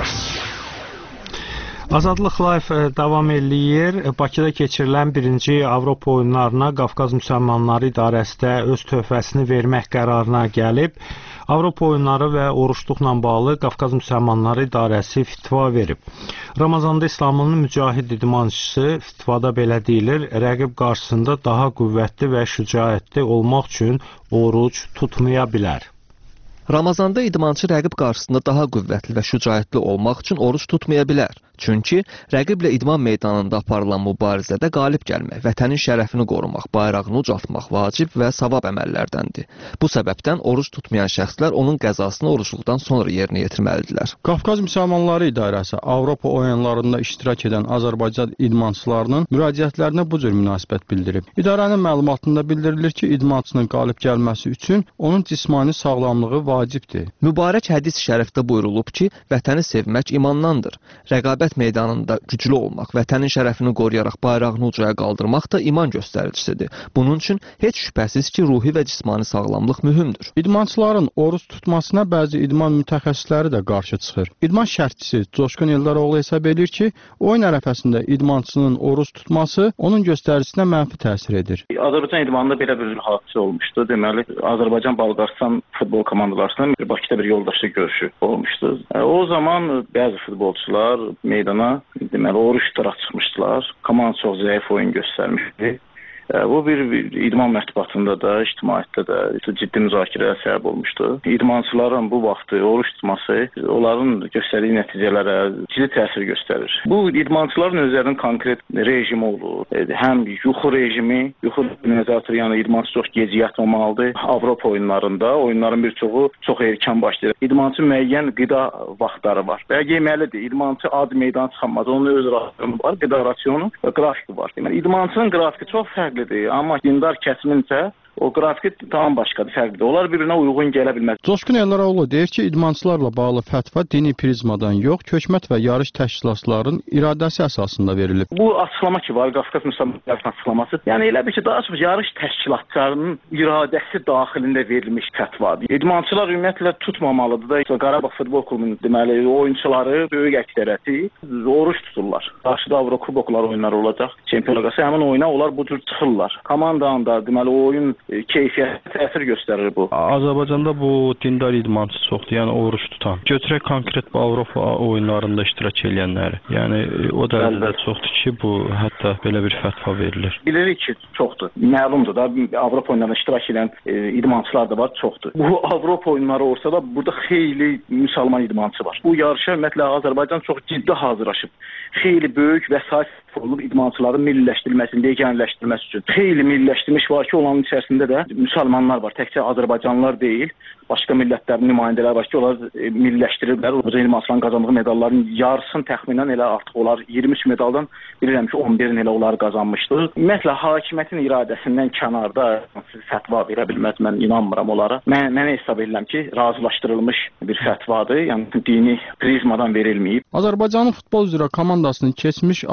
Azadlıq Live davam eləyir. Bakıda keçirilən birinci Avropa oyunlarına Qafqaz Müsəlmanları İdarəsi də öz töhfəsini vermək qərarına gəlib. Avropa oyunları və oruçluqla bağlı Qafqaz Müsəlmanları İdarəsi fitva verib. Ramazanda İslamın mücahid idmançısı fitvada belə deyilir, rəqib qarşısında daha qüvvətli və şücaətli olmaq üçün oruc tutmaya bilər. Ramazanda idmançı rəqib qarşısında daha qüvvətli və şücaətli olmaq üçün oruç tutmaya bilər. Çünki rəqiblə idman meydanında aparılan mübarizədə qalib gəlmək, vətənin şərəfini qorumaq, bayrağını ucaltmaq vacib və savab əməllərdəndir. Bu səbəbdən oruç tutmayan şəxslər onun qəzasını oruçluqdan sonra yerinə yetirməlidirlər. Qafqaz Müsəlmanları İdarəsi Avropa oyunlarında iştirak edən Azərbaycan idmançılarının müraciətlərinə bu cür münasibət bildirib. İdarənin məlumatında bildirilir ki, idmançının qalib gəlməsi üçün onun cismani sağlamlığı vacibdir. Mübarək hədis şərəfdə buyurulub ki, vətəni sevmək imandandır. Rəqabət meydanında güclü olmaq, vətənin şərəfini qoruyaraq bayrağını ucaya qaldırmaq da iman göstəricisidir. Bunun üçün heç şübhəsiz ki, ruhi və cismani sağlamlıq mühümdür. İdmançıların oruç tutmasına bəzi idman mütəxəssisləri də qarşı çıxır. İdman şərhçisi Coşqun Eldaroğlu hesab edir ki, oyun ərəfəsində idmançının oruç tutması onun göstəricisine mənfi təsir edir. Azərbaycan idmanında belə bir hadisə olmuşdu. Deməli, Azərbaycan Balqaristan futbol komandalarının Bakıda bir yoldaşlıq görüşü olmuşdu. O zaman bəzi futbolçular meydana deməli oruç tutaraq çıxmışdılar. Komanda çox zəif oyun göstərmişdi. Bu bir, bir idman mətbuatında da, ictimaiyyətdə də ciddi müzakirəyə səbəb olmuşdu. İdmançıların bu vaxtı oruç tutması onların göstərdiyi nəticələrə ciddi təsir göstərir. Bu idmançıların özlərinin konkret rejimi olur. Həm yuxu rejimi, yuxu nəzarəti, yəni idmançı çox gecə yatmamalıdır. Avropa oyunlarında oyunların bir çoxu çox erkən başlayır. İdmançı müəyyən qida vaxtları var. Və yeməlidir. İdmançı ad meydan çıxamaz. Onun öz rasionu var, qida rasionu və qrafiki var. Deməli, idmançının qrafiki çox fərqlidir. Amma dindar kəsimin isə o qrafiki tam başqadır, fərqlidir. Onlar bir-birinə uyğun gələ bilməz. Coşqun Eldaroğlu deyir ki, idmançılarla bağlı fətva dini prizmadan yox, hökumət və yarış təşkilatlarının iradəsi əsasında verilib. Bu açıqlama ki var, Qafqaz Müsəlmanları açıqlaması, yəni elə bir ki, daha çox yarış təşkilatlarının iradəsi daxilində verilmiş fətvadır. İdmançılar ümumiyyətlə tutmamalıdır da, Qarabağ Futbol Klubunun deməli oyunçuları böyük əksəriyyəti oruç tuturlar. Qarşıda Avrokuboklar oyunları olacaq. Çempionlar Liqası həmin oyuna onlar bu cür çıxırlar. Komandanın da deməli oyun keyfiyyət təsir göstərir bu. Azərbaycanda bu dindar idmançı çoxdur, yəni oruç tutan. Götürək konkret bu Avropa oyunlarında iştirak edənləri. Yəni o dərəcədə çoxdur ki, bu hətta belə bir fətva verilir. Bilirik ki, çoxdur. Məlumdur da, Avropa oyunlarında iştirak edən e, idmançılar da var, çoxdur. Bu Avropa oyunları olsa da burada xeyli müsəlman idmançı var. Bu yarışa ümumiyyətlə Azərbaycan çox ciddi hazırlaşıb. Xeyli böyük vəsait olub idmançıların milliləşdirilməsini, yeganləşdirilməsi üçün. Xeyli milliləşdirmiş var ki, onların içərisində də müsəlmanlar var. Təkcə Azərbaycanlılar deyil, başqa millətlərin nümayəndələri var ki, onlar e, milliləşdiriblər. Azərbaycan idmançıların qazandığı medalların yarısını təxminən elə artıq onlar iyirmi üç medaldan bilirəm ki, on birini elə onlar qazanmışdı. Ümumiyyətlə, hakimiyyətin iradəsindən kənarda fətva verə bilməz, mən inanmıram onlara. Mən, mən hesab edirəm ki, razılaşdırılmış bir fətvadır, yəni dini prizmadan verilməyib. Azərbaycanın futbol üzrə komandasının keçmiş Alman baş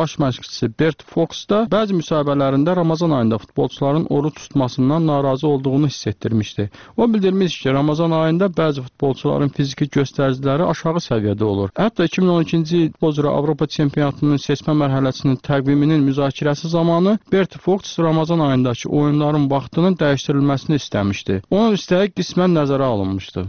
baş məşqçisi Bert Fox da bəzi müsahibələrində Ramazan ayında futbolçuların oruç tutmasından narazı olduğunu hiss etdirmişdi. O bildirmiş ki, Ramazan ayında bəzi futbolçuların fiziki göstəriciləri aşağı səviyyədə olur. Hətta iki min on ikinci il futbol üzrə Avropa çempionatının seçmə mərhələsinin təqviminin müzakirəsi zamanı Bert Fox Ramazan ayındakı oyunların vaxtının dəyişdirilməsini istəmişdi. Onun istəyi qismən nəzərə alınmışdı.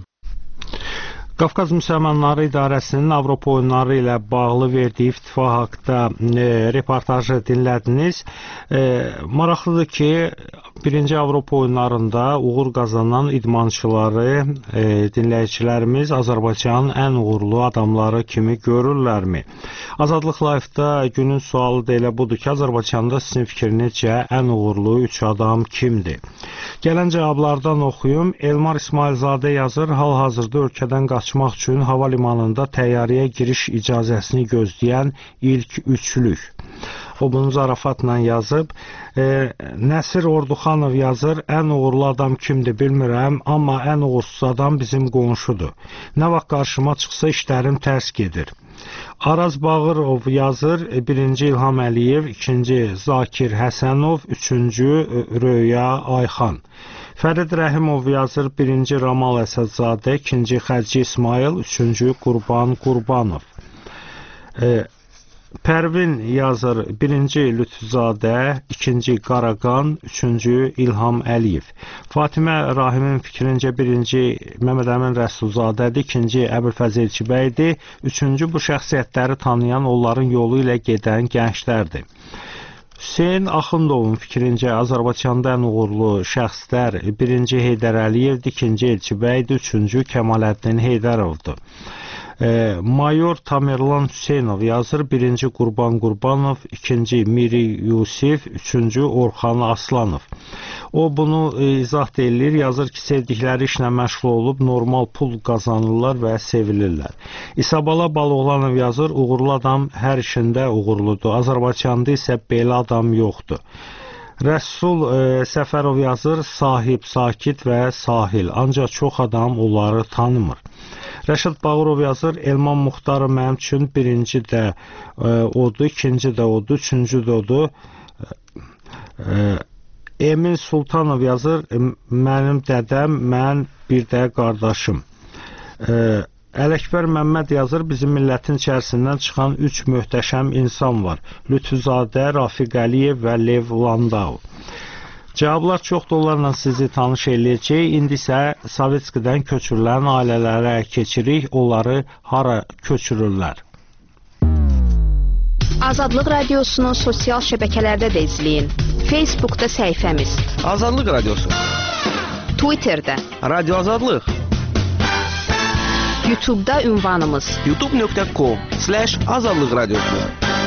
Qafqaz Müsəlmanları İdarəsinin Avropa oyunları ilə bağlı verdiyi istifa haqda e, reportajı dinlədiniz. E, maraqlıdır ki, birinci Avropa oyunlarında uğur qazanan idmançıları e, dinləyicilərimiz Azərbaycanın ən uğurlu adamları kimi görürlərmi? Azadlıq Live-da günün sualı da elə budur ki, Azərbaycanda sizin fikrinizcə ən uğurlu üç adam kimdir? Gələn cavablardan oxuyum. Elmar İsmailzadə yazır, hal-hazırda ölkədən qaçmaq üçün hava limanında təyyarəyə giriş icazəsini gözləyən ilk üçlük. O bunu zarafatla yazıb. E, Nəsir Orduxanov yazır, ən uğurlu adam kimdir bilmirəm, amma ən uğursuz adam bizim qonşudur. Nə vaxt qarşıma çıxsa işlərim tərs gedir. Araz Bağırov yazır, birinci İlham Əliyev, ikinci Zakir Həsənov, üçüncü Röya Ayxan. Fərid Rəhimov yazır, birinci Ramal Əsədzadə, ikinci Xərci İsmail, üçüncü Qurban Qurbanov. E, Pərvin yazır, birinci Lütfüzadə, ikinci Qaraqan, üçüncü İlham Əliyev. Fatimə Rahimin fikrincə birinci Məmməd Əmin Rəsulzadədir, ikinci Əbülfəzil Çibəydir, üçüncü bu şəxsiyyətləri tanıyan, onların yolu ilə gedən gənclərdir. Hüseyn Axundovun fikrincə Azərbaycanda ən uğurlu şəxslər birinci Heydər Əliyevdir, ikinci Elçibəydir, üçüncü Kəmaləddin Heydərovdur. E, Mayor Tamerlan Hüseynov yazır, birinci Qurban Qurbanov, ikinci Miri Yusif, üçüncü Orxan Aslanov. O bunu e, izah edilir, yazır ki, sevdikləri işlə məşğul olub normal pul qazanırlar və sevilirlər. İsabala Baloğlanov yazır, uğurlu adam hər işində uğurludur. Azərbaycanda isə belə adam yoxdur. Rəsul e, Səfərov yazır, sahib, sakit və sahil, ancaq çox adam onları tanımır. Rəşid Bağırov yazır, Elman Muxtarov mənim üçün birinci də e, odur, ikinci də odur, üçüncü də odur. E, Emin Sultanov yazır, mənim dədəm, mən bir də qardaşım. E, Ələkbər Məmməd yazır, bizim millətin içərisindən çıxan üç möhtəşəm insan var. Lütfüzadə, Rafiq Əliyev və Lev Landau. Cavablar çoxdur, onlarla sizi tanış eləyəcək. İndi isə Sovetskidən köçürülən ailələrə keçirik. Onları hara köçürürlər? Azadlıq Radiosunu sosial şəbəkələrdə də izləyin. Facebookda səhifəmiz Azadlıq Radiosu, Twitterdə Radio Azadlıq, YouTube'da ünvanımız youtube nöqtə com slash azadlıq radiosu.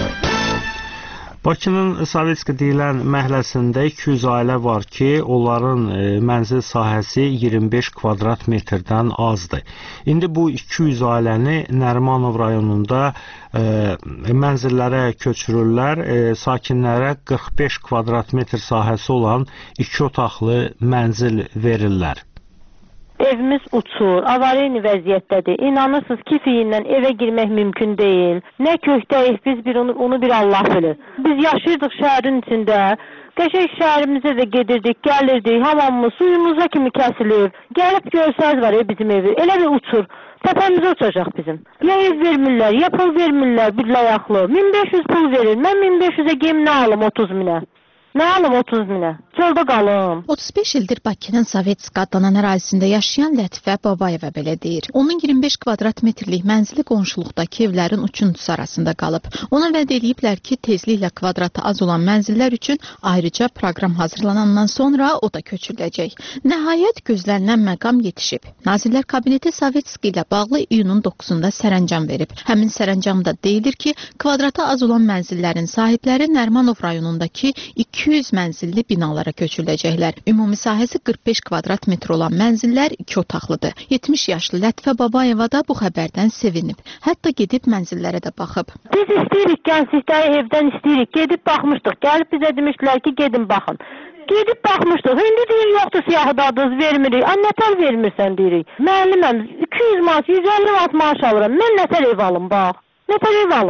Bakının Sovetski deyilən məhəlləsində iki yüz ailə var ki, onların e, mənzil sahəsi iyirmi beş kvadrat metrdən azdır. İndi bu iki yüz ailəni Nərimanov rayonunda e, mənzillərə köçürürlər. E, sakinlərə qırx beş kvadrat metr sahəsi olan iki otaqlı mənzil verirlər. Evimiz uçur, avariyni vəziyyətdədir. İnanırsınız ki, fiillə evə girmək mümkün deyil. Nə kökdəyik, biz bir onu, onu bir Allah bilir. Biz yaşayırdıq şəhərin içində. Qəşəng şəhərimizə də gedirdik, gəlirdik, hamamımız suyumuza kimi kəsilib. Gəlib görsəz var ya bizim evi, elə bir uçur. Təpəmizə uçacaq bizim. Ya ev vermirlər, ya pul vermirlər bir layaqlı. min beş yüz pul verir, mən min beş yüzə gem nə alım otuz minə? Nə alım otuz minə? Çöldə qalım. otuz beş ildir Bakının Sovetski adlanan ərazisində yaşayan Lətifə Babayeva belə deyir. Onun iyirmi beş kvadrat metrlik mənzili qonşuluqdakı evlərin uçuntusu arasında qalıb. Ona vəd ediblər ki, tezliklə kvadratı az olan mənzillər üçün ayrıca proqram hazırlanandan sonra o da köçürüləcək. Nəhayət gözlənilən məqam yetişib. Nazirlər Kabineti Sovetski ilə bağlı iyunun doqquzunda sərəncam verib. Həmin sərəncamda deyilir ki, kvadratı az olan mənzillərin sahibləri Nərimanov rayonundakı iki yüz mənzilli binalara köçürüləcəklər. Ümumi sahəsi qırx beş kvadrat metr olan mənzillər iki otaqlıdır. yetmiş yaşlı Lətifə Babayeva da bu xəbərdən sevinib. Hətta gedib mənzillərə də baxıb. Biz istəyirik, gənclikləri evdən istəyirik. Gedib baxmışdıq. Gəlib bizə demişdilər ki, gedin baxın. Gedib baxmışdıq. İndi deyir, yoxdur siyahı dadınız, vermirik. Ay, nətər vermirsən deyirik. Müəlliməm, iki yüz manat, yüz əlli manat maaş alıram. Mən nətər ev alım, bax. Nətər ev alım.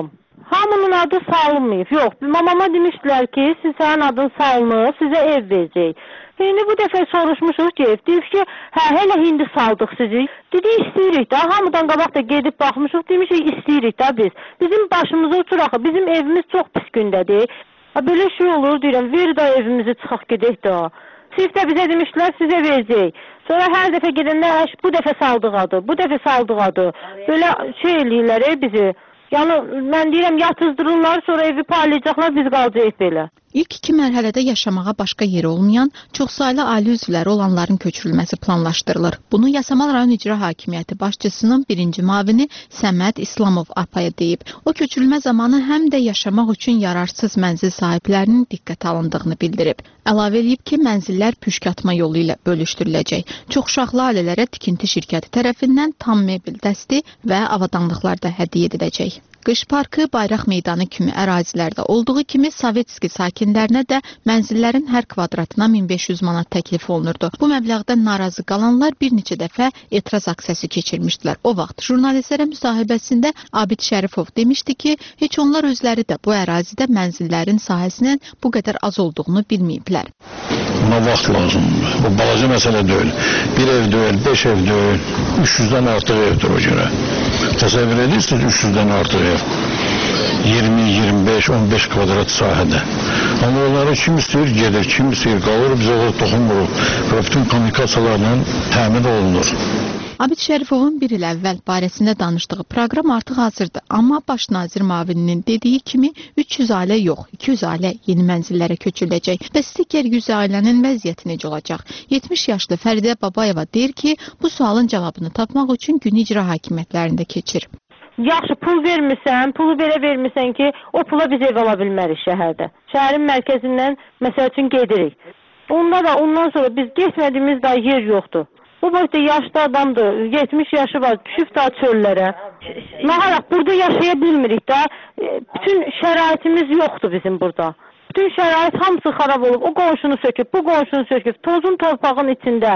Hamının adı salınmayıb. Yox, mamama demişdilər ki, siz sənin adın salınıb, sizə ev verəcək. İndi bu dəfə soruşmuşuq ki, deyib ki, hə, hələ hindi saldıq sizi. Dedi, istəyirik də, hamıdan qabaq da gedib baxmışıq, demişik, istəyirik də biz. Bizim başımıza uçuraq, bizim evimiz çox pis gündədir. Belə şey olur, deyirəm, ver də evimizi çıxaq gedək də. Siz də bizə demişdilər, sizə verəcək. Sonra hər dəfə gedəndə, bu dəfə saldıq adı, bu dəfə saldıq adı. Belə şey eləyirlər bizi. Yəni, mən deyirəm, yatızdırırlar, sonra evi paylayacaqlar, biz qalacaq belə. İlk iki mərhələdə yaşamağa başqa yeri olmayan, çoxsaylı ailə üzvləri olanların köçürülməsi planlaşdırılır. Bunu Yasamal rayon icra hakimiyyəti başçısının birinci müavini Səməd İslamov apaya deyib. O köçürülmə zamanı həm də yaşamaq üçün yararsız mənzil sahiblərinin diqqətə alındığını bildirib. Əlavə edib ki, mənzillər püşkatma yolu ilə bölüşdürüləcək. Çoxuşaqlı ailələrə tikinti şirkəti tərəfindən tam mebel dəsti və avadanlıqlar da hədiyyə ediləcək. Qış parkı, Bayraq meydanı kimi ərazilərdə olduğu kimi Sovetski sakinlərinə də mənzillərin hər kvadratına min beş yüz manat təklif olunurdu. Bu məbləğdən narazı qalanlar bir neçə dəfə etiraz aksiyası keçirmişdilər. O vaxt jurnalistlərə müsahibəsində Abid Şərifov demişdi ki, heç onlar özləri də bu ərazidə mənzillərin sahəsinin bu qədər az olduğunu bilməyiblər. Buna vaxt lazımdır. Bu balaca məsələ deyil. Bir ev deyil, beş ev deyil, üç yüzdən artıq evdir o görə. Təsəvvür edirsiniz, üç yüzdən artıq ev. iyirmi, iyirmi beş, on beş kvadrat sahədə. Amma onları kim istəyir gedir, kim istəyir qalır, biz orada toxunmuruq və bütün kommunikasiyalarla təmin olunur. Abid Şərifovun bir il əvvəl barəsində danışdığı proqram artıq hazırdır. Amma baş nazir müavininin dediyi kimi üç yüz ailə yox, iki yüz ailə yeni mənzillərə köçürüləcək. Bəs digər yüz ailənin vəziyyəti necə olacaq? yetmiş yaşlı Fəridə Babayeva deyir ki, bu sualın cavabını tapmaq üçün gün icra hakimiyyətlərində keçir. Yaxşı, pul vermirsən, pulu belə vermirsən ki, o pula biz ev ala bilmərik şəhərdə. Şəhərin mərkəzindən, məsəl üçün, gedirik. Onda da, ondan sonra biz getmədiyimiz daha yer yoxdur. Bu boyda yaşlı adamdır, yetmiş yaşı var, düşüb daha çöllərə. Naharaq, burada yaşaya bilmirik də, bütün şəraitimiz yoxdur bizim burada. Bütün şərait hamısı xarab olub, o qonşunu söküb, bu qonşunu söküb, tozun torpağın içində,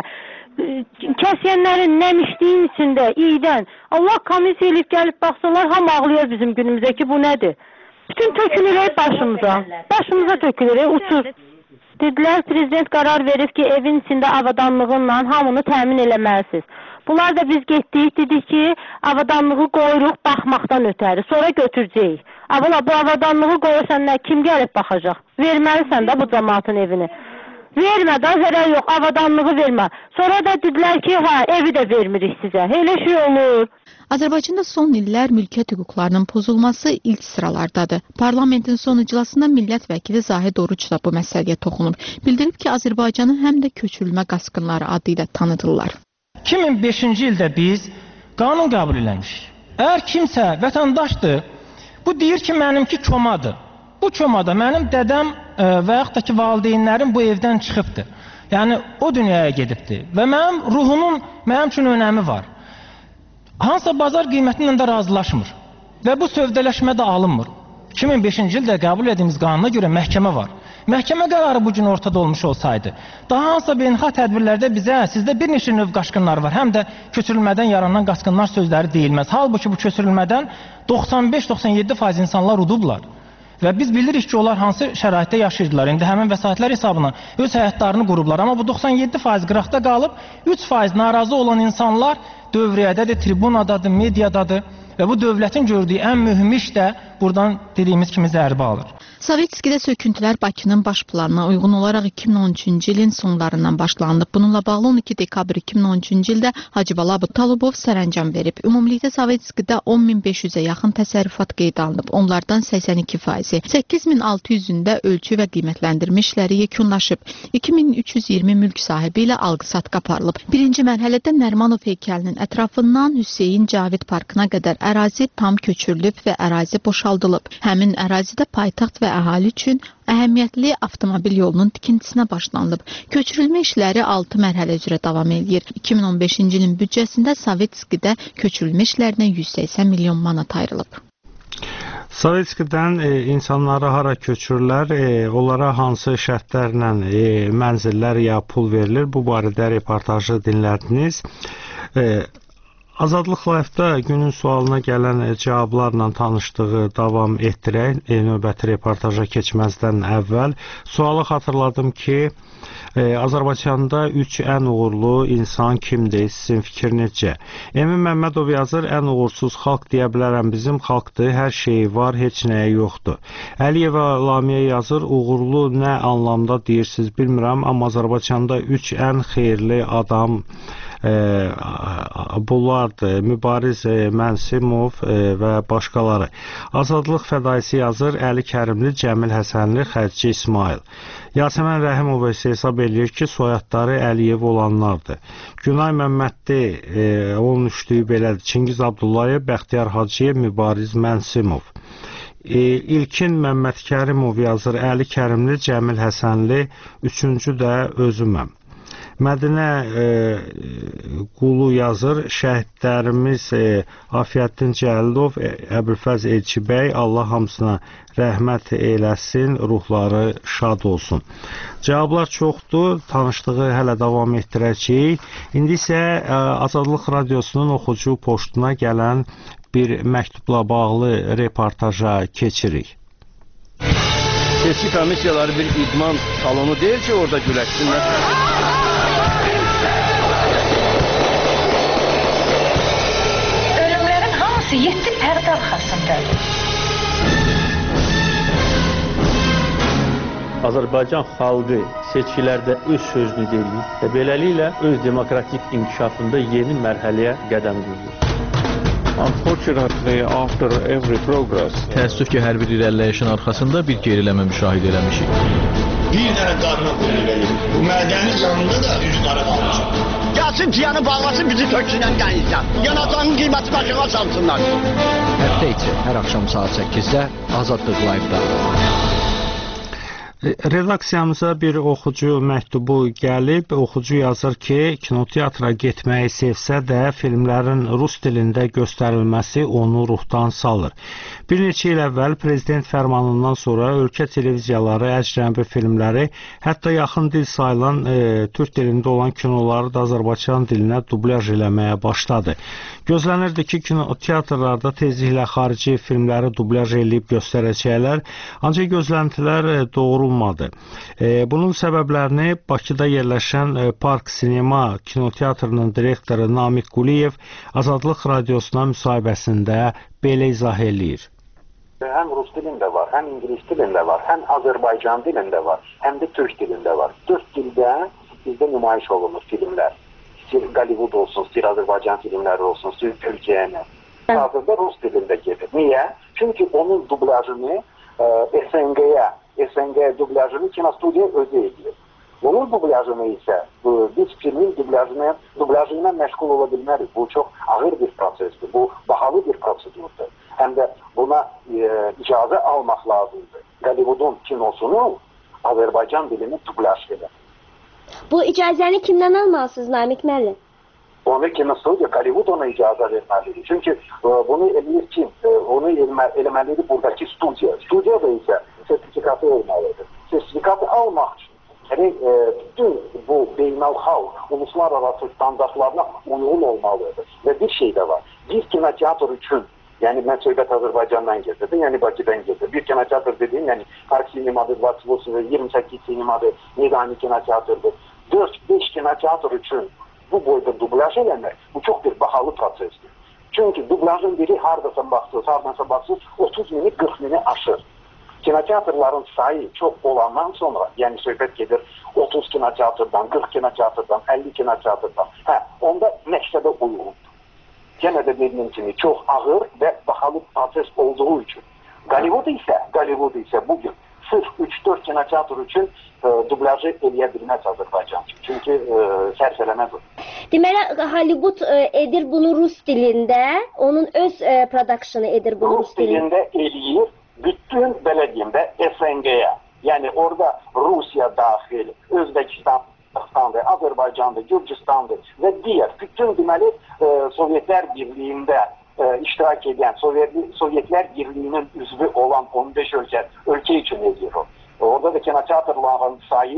kəsiyənlərin nəmişliyin içində, iydən. Allah komissiya elib gəlib baxsalar, ham ağlayır bizim günümüzdə ki, bu nədir? Bütün tökülür başımıza, başımıza tökülür, uçur. Dedilər, prezident qərar verib ki, evin içində avadanlığınla hamını təmin eləməlisiniz. Bunlar da biz getdik, dedik ki, avadanlığı qoyuruq baxmaqdan ötəri, sonra götürəcəyik. Avula, bu avadanlığı qoyursan nə, kim gəlib baxacaq? Verməlisən də bu cəmaatın evini. Vermə də, zərər yox, avadanlığı vermə. Sonra da dedilər ki, hə, evi də vermirik sizə. Elə şey olur. Azərbaycanda son illər mülkiyyət hüquqlarının pozulması ilk sıralardadır. Parlamentin son iclasında millət vəkili Zahid Oruç da bu məsələyə toxunub. Bildirib ki, Azərbaycanı həm də köçürülmə qaskınları adı ilə tanıdırlar. iki min beşinci ildə biz qanun qəbul eləmişik. Əgər kimsə vətəndaşdır, bu deyir ki, mənimki komadır. Bu komada mənim dədəm ə, və yaxud da ki, valideynlərim bu evdən çıxıbdır. Yəni, o dünyaya gedibdir. Və mənim ruhumun mənim üçün önəmi var. Hansısa bazar qiyməti ilə də razılaşmır və bu sövdələşmə də alınmır. iki min beşinci ildə qəbul etdiyimiz qanuna görə məhkəmə var. Məhkəmə qərarı bu gün ortada olmuş olsaydı, daha hansısa beynəlxalq tədbirlərdə bizə, sizdə bir neçə növ qaçqınlar var, həm də köçürülmədən yaranan qaçqınlar sözləri deyilməz. Halbuki bu köçürülmədən doxsan beş doxsan yeddi faiz insanlar udublar. Və biz bilirik ki, onlar hansı şəraitdə yaşayırdılar. İndi həmin vəsaitlər hesabına öz həyatlarını qurublar. Amma bu doxsan yeddi faiz qıraqda qalıb, üç faiz narazı olan insanlar dövriyyədədir, tribunadadır, mediadadır. Və bu dövlətin gördüyü ən mühüm iş də buradan dediyimiz kimi zərbə alır. Sovetskidə söküntülər Bakının baş planına uyğun olaraq iki min on üçüncü ilin sonlarından başlandı. Bununla bağlı on iki dekabr iki min on üçüncü ildə Hacıbala Abuttalubov sərəncam verib. Ümumilikdə Sovetskidə on min beş yüzə yaxın təsərrüfat qeydə alınıb. Onlardan səksən iki faizi, səkkiz min altı yüzündə ölçü və qiymətləndirmə işləri yekunlaşıb. iki min üç yüz iyirmi mülk sahibi ilə alqı-satqı aparılıb. Birinci mərhələdə Nərimanov heykəlinin ətrafından Hüseyn Cavid parkına qədər ərazi tam köçürülüb və ərazi boşaldılıb. Həmin ərazidə paytaxt və əhali üçün əhəmiyyətli avtomobil yolunun tikintisinə başlanılıb. Köçürülmə işləri altı mərhələ üzrə davam edir. iki min on beşinci ilin büdcəsində Sovetskidə köçürülmə işlərinə yüz səksən milyon manat ayrılıb. Sovetskidən e, insanları hara köçürürlər, e, onlara hansı şərtlərlə e, mənzillər ya pul verilir? Bu barədə reportajı dinlədiniz. E, Azadlıq Live-da günün sualına gələn cavablarla tanışdığı davam etdirək. E, növbəti reportaja keçməzdən əvvəl sualı xatırladım ki, e, Azərbaycanda üç ən uğurlu insan kimdir? Sizin fikir necə? Emin Məmmədov yazır, ən uğursuz xalq deyə bilərəm bizim xalqdır, hər şeyi var, heç nəyə yoxdur. Əliyeva Lamiyə yazır, uğurlu nə anlamda deyirsiniz bilmirəm, amma Azərbaycanda üç ən xeyirli adam e, bunlardır. Mübariz e, Mənsimov e, və başqaları. Azadlıq fədaisi yazır, Əli Kərimli, Cəmil Həsənli, Xərci İsmail. Yasəmən Rəhimova isə hesab edir ki, soyadları Əliyev olanlardır. Günay Məmmədli, e, onun üçlüyü belədir. Çingiz Abdullayev, Bəxtiyar Hacıyev, Mübariz Mənsimov. E, İlkin Məmməd Kərimov yazır, Əli Kərimli, Cəmil Həsənli, üçüncü də özüməm. Mədinə e, Qulu yazır, şəhidlərimiz e, Afiyəddin Cəlilov, e, Əbülfəz Elçibəy, Allah hamısına rəhmət eləsin, ruhları şad olsun. Cavablar çoxdur, tanışlığı hələ davam etdirəcəyik. İndi isə e, Azadlıq Radiosunun oxucu poçtuna gələn bir məktubla bağlı reportaja keçirik. Seçki komissiyaları bir idman salonu deyil ki, orada güləşsinlər. Ölümlərin hamısı yeddi pərdə arxasındadır. Azərbaycan xalqı seçkilərdə öz sözünü deyir və beləliklə öz demokratik inkişafında yeni mərhələyə qədəm qoyur. Unfortunately, after every progress, təəssüf ki, hər bir irəliləyişin arxasında bir geriləmə müşahidə eləmişik. Bir dənə qadına qulluq edir. Bu mədənin yanında da üç qara qalmışıq. Gəlsin tiyanı bağlasın, bizi töksünən qəyizdən. Yanacağının qiyməti başına çalsınlar. Həftə içi, hər axşam saat səkkizdə Azadlıq Live-da. Redaksiyamıza bir oxucu məktubu gəlib. Oxucu yazır ki, kinoteatra getməyi sevsə də filmlərin rus dilində göstərilməsi onu ruhdan salır. Bir neçə il əvvəl prezident fərmanından sonra ölkə televiziyaları əcnəbi filmləri, hətta yaxın dil sayılan e, türk dilində olan kinoları da Azərbaycan dilinə dublyaj eləməyə başladı. Gözlənirdi ki, kinoteatrlarda tezliklə xarici filmləri dublyaj eləyib göstərəcəklər, ancaq gözləntilər e, doğrulmadı. E, bunun səbəblərini Bakıda yerləşən e, Park Sinema kinoteatrının direktoru Namiq Quliyev Azadlıq Radiosuna müsahibəsində belə izah eləyir. Həm rus dilində var, həm ingilis dilində var, həm Azərbaycan dilində var, həm də türk dilində var. Dörd dildə bizdə nümayiş olunur filmlər. İstir Hollywood olsun, istir Azərbaycan filmləri olsun, istir Türkiyəni. Hazırda rus dilində gedir. Niyə? Çünki onun dublajını e, S N G-yə, S N G dublajını kinostudiya özü edir. Onun dublajını isə biz filmin dublajını, dublajıyla məşğul ola bilmərik. Bu çox ağır bir prosesdir, bu bahalı bir prosedurdur. Həm də buna e, icazə almaq lazımdır. Hollywoodun kinosunu Azərbaycan dilini dublaj edir. Bu icazəni kimdən almalısınız Namiq müəllim? Onu kinostudiya, Hollywood ona icazə verməlidir. Çünki e, bunu eləyir kim? E, onu elmə, eləməlidir buradakı studiya. Studiya da isə sertifikatı olmalıdır. Sertifikatı almaq üçün gerek e, bütün bu beynəlxalq, uluslararası standartlarına uyğun olmalıdır. Və bir şey də var. Bir kinoteatr üçün, yəni mən söhbət Azərbaycandan getirdim, yəni Bakıdan getirdim. Bir kinoteatr dediğim, yəni Park Sinemadır, Vatsvosudur, iyirmi səkkiz Sinemadır, Meydanı kinoteatrdır. dörd beş kinoteatr üçün bu boyda dublaj eləmək, bu çox bir bahalı prosesdir. Çünki dublajın biri hardasa baxsız, hardasa baxsız otuz mini, qırx mini aşır. Kinoteatrların sayı çox olandan sonra, yəni söhbət gedir otuz kinoteatrdan, qırx kinoteatrdan, əlli kinoteatrdan. Hə, onda məqsədə uyğundur. Yenə də dediyim kimi çox ağır və bahalı proses olduğu üçün. Hollywood isə, Hollywood isə bugün sırf üç dörd kinoteatr üçün e, dublajı eləyə bilməz Azərbaycan. Çünki e, sərf eləməz o. Deməli, Hollywood e, edir bunu rus dilində, onun öz e, productionu edir bunu rus, rus dilində. Rus dilində eləyir, bütün belə deyim də S N G-yə, yəni orada Rusiya daxil, Özbəkistan, Azərbaycandır, Gürcüstandır və digər bütün deməli e, Sovyetlər Birliyində e, iştirak edən, Sovyet, Sovyetlər Birliyinin üzvü olan on beş ölkə, ölkə üçün edir o. Orada da kinoteatrların sayı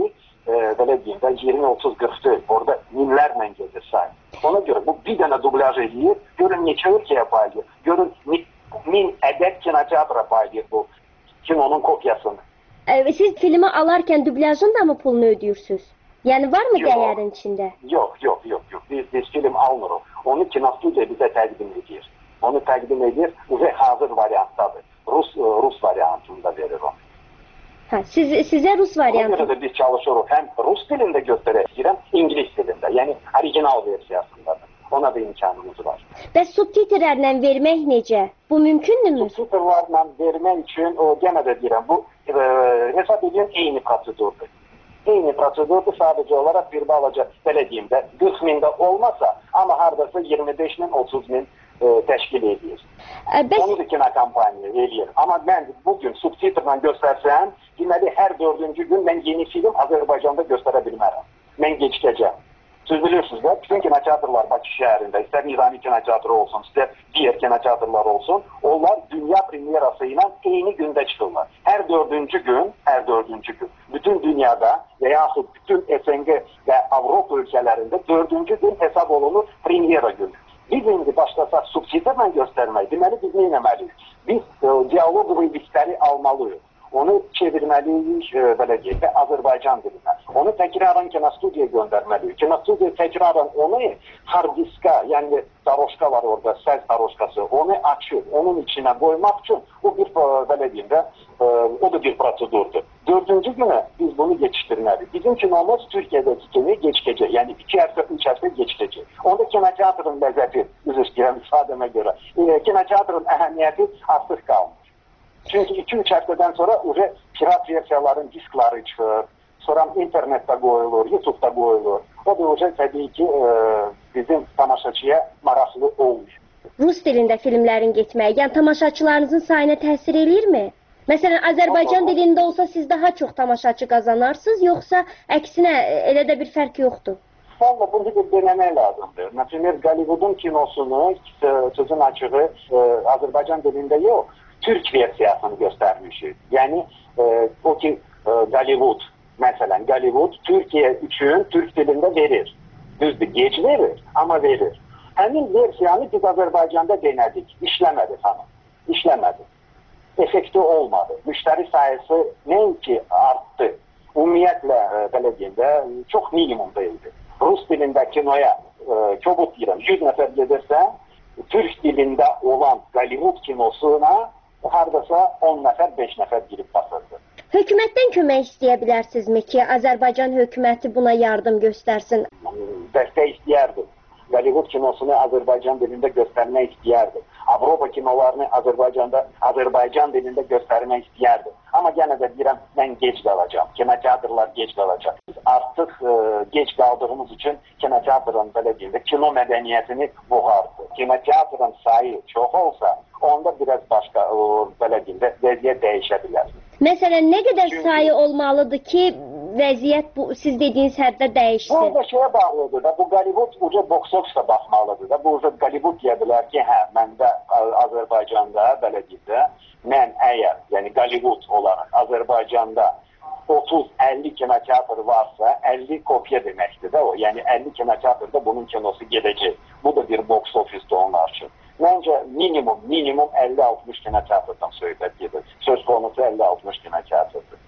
e, belə deyim də iyirmi otuz qırx deyil. Orada minlərlə gedir say. Ona görə bu bir dənə dublyaj edir. Görün neçə ölkəyə paylayır. Görün min ədəd kinoteatra paylayır bu kinonun kopyasını. E, siz filmi alarkən dublyajın da mı pulunu ödəyirsiniz? Yəni var mı dəyərin içində? Yox, yox, yox, yox. Biz, biz film almırıq. Onu kinostudiya bizə təqdim edir. Onu təqdim edir və hazır variantdadır. Rus Rus variantında verir onu. Hə, siz sizə Rus variantı. Ona görə də biz çalışırıq həm Rus dilində göstərəcəyəm, İngilis dilində. Yəni orijinal versiyasındadır. Ona da imkanımız var. Bəs subtitrlərlə vermək necə? Bu mümkündürmü? Subtitrlərlə vermək üçün o yenə də deyirəm, bu e, hesab edin eyni prosedurdur. Eyni prosedurdur, sadəcə olaraq bir balaca belə deyim də qırx mində olmasa, amma hardasa iyirmi beş min otuz min e, təşkil edir. Bəs... Onu da kino kampaniya eləyir. Amma mən bugün subtitrlə göstərsəm, deməli hər dördüncü gün mən yeni film Azərbaycanda göstərə bilmərəm. Mən gecikəcəm. Siz bilirsiniz də, bütün kinoteatrlar Bakı şəhərində, istər Nizami kinoteatrı olsun, istər digər kinoteatrlar olsun, onlar dünya premyerası ilə eyni gündə çıxırlar. Hər dördüncü gün, hər dördüncü gün, bütün dünyada və yaxud bütün S N G və Avropa ölkələrində dördüncü gün hesab olunur premyera günü. Biz indi başlasaq subtitrlə göstərmək, deməli biz nə etməliyik? Biz e, dialoqlu listləri almalıyıq. Onu çevirməliyik, e, belə deyək də, Azərbaycan dilinə. Onu təkrarən kinostudiyaya göndərməliyik. Kinostudiya təkrarən onu hard diska, yəni daroşka var orada, səs daroşkası, onu açır, onun içinə qoymaq üçün o bir, belə deyim də, e, o da bir prosedurdur. Dördüncü günə biz bunu geçişdirməliyik. Bizim kinomuz Türkiyədəki kimi geçəcək, yəni iki həftə, üç həftə geçəcək. Onda kinoteatrın ləzzəti, üzr istəyirəm ifadəmə görə, e, kinoteatrın əhəmiyyəti artıq qalmır. Çünki iki üç həftədən sonra уже pirat versiyaların diskları çıxır, sonra internetdə qoyulur, YouTube'da qoyulur. O da уже təbii ki e, bizim tamaşaçıya maraqlı olmuyor. Rus dilində filmlərin getməyi, yəni tamaşaçılarınızın sayına təsir eləyirmi? Məsələn, Azərbaycan dilində olsa siz daha çox tamaşaçı qazanarsınız, yoxsa əksinə elə də bir fərq yoxdur? Valla bunu bir denemək lazımdır. Mesela Hollywood'un kinosunu, sözün açığı, e, Azərbaycan dilində yox, Türk versiyasını göstərmişik. Yəni e, o ki e, Hollywood, məsələn Hollywood Türkiyə üçün Türk dilində verir. Düzdür, gec verir, amma verir. Həmin versiyanı biz Azərbaycanda denedik. İşləmədi hanım. İşləmədi. Effekti olmadı. Müştəri sayısı nəinki artdı. Ümumiyyətlə e, belə deyim də çox minimumda idi. Rus dilində kinoya e, çobuk deyirəm, yüz nəfər gedirsə, Türk dilində olan Hollywood kinosuna hardasa on nəfər, beş nəfər girib basırdı. Hökumətdən kömək istəyə bilərsinizmi ki, Azərbaycan hökuməti buna yardım göstərsin? Dəstək istəyərdi. Hollywood kinosunu Azərbaycan dilində göstərmək istəyərdi. Avropa kinolarını Azərbaycanda, Azərbaycan dilində göstərmək istəyərdi. Amma yenə də deyirəm, mən gec qalacağam. Kinoteatrlar gec qalacaq. Biz artıq e, gec qaldığımız üçün kinoteatrın, belə deyim də, kino mədəniyyətini boğardı. Kinoteatrın sayı çox olsa, onda biraz başqa, o, belə deyim də, vəziyyət dəyişə bilər. Məsələn, nə qədər Çünki... sayı olmalıdır ki, vəziyyət bu siz dediyiniz həddə dəyişsin? Bu da şeyə bağlıdır da, bu Hollywood uca box office-da baxmalıdır da. Bu uca Hollywood deyə bilər ki, hə, məndə Azərbaycanda, belə deyim də, mən əgər, yəni Hollywood olaraq Azərbaycanda otuz əlli kinoteatr varsa, əlli kopya deməkdir də o. Yəni əlli kinoteatrda bunun kinosu gedəcək. Bu da bir box office-də onlar üçün. Məncə minimum, minimum əlli altmış kinoteatrdan söhbət gedir. Söz konusu əlli altmış kinoteatrdır.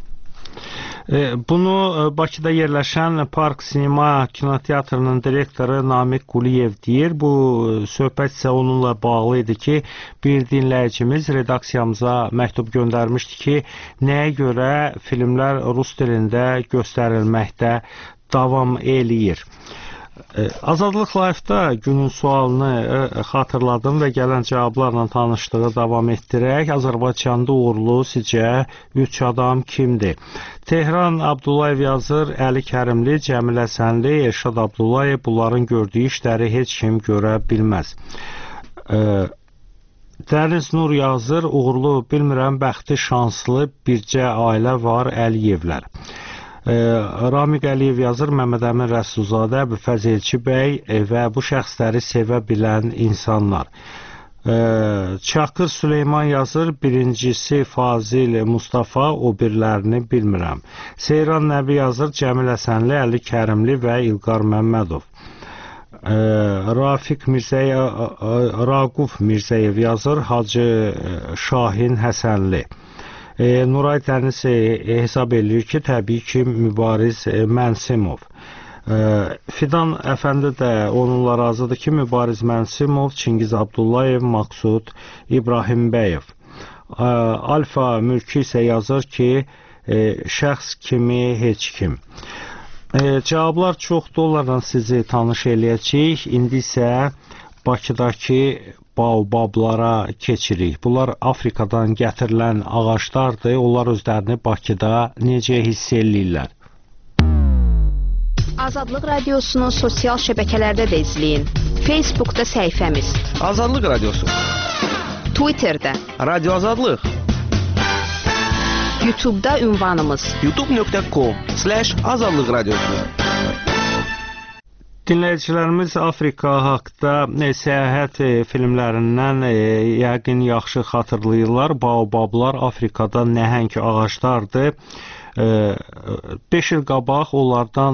Bunu Bakıda yerləşən Park Sinema kinoteatrının direktoru Namiq Quliyev deyir. Bu söhbət isə onunla bağlı idi ki, bir dinləyicimiz redaksiyamıza məktub göndərmişdi ki, nəyə görə filmlər rus dilində göstərilməkdə davam eləyir. Azadlıq Live-da günün sualını xatırladım və gələn cavablarla tanışlığı davam etdirək. Azərbaycanda uğurlu sizcə üç adam kimdir? Tehran Abdullayev yazır, Əli Kərimli, Cəmil Həsənli, Elşad Abdullayev, bunların gördüyü işləri heç kim görə bilməz. Dəniz Nur yazır, uğurlu, bilmirəm, bəxti şanslı bircə ailə var, Əliyevlər. Ramiq Əliyev yazır, Məmməd Əmin Rəsulzadə, Əbülfəz Elçi bəy və bu şəxsləri sevə bilən insanlar. Çakır Süleyman yazır, birincisi Fazil Mustafa, o birlərini bilmirəm. Seyran Nəbi yazır, Cəmil Həsənli, Əli Kərimli və İlqar Məmmədov. Rafiq Mirzəyev, Raquf Mirzəyev yazır, Hacı Şahin Həsənli. Nuray Dəniz hesab edir ki, təbii ki, Mübariz Mənsimov. Fidan Əfəndi də onunla razıdır ki, Mübariz Mənsimov, Çingiz Abdullayev, Maqsud İbrahimbəyov. Alfa Mülki isə yazır ki, şəxs kimi heç kim. Cavablar çoxdur, onlarla sizi tanış eləyəcəyik. İndi isə Bakıdakı baobablara keçirik. Bunlar Afrikadan gətirilən ağaclardır. Onlar özlərini Bakıda necə hiss eləyirlər? Azadlıq Radiosunu sosial şəbəkələrdə də izləyin. Facebookda səhifəmiz Azadlıq Radiosu, Twitterdə Radio Azadlıq, YouTube'da ünvanımız youtube nöqtə com slash azadlıq radiosu. Dinləyicilərimiz Afrika haqda səyahət filmlərindən yəqin yaxşı xatırlayırlar. Baobablar Afrikada nəhəng ağaclardır. beş il qabaq onlardan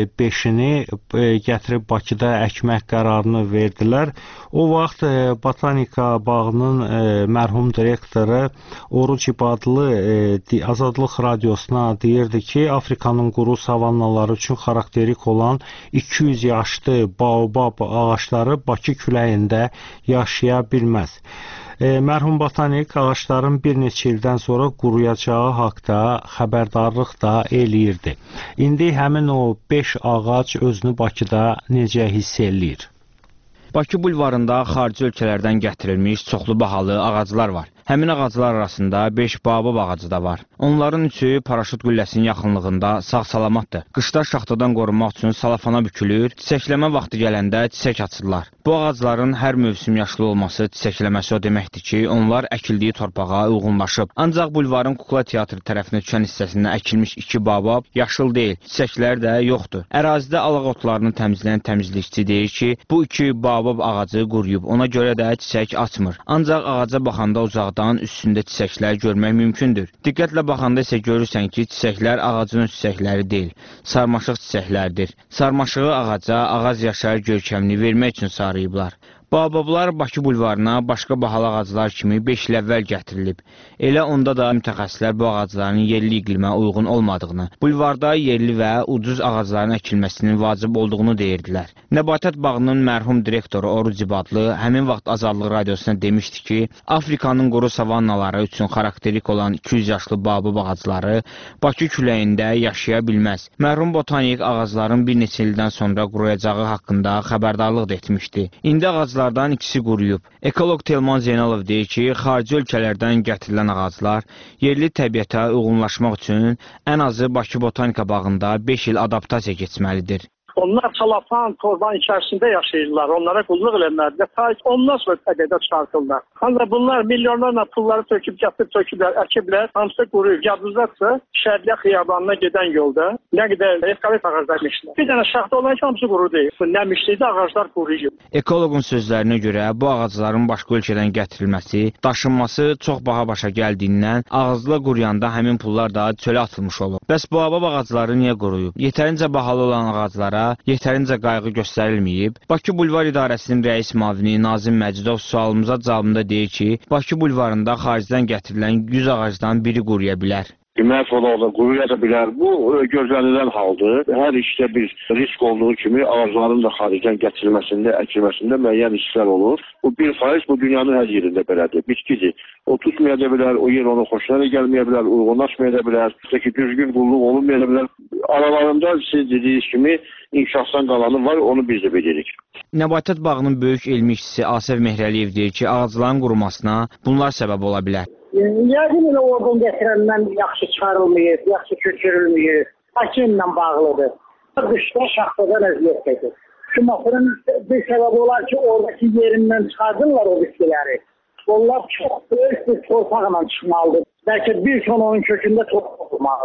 beşini gətirib Bakıda əkmək qərarını verdilər. O vaxt Botanika bağının mərhum direktoru Oruc İbadlı Azadlıq Radiosuna deyirdi ki, Afrikanın quru savannaları üçün xarakterik olan iki yüz yaşlı baobab ağacları Bakı küləyində yaşaya bilməz. Mərhum botanik ağacların bir neçə ildən sonra quruyacağı haqda xəbərdarlıq da eləyirdi. İndi həmin o beş ağac özünü Bakıda necə hiss eləyir? Bakı bulvarında xarici ölkələrdən gətirilmiş çoxlu bahalı ağaclar var. Həmin ağaclar arasında beş baobab ağacı da var. Onların üçü paraşüt qülləsinin yaxınlığında sağ-salamatdır. Qışda şaxtadan qorunmaq üçün salafana bükülür, çiçəkləmə vaxtı gələndə çiçək açırlar. Bu ağacların hər mövsüm yaşlı olması çiçəkləməsi o deməkdir ki, onlar əkildiyi torpağa uyğunlaşıb. Ancaq bulvarın Kukla Teatrı tərəfinə düşən hissəsində əkilmiş iki baobab yaşıl deyil, çiçəklər də yoxdur. Ərazidə alaq otlarını təmizləyən təmizlikçi deyir ki, bu iki baobab ağacı quruyub, ona görə də çiçək açmır. Ancaq ağaca baxanda uzaqda üstündə çiçəklər görmək mümkündür. Diqqətlə baxanda isə görürsən ki, çiçəklər ağacın çiçəkləri deyil, sarmaşıq çiçəklərdir. Sarmaşığı ağaca, ağac yaşayır görkəmini vermək üçün sarıyıblar. Baobablar Bakı bulvarına başqa bahalı ağaclar kimi beş il əvvəl gətirilib. Elə onda da mütəxəssislər bu ağacların yerli iqlimə uyğun olmadığını, bulvarda yerli və ucuz ağacların əkilməsinin vacib olduğunu deyirdilər. Nəbatət bağının mərhum direktoru Oruc İbadlı həmin vaxt Azadlıq Radiosuna demişdi ki, Afrikanın quru savannaları üçün xarakterik olan iki yüz yaşlı baobab ağacları Bakı küləyində yaşaya bilməz. Mərhum botanik ağacların bir neçə ildən sonra quruyacağı haqqında xəbərdarlıq da etmişdi. İndi ağaclar ağaclardan ikisi quruyub. Ekolog Telman Zeynalov deyir ki, xarici ölkələrdən gətirilən ağaclar yerli təbiətə uyğunlaşmaq üçün ən azı Bakı Botanika bağında beş il adaptasiya keçməlidir. Onlar salafan, torban içərisində yaşayırlar. Onlara qulluq eləmədilər. Ta ondan sonra təqədə çıxartırlar. Ancaq bunlar milyonlarla pulları töküb, gətirib töküblər, əkiblər. Hamısı quruyub. Yadınızdadsa, Şərqə xiyabanına gedən yolda nə qədər evkalit ağaclar mişlər. Bir dənə şaxta olan ki, hamısı quru deyil. Nəmişlikdə ağaclar quruyub. Ekologun sözlərinə görə bu ağacların başqa ölkədən gətirilməsi, daşınması çox baha başa gəldiyindən ağacla quruyanda həmin pullar da çölə atılmış olur. Bəs bu baobab ağacları niyə quruyub? Yetərincə bahalı olan ağaclara yetərincə qayğı göstərilməyib. Bakı Bulvar İdarəsinin rəis müavini Nazim Məcidov sualımıza cavabında deyir ki, Bakı bulvarında xaricdən gətirilən yüz ağacdan biri quruya bilər. Məhv olaraq quruyada bilər. Bu gözlənilən haldır. Hər işdə bir risk olduğu kimi ağacların da xaricdən gətirilməsində, əkilməsində müəyyən risklər olur. Bu bir faiz bu dünyanın hər yerində belədir. Bitkidir. O tutmaya da bilər, o yer onun xoşuna da gəlməyə bilər, uyğunlaşmaya da bilər. Ki, düzgün qulluq olunmaya da bilər. Aralarında siz dediyiniz kimi inkişafdan qalanı var, onu biz də bilirik. Nəbatət bağının böyük elmi işçisi Asəf Mehrəliyev deyir ki, ağacların qurumasına bunlar səbəb ola bilər. Yəqin elə oradan gətirəndən yaxşı çıxarılmayıb, yaxşı köçürülməyib, hakim ilə bağlıdır. Qışda şaxtadan əziyyət çəkir. Şu maşının bir səbəb olar ki, oradakı yerindən çıxardırlar o bitkiləri. Onlar çox böyük bir torpaqla çıxmalıdır. Bəlkə bir ton onun kökündə torpaq olmalıdır.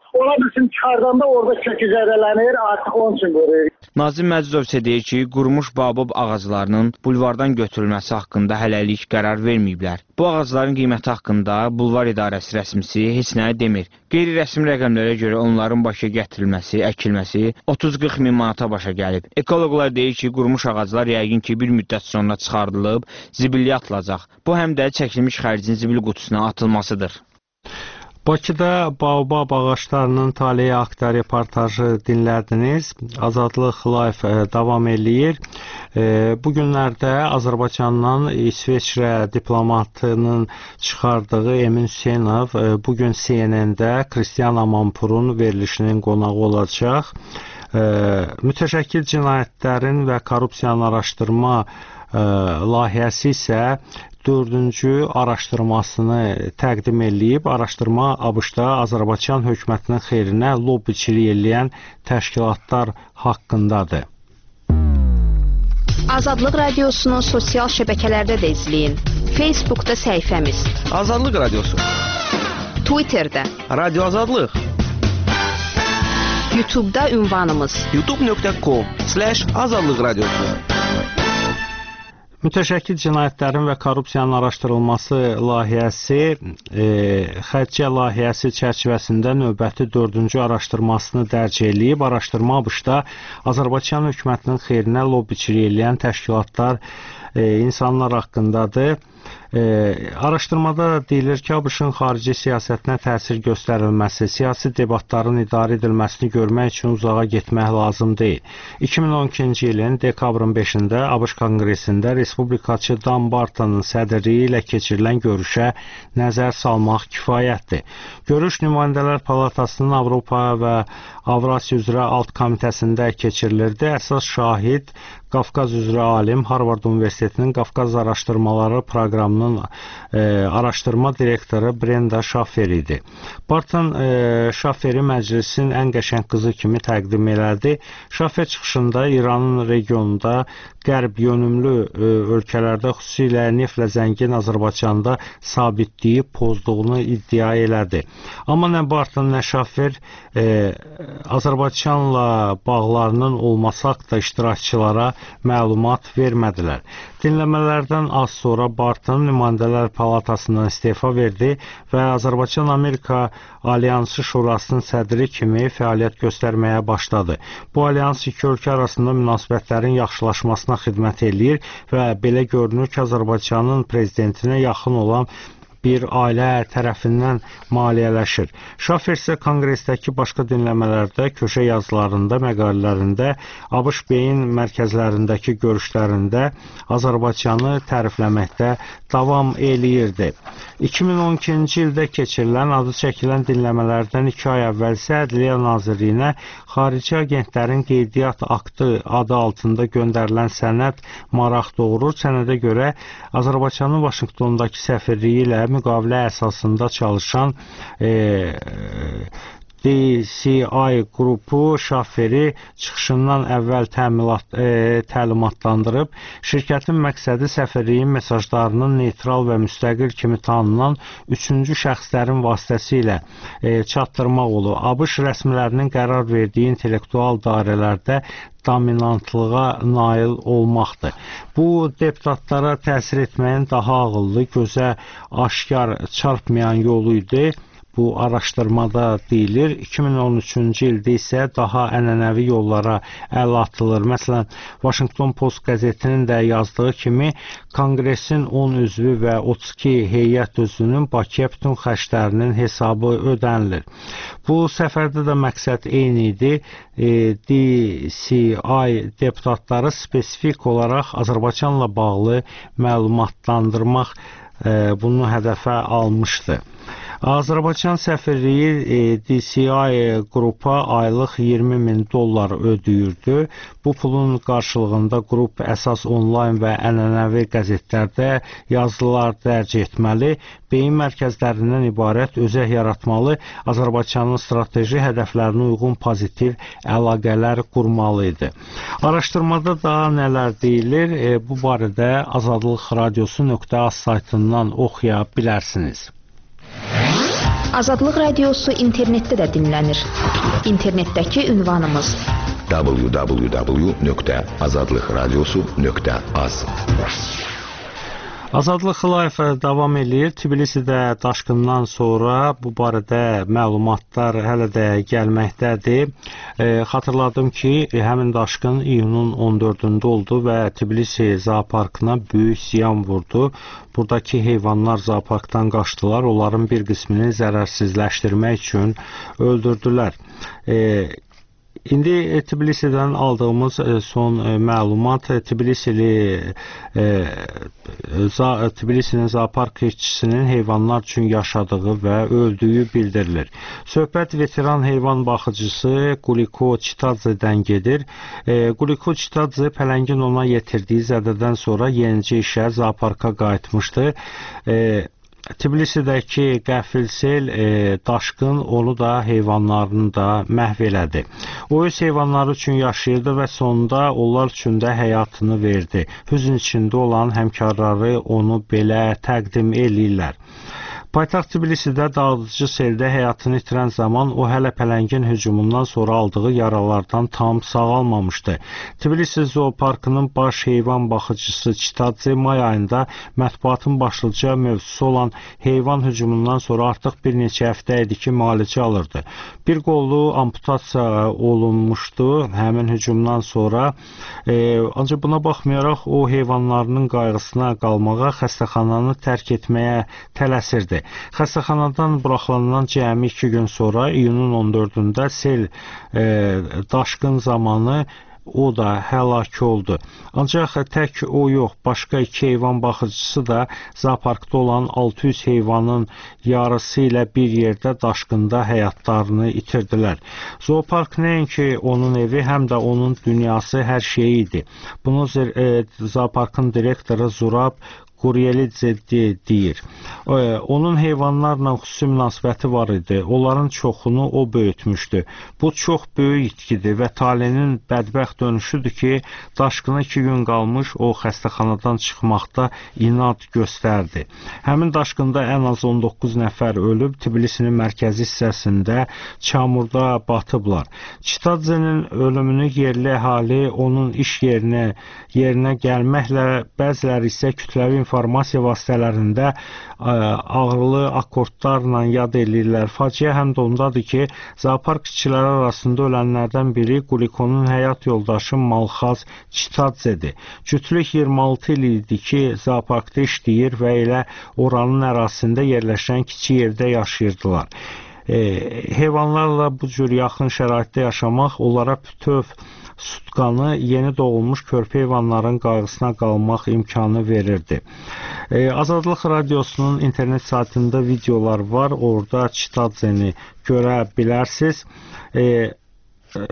Ola bilsin çıxardanda orada kökü zədələnir, artıq onun üçün qoruyur. Nazim Məcidov isə deyir ki, qurumuş babab ağaclarının bulvardan götürülməsi haqqında hələlik qərar verməyiblər. Bu ağacların qiyməti haqqında bulvar idarəsi rəsmisi heç nəyə demir. Qeyri-rəsmi rəqəmlərə görə onların başa gətirilməsi, əkilməsi otuz qırx min manata başa gəlib. Ekoloqlar deyir ki, qurumuş ağaclar yəqin ki, bir müddət sonra çıxardılıb, zibilliyə atılacaq. Bu həm də çəkilmiş xərcin zibil qutusuna atılmasıdır. Bakıda baobab ağaclarının taleyi haqqında reportajı dinlədiniz. Azadlıq Live davam eləyir. Bu günlərdə Azərbaycandan İsveçrə diplomatının çıxardığı Emin Hüseynov bugün C N N-də Kristian Amanpurun verilişinin qonağı olacaq. Mütəşəkkil cinayətlərin və korrupsiyanın araşdırma layihəsi isə dördüncü araşdırmasını təqdim eləyib. Araşdırma ABŞ-da Azərbaycan hökumətinin xeyrinə lobbiçilik eləyən təşkilatlar haqqındadır. Azadlıq Radiosunu sosial şəbəkələrdə də izləyin. Facebookda səhifəmiz Azadlıq Radiosu, Twitterdə Radio Azadlıq, YouTube'da ünvanımız youtube nöqtə com slash azadlıq radiosu. Mütəşəkkil cinayətlərin və korrupsiyanın araşdırılması layihəsi e, xərcə layihəsi çərçivəsində növbəti dördüncü araşdırmasını dərc eləyib. Araşdırma ABŞ-da Azərbaycan hökumətinin xeyrinə lobbiçilik eləyən təşkilatlar e, insanlar haqqındadır. E, araşdırmada deyilir ki, ABŞ-ın xarici siyasətinə təsir göstərilməsi, siyasi debatların idarə edilməsini görmək üçün uzağa getmək lazım deyil. iki min on ikinci ilin dekabrın beşində ABŞ Konqresində Respublikaçı Dan Bartonun sədrliyi ilə keçirilən görüşə nəzər salmaq kifayətdir. Görüş Nümayəndələr Palatasının Avropa və Avrasiya üzrə alt komitəsində keçirilirdi. Əsas şahid Qafqaz üzrə alim, Harvard Universitetinin Qafqaz araşdırmaları proqramının e, araşdırma direktoru Brenda Schaffer idi. Barton e, Schafferi məclisin ən qəşəng qızı kimi təqdim elədi. Schaffer çıxışında İranın regionunda qərb yönümlü e, ölkələrdə xüsusilə neftlə zəngin Azərbaycanda sabitliyi pozduğunu iddia elədi. Amma nə Barton, nə Schaffer e, Azərbaycanla bağlarının olması haqqında iştirakçılara məlumat vermədilər. Dinləmələrdən az sonra Barton Nümayəndələr Palatasından istefa verdi və Azərbaycan-Amerika Alyansı Şurasının sədri kimi fəaliyyət göstərməyə başladı. Bu alyans iki ölkə arasında münasibətlərin yaxşılaşmasına xidmət eləyir və belə görünür ki, Azərbaycanın prezidentinə yaxın olan bir ailə tərəfindən maliyyələşir. Schaffer isə konqresdəki başqa dinləmələrdə, köşə yazılarında, məqalələrində, ABŞ beyin mərkəzlərindəki görüşlərində Azərbaycanı tərifləməkdə davam eləyirdi. iki min on ikinci ildə keçirilən adı çəkilən dinləmələrdən iki ay əvvəl isə Ədliyyə Nazirliyinə xarici agentlərin qeydiyyat aktı adı altında göndərilən sənəd maraq doğurur. Sənədə görə Azərbaycanın Vaşinqtondakı səfirliyi ilə müqavilə əsasında çalışan e, D C I qrupu Schafferi çıxışından əvvəl təmilat, e, təlimatlandırıb. Şirkətin məqsədi səfirliyin mesajlarının neytral və müstəqil kimi tanınan üçüncü şəxslərin vasitəsilə e, çatdırmaq olur. ABŞ rəsmilərinin qərar verdiyi intellektual dairələrdə dominantlığa nail olmaqdır. Bu deputatlara təsir etməyin daha ağıllı, gözə aşkar çarpmayan yolu idi. Bu araşdırmada deyilir. iki min on üçüncü ildə isə daha ənənəvi yollara əl atılır. Məsələn, Washington Post qəzetinin də yazdığı kimi Konqresin on üzvü və otuz iki heyət üzvünün Bakıya bütün xərclərinin hesabı ödənilir. Bu səfərdə də məqsəd eyni idi. E, D C I deputatları spesifik olaraq Azərbaycanla bağlı məlumatlandırmaq e, bunu hədəfə almışdı. Azərbaycan səfirliyi e, D C I qrupa aylıq iyirmi min dollar ödəyirdi. Bu pulun qarşılığında qrup əsas onlayn və ənənəvi qəzetlərdə yazılar dərc etməli, beyin mərkəzlərindən ibarət özək yaratmalı, Azərbaycanın strateji hədəflərinə uyğun pozitiv əlaqələr qurmalı idi. Araşdırmada daha nələr deyilir? E, bu barədə azadlıq radiosu nöqtə az saytından oxuya bilərsiniz. Azadlıq Radiosu internetdə də dinlənir. İnternetdəki ünvanımız w w w nöqtə azadlıq radiosu nöqtə az. Azadlıq Live davam edir. Tbilisidə daşqından sonra bu barədə məlumatlar hələ də gəlməkdədir. E, xatırladım ki, həmin daşqın iyunun on dördündə oldu və Tbilisi zooparkına böyük ziyan vurdu. Buradakı heyvanlar zooparkdan qaçdılar. Onların bir qismini zərərsizləşdirmək üçün öldürdülər. E, İndi Tbilisidən aldığımız son məlumat Tbilisili Tbilisinin zoopark işçisinin heyvanlar üçün yaşadığı və öldüyü bildirilir. Söhbət veteran heyvan baxıcısı Quliko Chitadze'dən gedir. Quliko Chitadze pələngin ona yetirdiyi zədədən sonra yenicə işə zooparka qayıtmışdı. Tbilisidəki qəfilsel e, daşqın onu da heyvanlarını da məhv elədi. O öz heyvanları üçün yaşayırdı və sonunda onlar üçün də həyatını verdi. Hüzn içində olan həmkarları onu belə təqdim eləyirlər. Paytaxt Tbilisidə dağıdıcı seldə həyatını itirən zaman o hələ pələngin hücumundan sonra aldığı yaralardan tam sağalmamışdı. Tbilisi zooparkının baş heyvan baxıcısı Chitadze may ayında mətbuatın başlıca mövzusu olan heyvan hücumundan sonra artıq bir neçə həftə idi ki, müalicə alırdı. Bir qolu amputasiya olunmuşdu həmin hücumdan sonra. E, ancaq buna baxmayaraq o heyvanlarının qayğısına qalmağa, xəstəxananı tərk etməyə tələsirdi. Xəstəxanadan buraxılandan cəmi iki gün sonra iyunun on dördündə sel e, daşqın zamanı o da həlak oldu. Ancaq tək o yox, başqa iki heyvan baxıcısı da zooparkda olan altı yüz heyvanın yarısı ilə bir yerdə daşqında həyatlarını itirdilər. Zoopark nəinki onun evi, həm də onun dünyası, hər şeyi idi. Bunu e, zooparkın direktoru Zurab Quryelidze deyir. Onun heyvanlarla xüsusi münasibəti var idi. Onların çoxunu o böyütmüşdü. Bu çox böyük itkidir və taleyinin bədbəxt dönüşüdür ki, daşqına iki gün qalmış o xəstəxanadan çıxmaqda inad göstərdi. Həmin daşqında ən az on doqquz nəfər ölüb, Tbilisinin mərkəzi hissəsində çamurda batıblar. Chitadze'nin ölümünü yerli əhali onun iş yerinə, yerinə gəlməklə, bəziləri isə kütləvi informasiya vasitələrində ə, ağırlı akordlarla yad edirlər. Faciə həm də ondadır ki, zoopark işçiləri arasında ölənlərdən biri Qulikonun həyat yoldaşı Malxaz Chitadze'dir. Cütlük iyirmi altı il idi ki, zooparkda işləyir və elə oranın ərazisində yerləşən kiçik yerdə yaşayırdılar. E, heyvanlarla bu cür yaxın şəraitdə yaşamaq onlara bütöv sutqanı, yeni doğulmuş körpə heyvanların qayğısına qalmaq imkanı verirdi. E, Azadlıq Radiosunun internet saytında videolar var, orada Chitadze'ni görə bilərsiniz. E, e,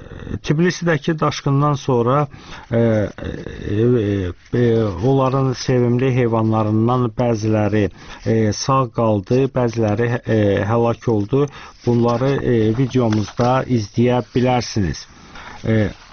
Tbilisidəki daşqından sonra e, e, e, onların sevimli heyvanlarından bəziləri e, sağ qaldı, bəziləri e, həlak oldu. Bunları e, videomuzda izləyə bilərsiniz. E,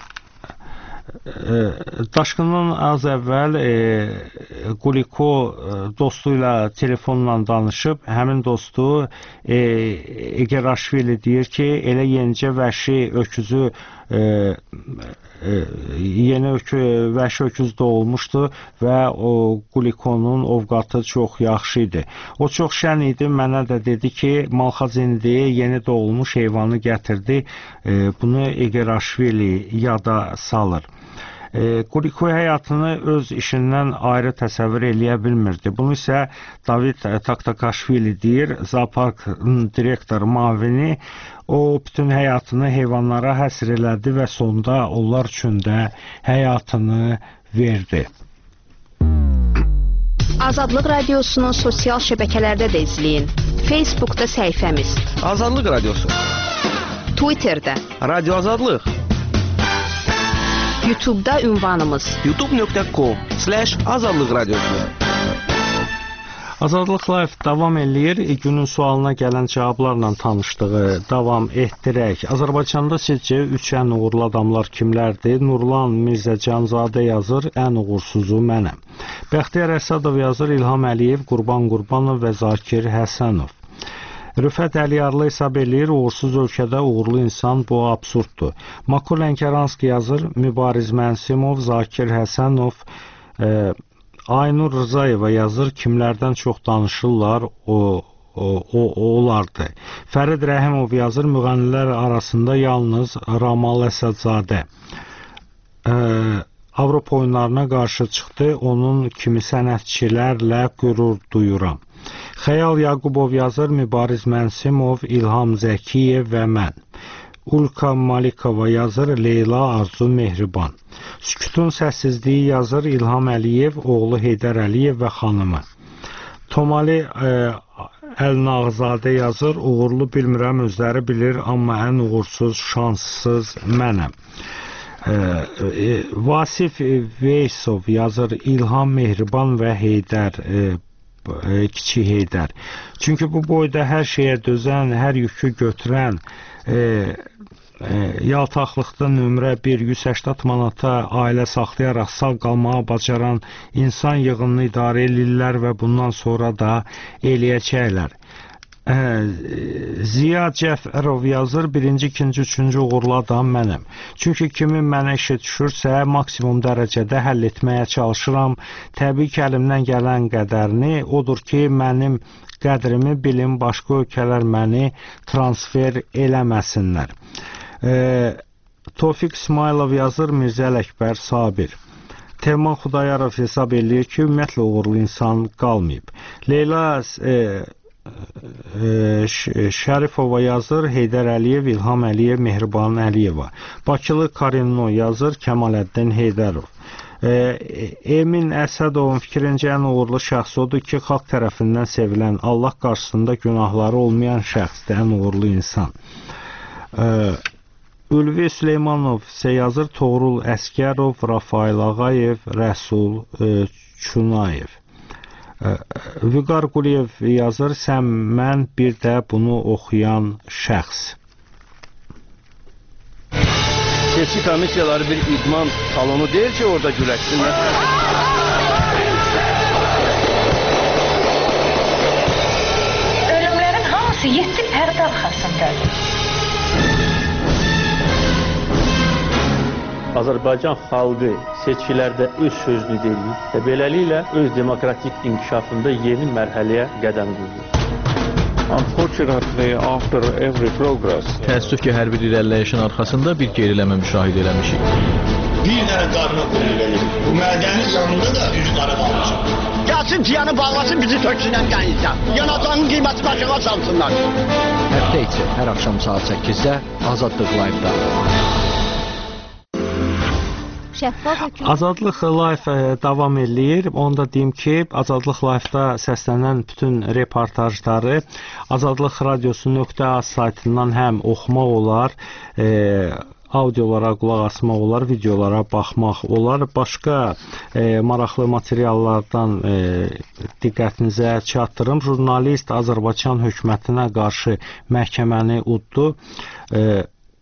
e, daşqından az əvvəl e, Quliko e, dostu ilə telefonla danışıb, həmin dostu e, Egeraşvili deyir ki, elə yenicə vəhşi öküzü e, e, yeni ökü, vəhşi öküz doğulmuşdu və o Qulikonun ovqatı çox yaxşı idi. O çox şən idi, mənə də dedi ki, Malxaz indi yeni doğulmuş heyvanı gətirdi, e, bunu Egeraşvili yada salır. E, Quliko həyatını öz işindən ayrı təsəvvür eləyə bilmirdi. Bunu isə David Taktakaşvili deyir, zooparkın direktoru mavini. O bütün həyatını heyvanlara həsr elədi və sonda onlar üçün də həyatını verdi. Azadlıq Radiosunu sosial şəbəkələrdə də izləyin. Facebookda səhifəmiz Azadlıq Radiosu, Twitterdə Radio Azadlıq, YouTube'da ünvanımız youtube nöqtə com slash azadlıq radiosu. Azadlıq Live davam eləyir. Günün sualına gələn cavablarla tanışdığı davam etdirək. Azərbaycanda sizcə üç ən uğurlu adamlar kimlərdir? Nurlan Mirzəcanzadə yazır, ən uğursuzu mənəm. Bəxtiyar Əsadov yazır, İlham Əliyev, Qurban Qurbanov və Zakir Həsənov. Rüfət Əliyarlı hesab eləyir, uğursuz ölkədə uğurlu insan bu absurddur. Makul Lənkəranski yazır, Mübariz Mənsimov, Zakir Həsənov, e, Aynur Rızayeva yazır, kimlərdən çox danışırlar, o, o, o, o olardı. Fərid Rəhimov yazır, müğənnilər arasında yalnız Ramal Əsədzadə e, Avropa oyunlarına qarşı çıxdı, onun kimi sənətçilərlə qürur duyuram. Xəyal Yaqubov yazır, Mübariz Mənsimov, İlham Zəkiyev və mən. Ulka Malikova yazır, Leyla Arzu Mehriban. Sükutun səssizliyi yazır, İlham Əliyev, oğlu Heydər Əliyev və xanımı. Tomali e, Əlnağzadə yazır, uğurlu bilmirəm, özləri bilir, amma ən uğursuz, şanssız mənəm. E, e, Vasif Veysov yazır, İlham Mehriban və Heydər e, Kiçik Heydər. Çünki bu boyda hər şeyə dözən, hər yükü götürən, e, e, yaltaqlıqda nömrə bir yüz səksən manata ailə saxlayaraq sağ qalmağa bacaran insan yığınını idarə edirlər və bundan sonra da eləyəcəklər. Ə, Ziya Cəfərov yazır, birinci, ikinci, üçüncü uğurlu adam mənəm. Çünki kimin mənə işi düşürsə, maksimum dərəcədə həll etməyə çalışıram. Təbii ki, əlimdən gələn qədərini odur ki, mənim qədrimi bilin, başqa ölkələr məni transfer eləməsinlər. Ə, Tofiq İsmailov yazır, Mirzə Ələkbər Sabir. Teğman Xudayarov hesab eləyir ki, ümumiyyətlə uğurlu insan qalmayıb. Leyla e, Şərifova yazır, Heydər Əliyev, İlham Əliyev, Mehriban Əliyeva. Bakılı Karino yazır, Kəmaləddin Heydərov. Emin Əsədovun fikrincə ən uğurlu şəxs odur ki, xalq tərəfindən sevilən, Allah qarşısında günahları olmayan şəxsdir, ən uğurlu insan. Ülvi Süleymanov isə yazır, Toğrul Əskərov, Rafail Ağayev, Rəsul Çunayev. Vüqar Quliyev yazır, sən mən bir də bunu oxuyan şəxs. Seçki komissiyaları bir idman salonu deyil ki, orada güləşsinlər. Ölümlərin hamısı yeddi pərdə arxasındadır. Azərbaycan xalqı seçkilərdə öz sözünü deyir və beləliklə öz demokratik inkişafında yeni mərhələyə qədəm qoyur. Unfortunately, after every progress, təəssüf ki, hər bir irəliləyişin arxasında bir geriləmə müşahidə eləmişik. Bir dənə qarına qulluq edir. Bu mədənin yanında da üç qara qalmışıq. Gəlsin ciyanı bağlasın, bizi töksünən qənizə. Yanacağının qiyməti başına salsınlar. Həftə içi, hər axşam saat səkkizdə Azadlıq Live-da. Azadlıq Live davam eləyir. Onu da deyim ki, Azadlıq Live-da səslənən bütün reportajları azadlıq radiosu nöqtə az saytından həm oxumaq olar, e, audiolara qulaq asmaq olar, videolara baxmaq olar. Başqa e, maraqlı materiallardan e, diqqətinizə çatdırım. Jurnalist Azərbaycan hökumətinə qarşı məhkəməni uddu. E,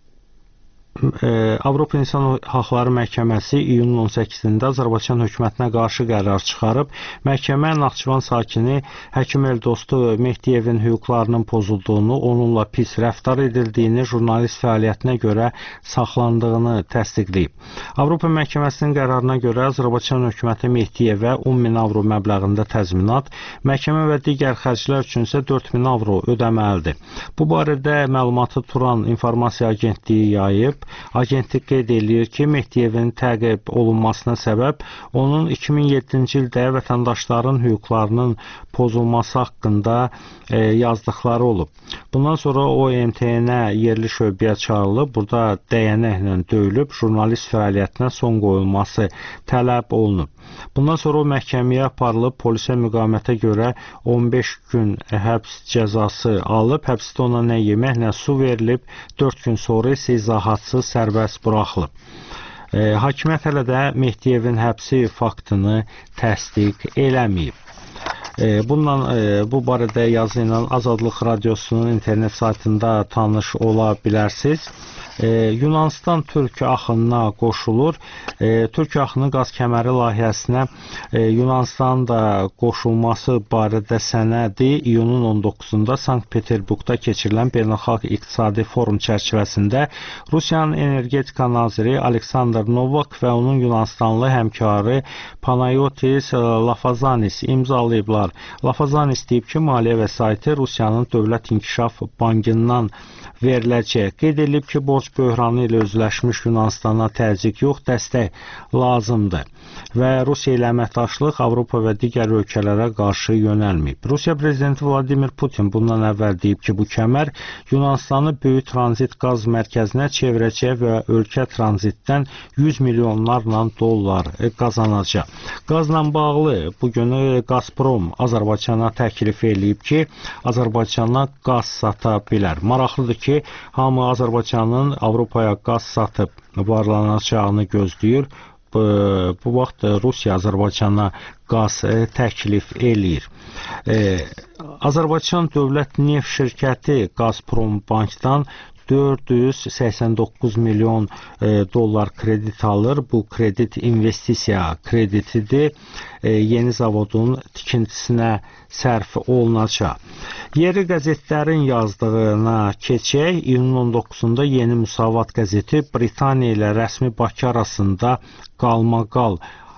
Avropa İnsan Haqları Məhkəməsi iyunun on səkkizində Azərbaycan hökumətinə qarşı qərar çıxarıb. Məhkəmə Naxçıvan sakini Həkim Eldostu Mehdiyevin hüquqlarının pozulduğunu, onunla pis rəftar edildiyini, jurnalist fəaliyyətinə görə saxlandığını təsdiqləyib. Avropa Məhkəməsinin qərarına görə Azərbaycan hökuməti Mehdiyevə on min avro məbləğində təzminat, məhkəmə və digər xərclər üçün isə dörd min avro ödəməlidir. Bu barədə məlumatı Turan İnformasiya Agentliyi yayıb. Agentlik qeyd eləyir ki, Mehdiyevin təqib olunmasına səbəb onun iki min yeddinci ildə vətəndaşların hüquqlarının pozulması haqqında e, yazdıqları olub. Bundan sonra o M T N-ə yerli şöbəyə çağırılıb, burada dəyənəklə döyülüb, jurnalist fəaliyyətinə son qoyulması tələb olunub. Bundan sonra o məhkəməyə aparılıb, polisə müqavimətə görə on beş gün həbs cəzası alıb, həbsdə ona nə yemək, nə su verilib, dörd gün sonra isə izahatsız sərbəst buraxılıb. E, hakimiyyət hələ də Mehdiyevin həbsi faktını təsdiq eləməyib. E, bundan, e, bu barədə yazı ilə Azadlıq Radiosunun internet saytında tanış ola bilərsiniz. e, Yunanistan Türk axınına qoşulur. E, Türk axını qaz kəməri layihəsinə e, Yunanistanın da qoşulması barədə sənədi iyunun on doqquzunda Sankt-Peterburqda keçirilən Beynəlxalq İqtisadi Forum çərçivəsində Rusiyanın energetika naziri Aleksandr Novak və onun Yunanistanlı həmkarı Panayotis Lafazanis imzalayıblar. Lafazanis deyib ki, maliyyə vəsaiti Rusiyanın Dövlət İnkişaf Bankından veriləcək. Qeyd edilib ki, borc böhranı ilə özləşmiş Yunanistana təzyiq yox, dəstək lazımdır və Rusiya ilə əməkdaşlıq Avropa və digər ölkələrə qarşı yönəlməyib. Rusiya prezidenti Vladimir Putin bundan əvvəl deyib ki, bu kəmər Yunanistanı böyük tranzit qaz mərkəzinə çevirəcək və ölkə tranzitdən yüz milyonlarla dollar qazanacaq. Qazla bağlı bugünü Gazprom Azərbaycana təklif eləyib ki, Azərbaycana qaz sata bilər. Maraqlıdır ki, hamı Azərbaycanın Avropaya qaz satıb varlanacağını gözləyir. Bu, bu vaxt Rusiya Azərbaycana qaz e, təklif eləyir. E, Azərbaycan Dövlət Neft Şirkəti Gazprom Bankdan dörd yüz səksən doqquz milyon e, dollar kredit alır. Bu kredit investisiya kreditidir. E, yeni zavodun tikintisinə sərf olunacaq. Yerli qəzetlərin yazdığına keçək. İyunun on doqquzunda Yeni Müsavat qəzeti Britaniya ilə rəsmi Bakı arasında qalmaqal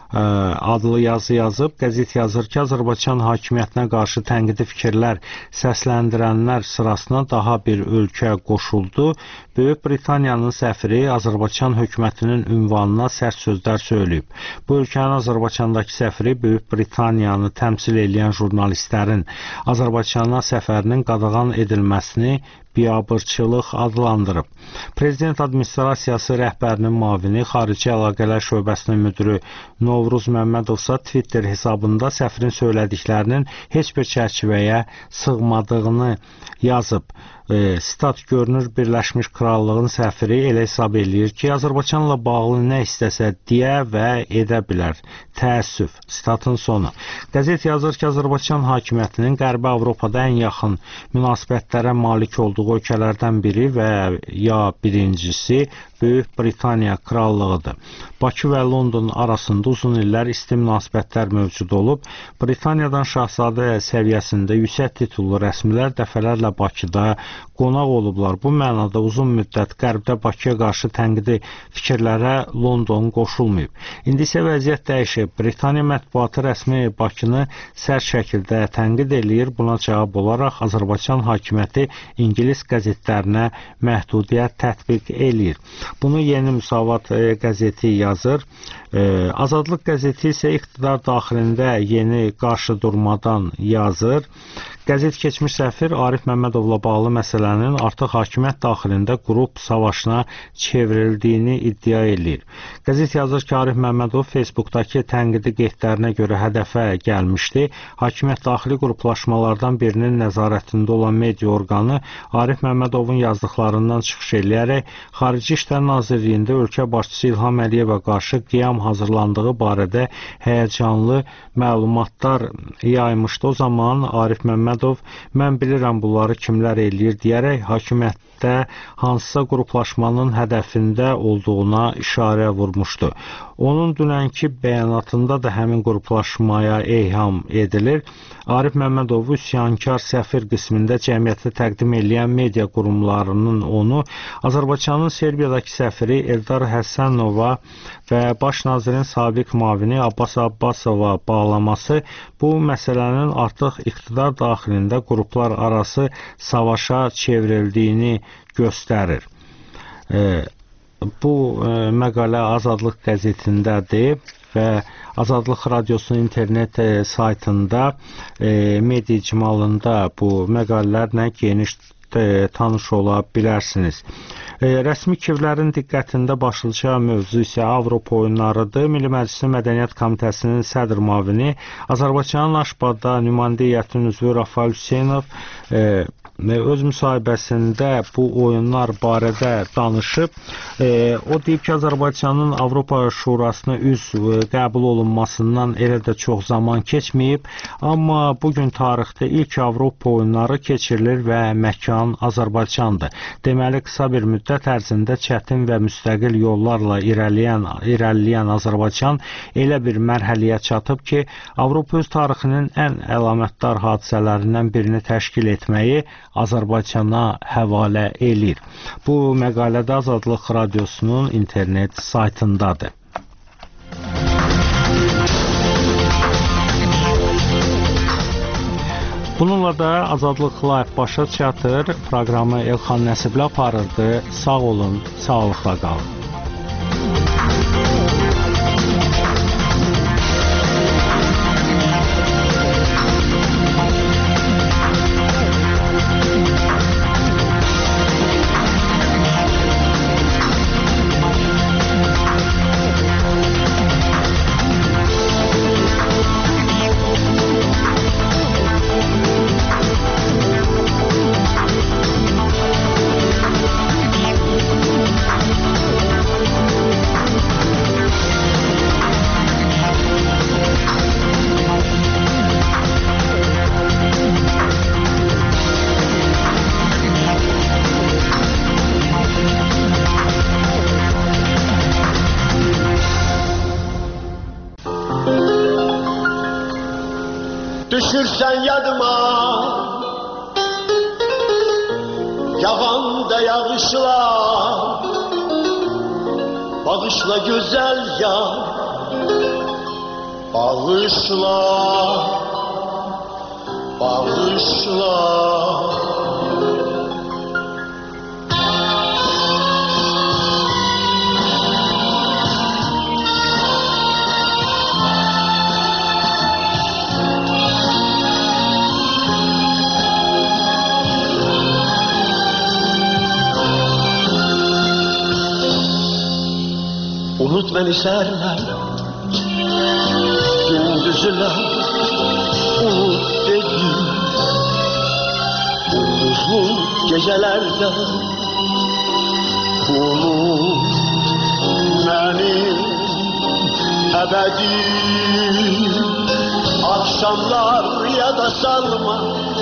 adlı yazı yazıb. Qəzet yazır ki, Azərbaycan hakimiyyətinə qarşı tənqidi fikirlər səsləndirənlər sırasına daha bir ölkə qoşuldu. Böyük Britaniyanın səfiri Azərbaycan hökumətinin ünvanına sərt sözlər söyləyib. Bu ölkənin Azərbaycandakı səfiri Böyük Britaniyanı təmsil edən jurnalistlərin Azərbaycana səfərinin qadağan edilməsini biabırçılıq adlandırıb. Prezident administrasiyası rəhbərinin müavini, Xarici Əlaqələr Şöbəsinin müdürü Novruz Məmmədovsa Twitter hesabında səfirin söylədiklərinin heç bir çərçivəyə sığmadığını yazıb. E, stat görünür Birləşmiş Krallığın səfiri elə hesab eləyir ki, Azərbaycanla bağlı nə istəsə deyə və edə bilər. Təəssüf. Statın sonu. Qəzet yazır ki, Azərbaycan hakimiyyətinin Qərbi Avropada ən yaxın münasibətlərə malik olduğu ölkələrdən biri və ya birincisi Böyük Britaniya Krallığıdır. Bakı və London arasında uzun illər isti münasibətlər mövcud olub. Britaniyadan şahzadə səviyyəsində yüksək titullu rəsmilər dəfələrlə Bakıda qonaq olublar. Bu mənada uzun müddət Qərbdə Bakıya qarşı tənqidi fikirlərə London qoşulmayıb. İndi isə vəziyyət dəyişib. Britaniya mətbuatı rəsmi Bakını sərt şəkildə tənqid eləyir. Buna cavab olaraq Azərbaycan hakimiyyəti İngilis qəzetlərinə məhdudiyyət tətbiq eləyir. Bunu Yeni Müsavat e, qəzeti yazır. E, Azadlıq qəzeti isə iqtidar daxilində yeni qarşıdurmadan yazır. Qəzet keçmiş səfir Arif Məmmədovla bağlı məsələnin artıq hakimiyyət daxilində qrup savaşına çevrildiyini iddia edir. Qəzet yazır ki, Arif Məmmədov Facebookdakı tənqidi qeydlərinə görə hədəfə gəlmişdi. Hakimiyyət daxili qruplaşmalardan birinin nəzarətində olan media orqanı Arif Məmmədovun yazdıqlarından çıxış eləyərək Xarici İşlər Nazirliyində ölkə başçısı İlham Əliyevə qarşı qiyam hazırlandığı barədə həyəcanlı məlumatlar yaymışdı. O zaman Arif Məmmədov mən bilirəm bunları kimlər eləyir deyərək hakimiyyətdə hansısa qruplaşmanın hədəfində olduğuna işarə vurmuşdu. Onun dünənki bəyanatında da həmin qruplaşmaya eyham edilir. Arif Məmmədovu üsyankar səfir qismində cəmiyyətə təqdim edən media qurumlarının onu Azərbaycanın Serbiyadakı səfiri Eldar Həsənova və baş nazirin sabiq müavini Abbas Abbasova bağlaması bu məsələnin artıq iqtidar daxilində qruplar arası savaşa çevrildiyini göstərir. E, bu e, məqalə Azadlıq qəzetindədir və Azadlıq Radiosunun internet e, saytında e, media icmalında bu məqalələrlə geniş e, tanış ola bilərsiniz. E, rəsmi Kivlərin diqqətində başlıca mövzu isə Avropa oyunlarıdır. Milli Məclisin Mədəniyyət Komitəsinin sədr müavini Azərbaycanın Aşbadda nümayəndə heyətinin üzvü Rafael Hüseynov e, öz müsahibəsində bu oyunlar barədə danışıb. E, o deyib ki, Azərbaycanın Avropa Şurasına üzv qəbul olunmasından elə də çox zaman keçməyib, amma bugün tarixdə ilk Avropa oyunları keçirilir və məkan Azərbaycandır. Deməli, qısa bir müddət ərzində çətin və müstəqil yollarla irəliyən, irəliləyən Azərbaycan elə bir mərhələyə çatıb ki, Avropa öz tarixinin ən əlamətdar hadisələrindən birini təşkil etməyi Azərbaycana həvalə eləyir. Bu məqalədə Azadlıq Radiosunun internet saytındadır. Bununla da Azadlıq Live başa çatır. Proqramı Elxan Nəsiblə aparırdı. Sağ olun, sağlıqla qalın. Düşürsen yadıma, yağan da yağışlar, bağışla güzel yar, bağışla, bağışla. Unut beni serler, gündüzler, unut dedim. Uzun gecelerde unut beni ebedi. Akşamlar ya da salma,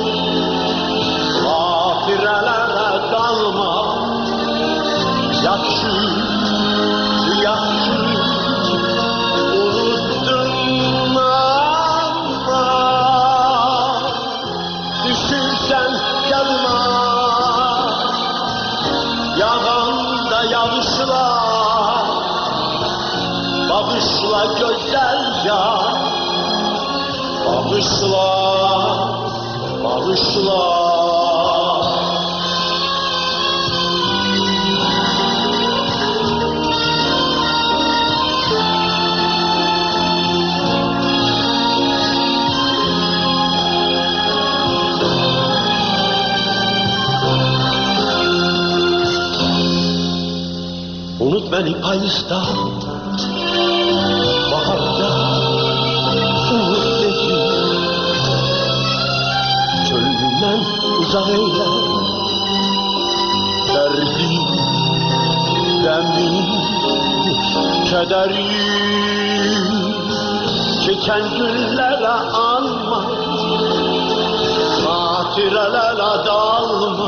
gafirelere dalma. Yakşı Yaxşı, unutdum ama düşürsən yadıma, yağan da yağışlar, bağışla gözəl yar, bağışla, bağışla. Unut beni payızda, baharda, unut dedim. Çölümden uzak eyle, derdim, demin, kederim. Geçen günlere anma, hatirelere dalma.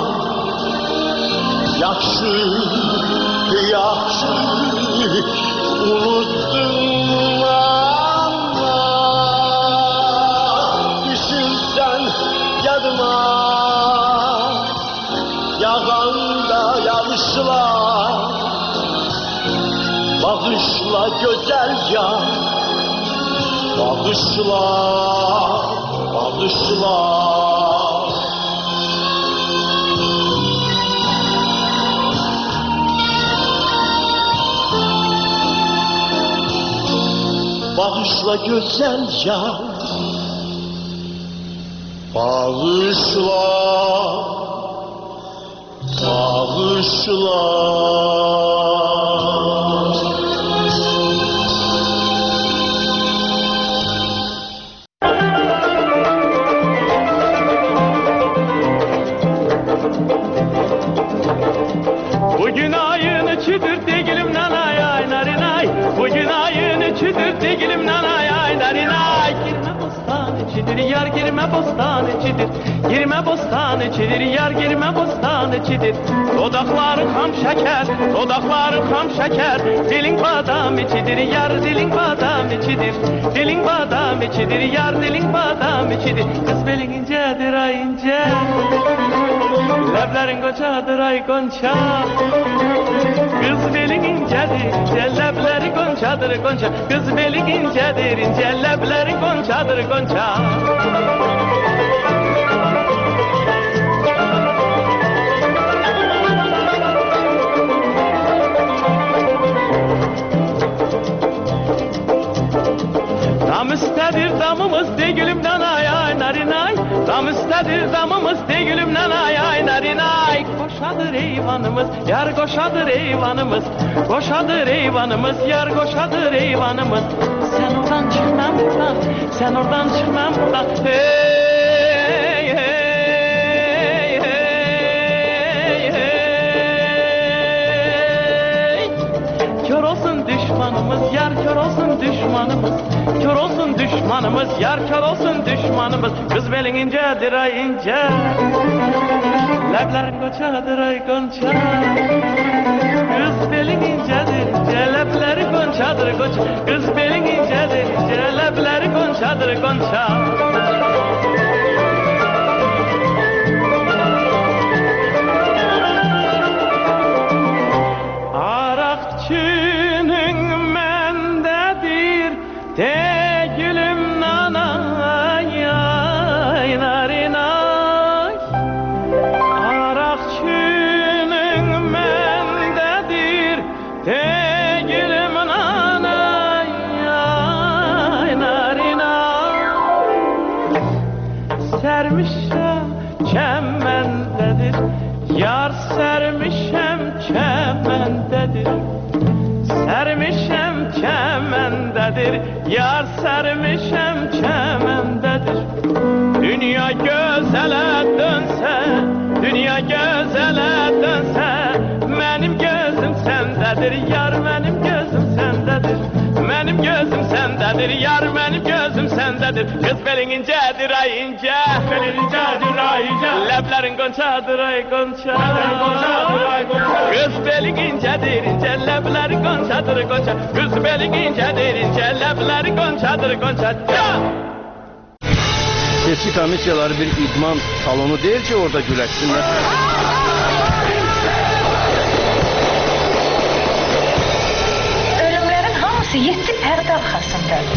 Yaxşı, yaxşı, unutdum ama düşürsən yadıma, yağan da yağışlar, bağışla gözəl yar, bağışla, bağışla. Bağışla güzel yar, bağışla, bağışla. içidir, yar girmə bostan içidir. Girmə bostan içidir, yar girmə bostan içidir. Dodaqları xam şəkər, dodaqları xam şəkər. Dilin badam içidir, yar dilin badam içidir. Dilin badam içidir, yar dilin badam içidir. Qız belin incədir, ay incə. Ləblərin qocadır, ay qonça. Qız belin incədir, incə. Ləbləri qonçadır, qonça. Qız belin incədir, incə. Ləbləri qonçadır, qonça. Dam üstədir damımız, de gülümdən ay ay narinay. Dam üstədir damımız, de gülümdən ay ay narinay. Qoşadır eyvanımız, yar qoşadır eyvanımız. Qoşadır eyvanımız, yar qoşadır eyvanımız. Sən oradan çıx, mən buradan, sən oradan çıx, mən buradan. Hey, hey, hey, hey. Kör olsun düşmanımız, yar kör olsun düşmanımız. Kör olsun düşmanımız, yar kör olsun düşmanımız. Kız belin incedir ay ince. Ləblərin qoçadır ay qonça. Kız belin incedir ince. Ləbləri qonçadır qonça. Kız belin incedir ince. Ləbləri qonçadır qonça. Araqçının məndədir de gülüm nanay ay narinay. Araqçının məndədir de gülüm nanay ay narinay. Sərmişəm çəməndədir, yar sərmişəm çəməndədir. Sərmişəm çəməndədir, yar sərmişəm çəməndədir. Dünya gözələ dönsə, dünya gözələ dönsə, mənim gözüm səndədir, yar mənim gözüm səndədir. Mənim gözüm səndədir, yar mənim gözüm səndədir. Qız belin incədir ay incə, belin incədir ay incə. Ləblərin qonçadır ay qonça, ləblərin qonçadır ay qonça. Qız belin incədir incə, ləbləri qonçadır qonça. Qız belin incədir incə, ləbləri qonçadır qonça. Seçki komissiyaları bir idman salonu deyil ki, orada güləşsinlər. Ölümlərin hamısı yeddi pərdə arxasındadır.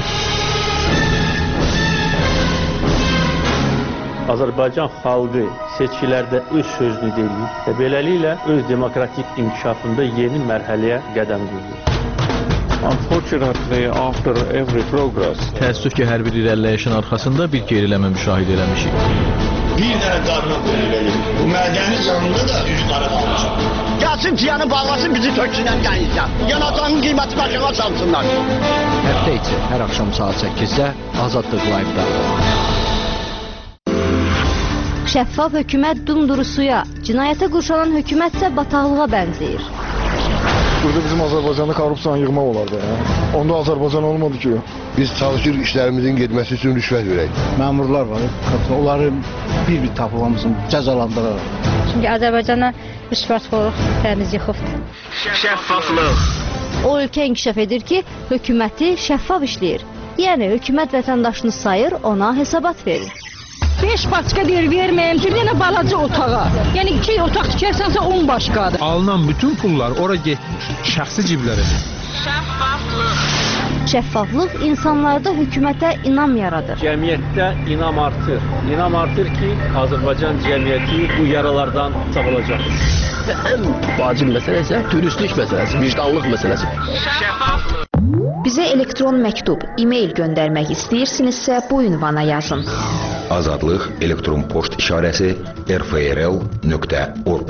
Azərbaycan xalqı seçkilərdə öz sözünü deyir və beləliklə öz demokratik inkişafında yeni mərhələyə qədəm qoyur. Unfortunately, after every progress, təəssüf ki, hər bir irəliləyişin arxasında bir geriləmə müşahidə eləmişik. Bir dənə qadına qulluq edir. Bu mədəni canında da üç qara qalmışam. Gəlsin ciyanı bağlasın, bizi töksünən qənizdən. Yanacağının qiyməti başına çalsınlar. Həftə içi hər axşam saat səkkizdə Azadlıq Live-da. Şəffaf hökumət dumdurusuya, cinayətə qurşanan hökumətsə bataqlığa bənzəyir. Burada bizim Azərbaycanda korrupsiyanı yığmaq olardı. Ya. Onda Azərbaycan olmadı ki. Biz çalışırıq işlərimizin getməsi üçün rüşvət verək. Məmurlar var, onları bir-bir tapılmamızın cəzalandıraraq. Çünki Azərbaycana rüşvətxorluq təmiz yıxıbdır. Şəffaflıq. O ölkə inkişaf edir ki, hökuməti şəffaf işləyir. Yəni hökumət vətəndaşını sayır, ona hesabat verir. beş başqa deyir verməyim, bir dənə balaca otağa. Yəni iki otaq tikərsənsə on başqadır. Alınan bütün pullar ora getmiş, şəxsi ciblərə. Şəffaflıq. Şəffaflıq insanlarda hökumətə inam yaradır. Cəmiyyətdə inam artır. İnam artır ki, Azərbaycan cəmiyyəti bu yaralardan sağolacaq. Və ən vacib məsələ isə dürüstlük məsələsi, vicdanlıq məsələsi. Şəffaflıq. Bizə elektron məktub, e-mail göndərmək istəyirsinizsə bu ünvana yazın. Azadlıq elektron poçt işarəsi r f r l nöqtə org.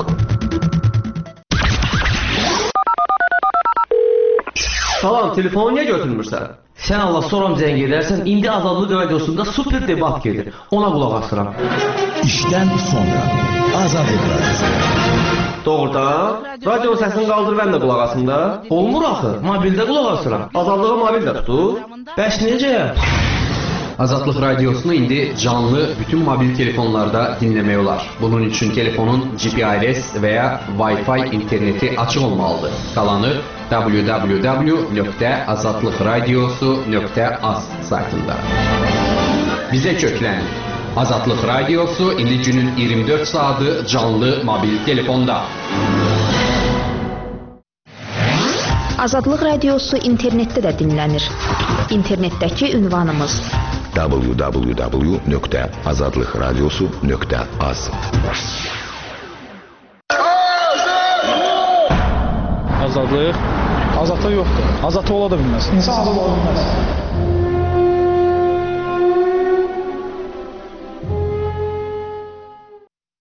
Salam, telefonu niyə götürmürsən? Sən Allah soram zəng edərsən, indi Azadlıq radiosunda super debat gedir. Ona qulaq asıram. İşdən sonra Azadlıq radiosu. Doğrudan? Radio səsini qaldır, mən də qulaq asım da. Olmur axı, mobildə qulaq asıram. Azadlığa mobil də tutur. Bəs necə? Azadlıq Radiosunu indi canlı bütün mobil telefonlarda dinləmək olar. Bunun üçün telefonun G P R S və ya Wi-Fi interneti açıq olmalıdır. Qalanı w w w nöqtə azadlıqradiosu nöqtə az saytında. Bizə köklənin. Azadlıq Radiosu indi günün iyirmi dörd saatı canlı mobil telefonda. Azadlıq Radiosu internetdə də dinlənir. İnternetdəki ünvanımız w w w nöqtə azadlıqradiosu nöqtə az. Azadlıq? Azadlıq yoxdur. Azadlıq ola da bilməz. İnsan azad ola bilməz.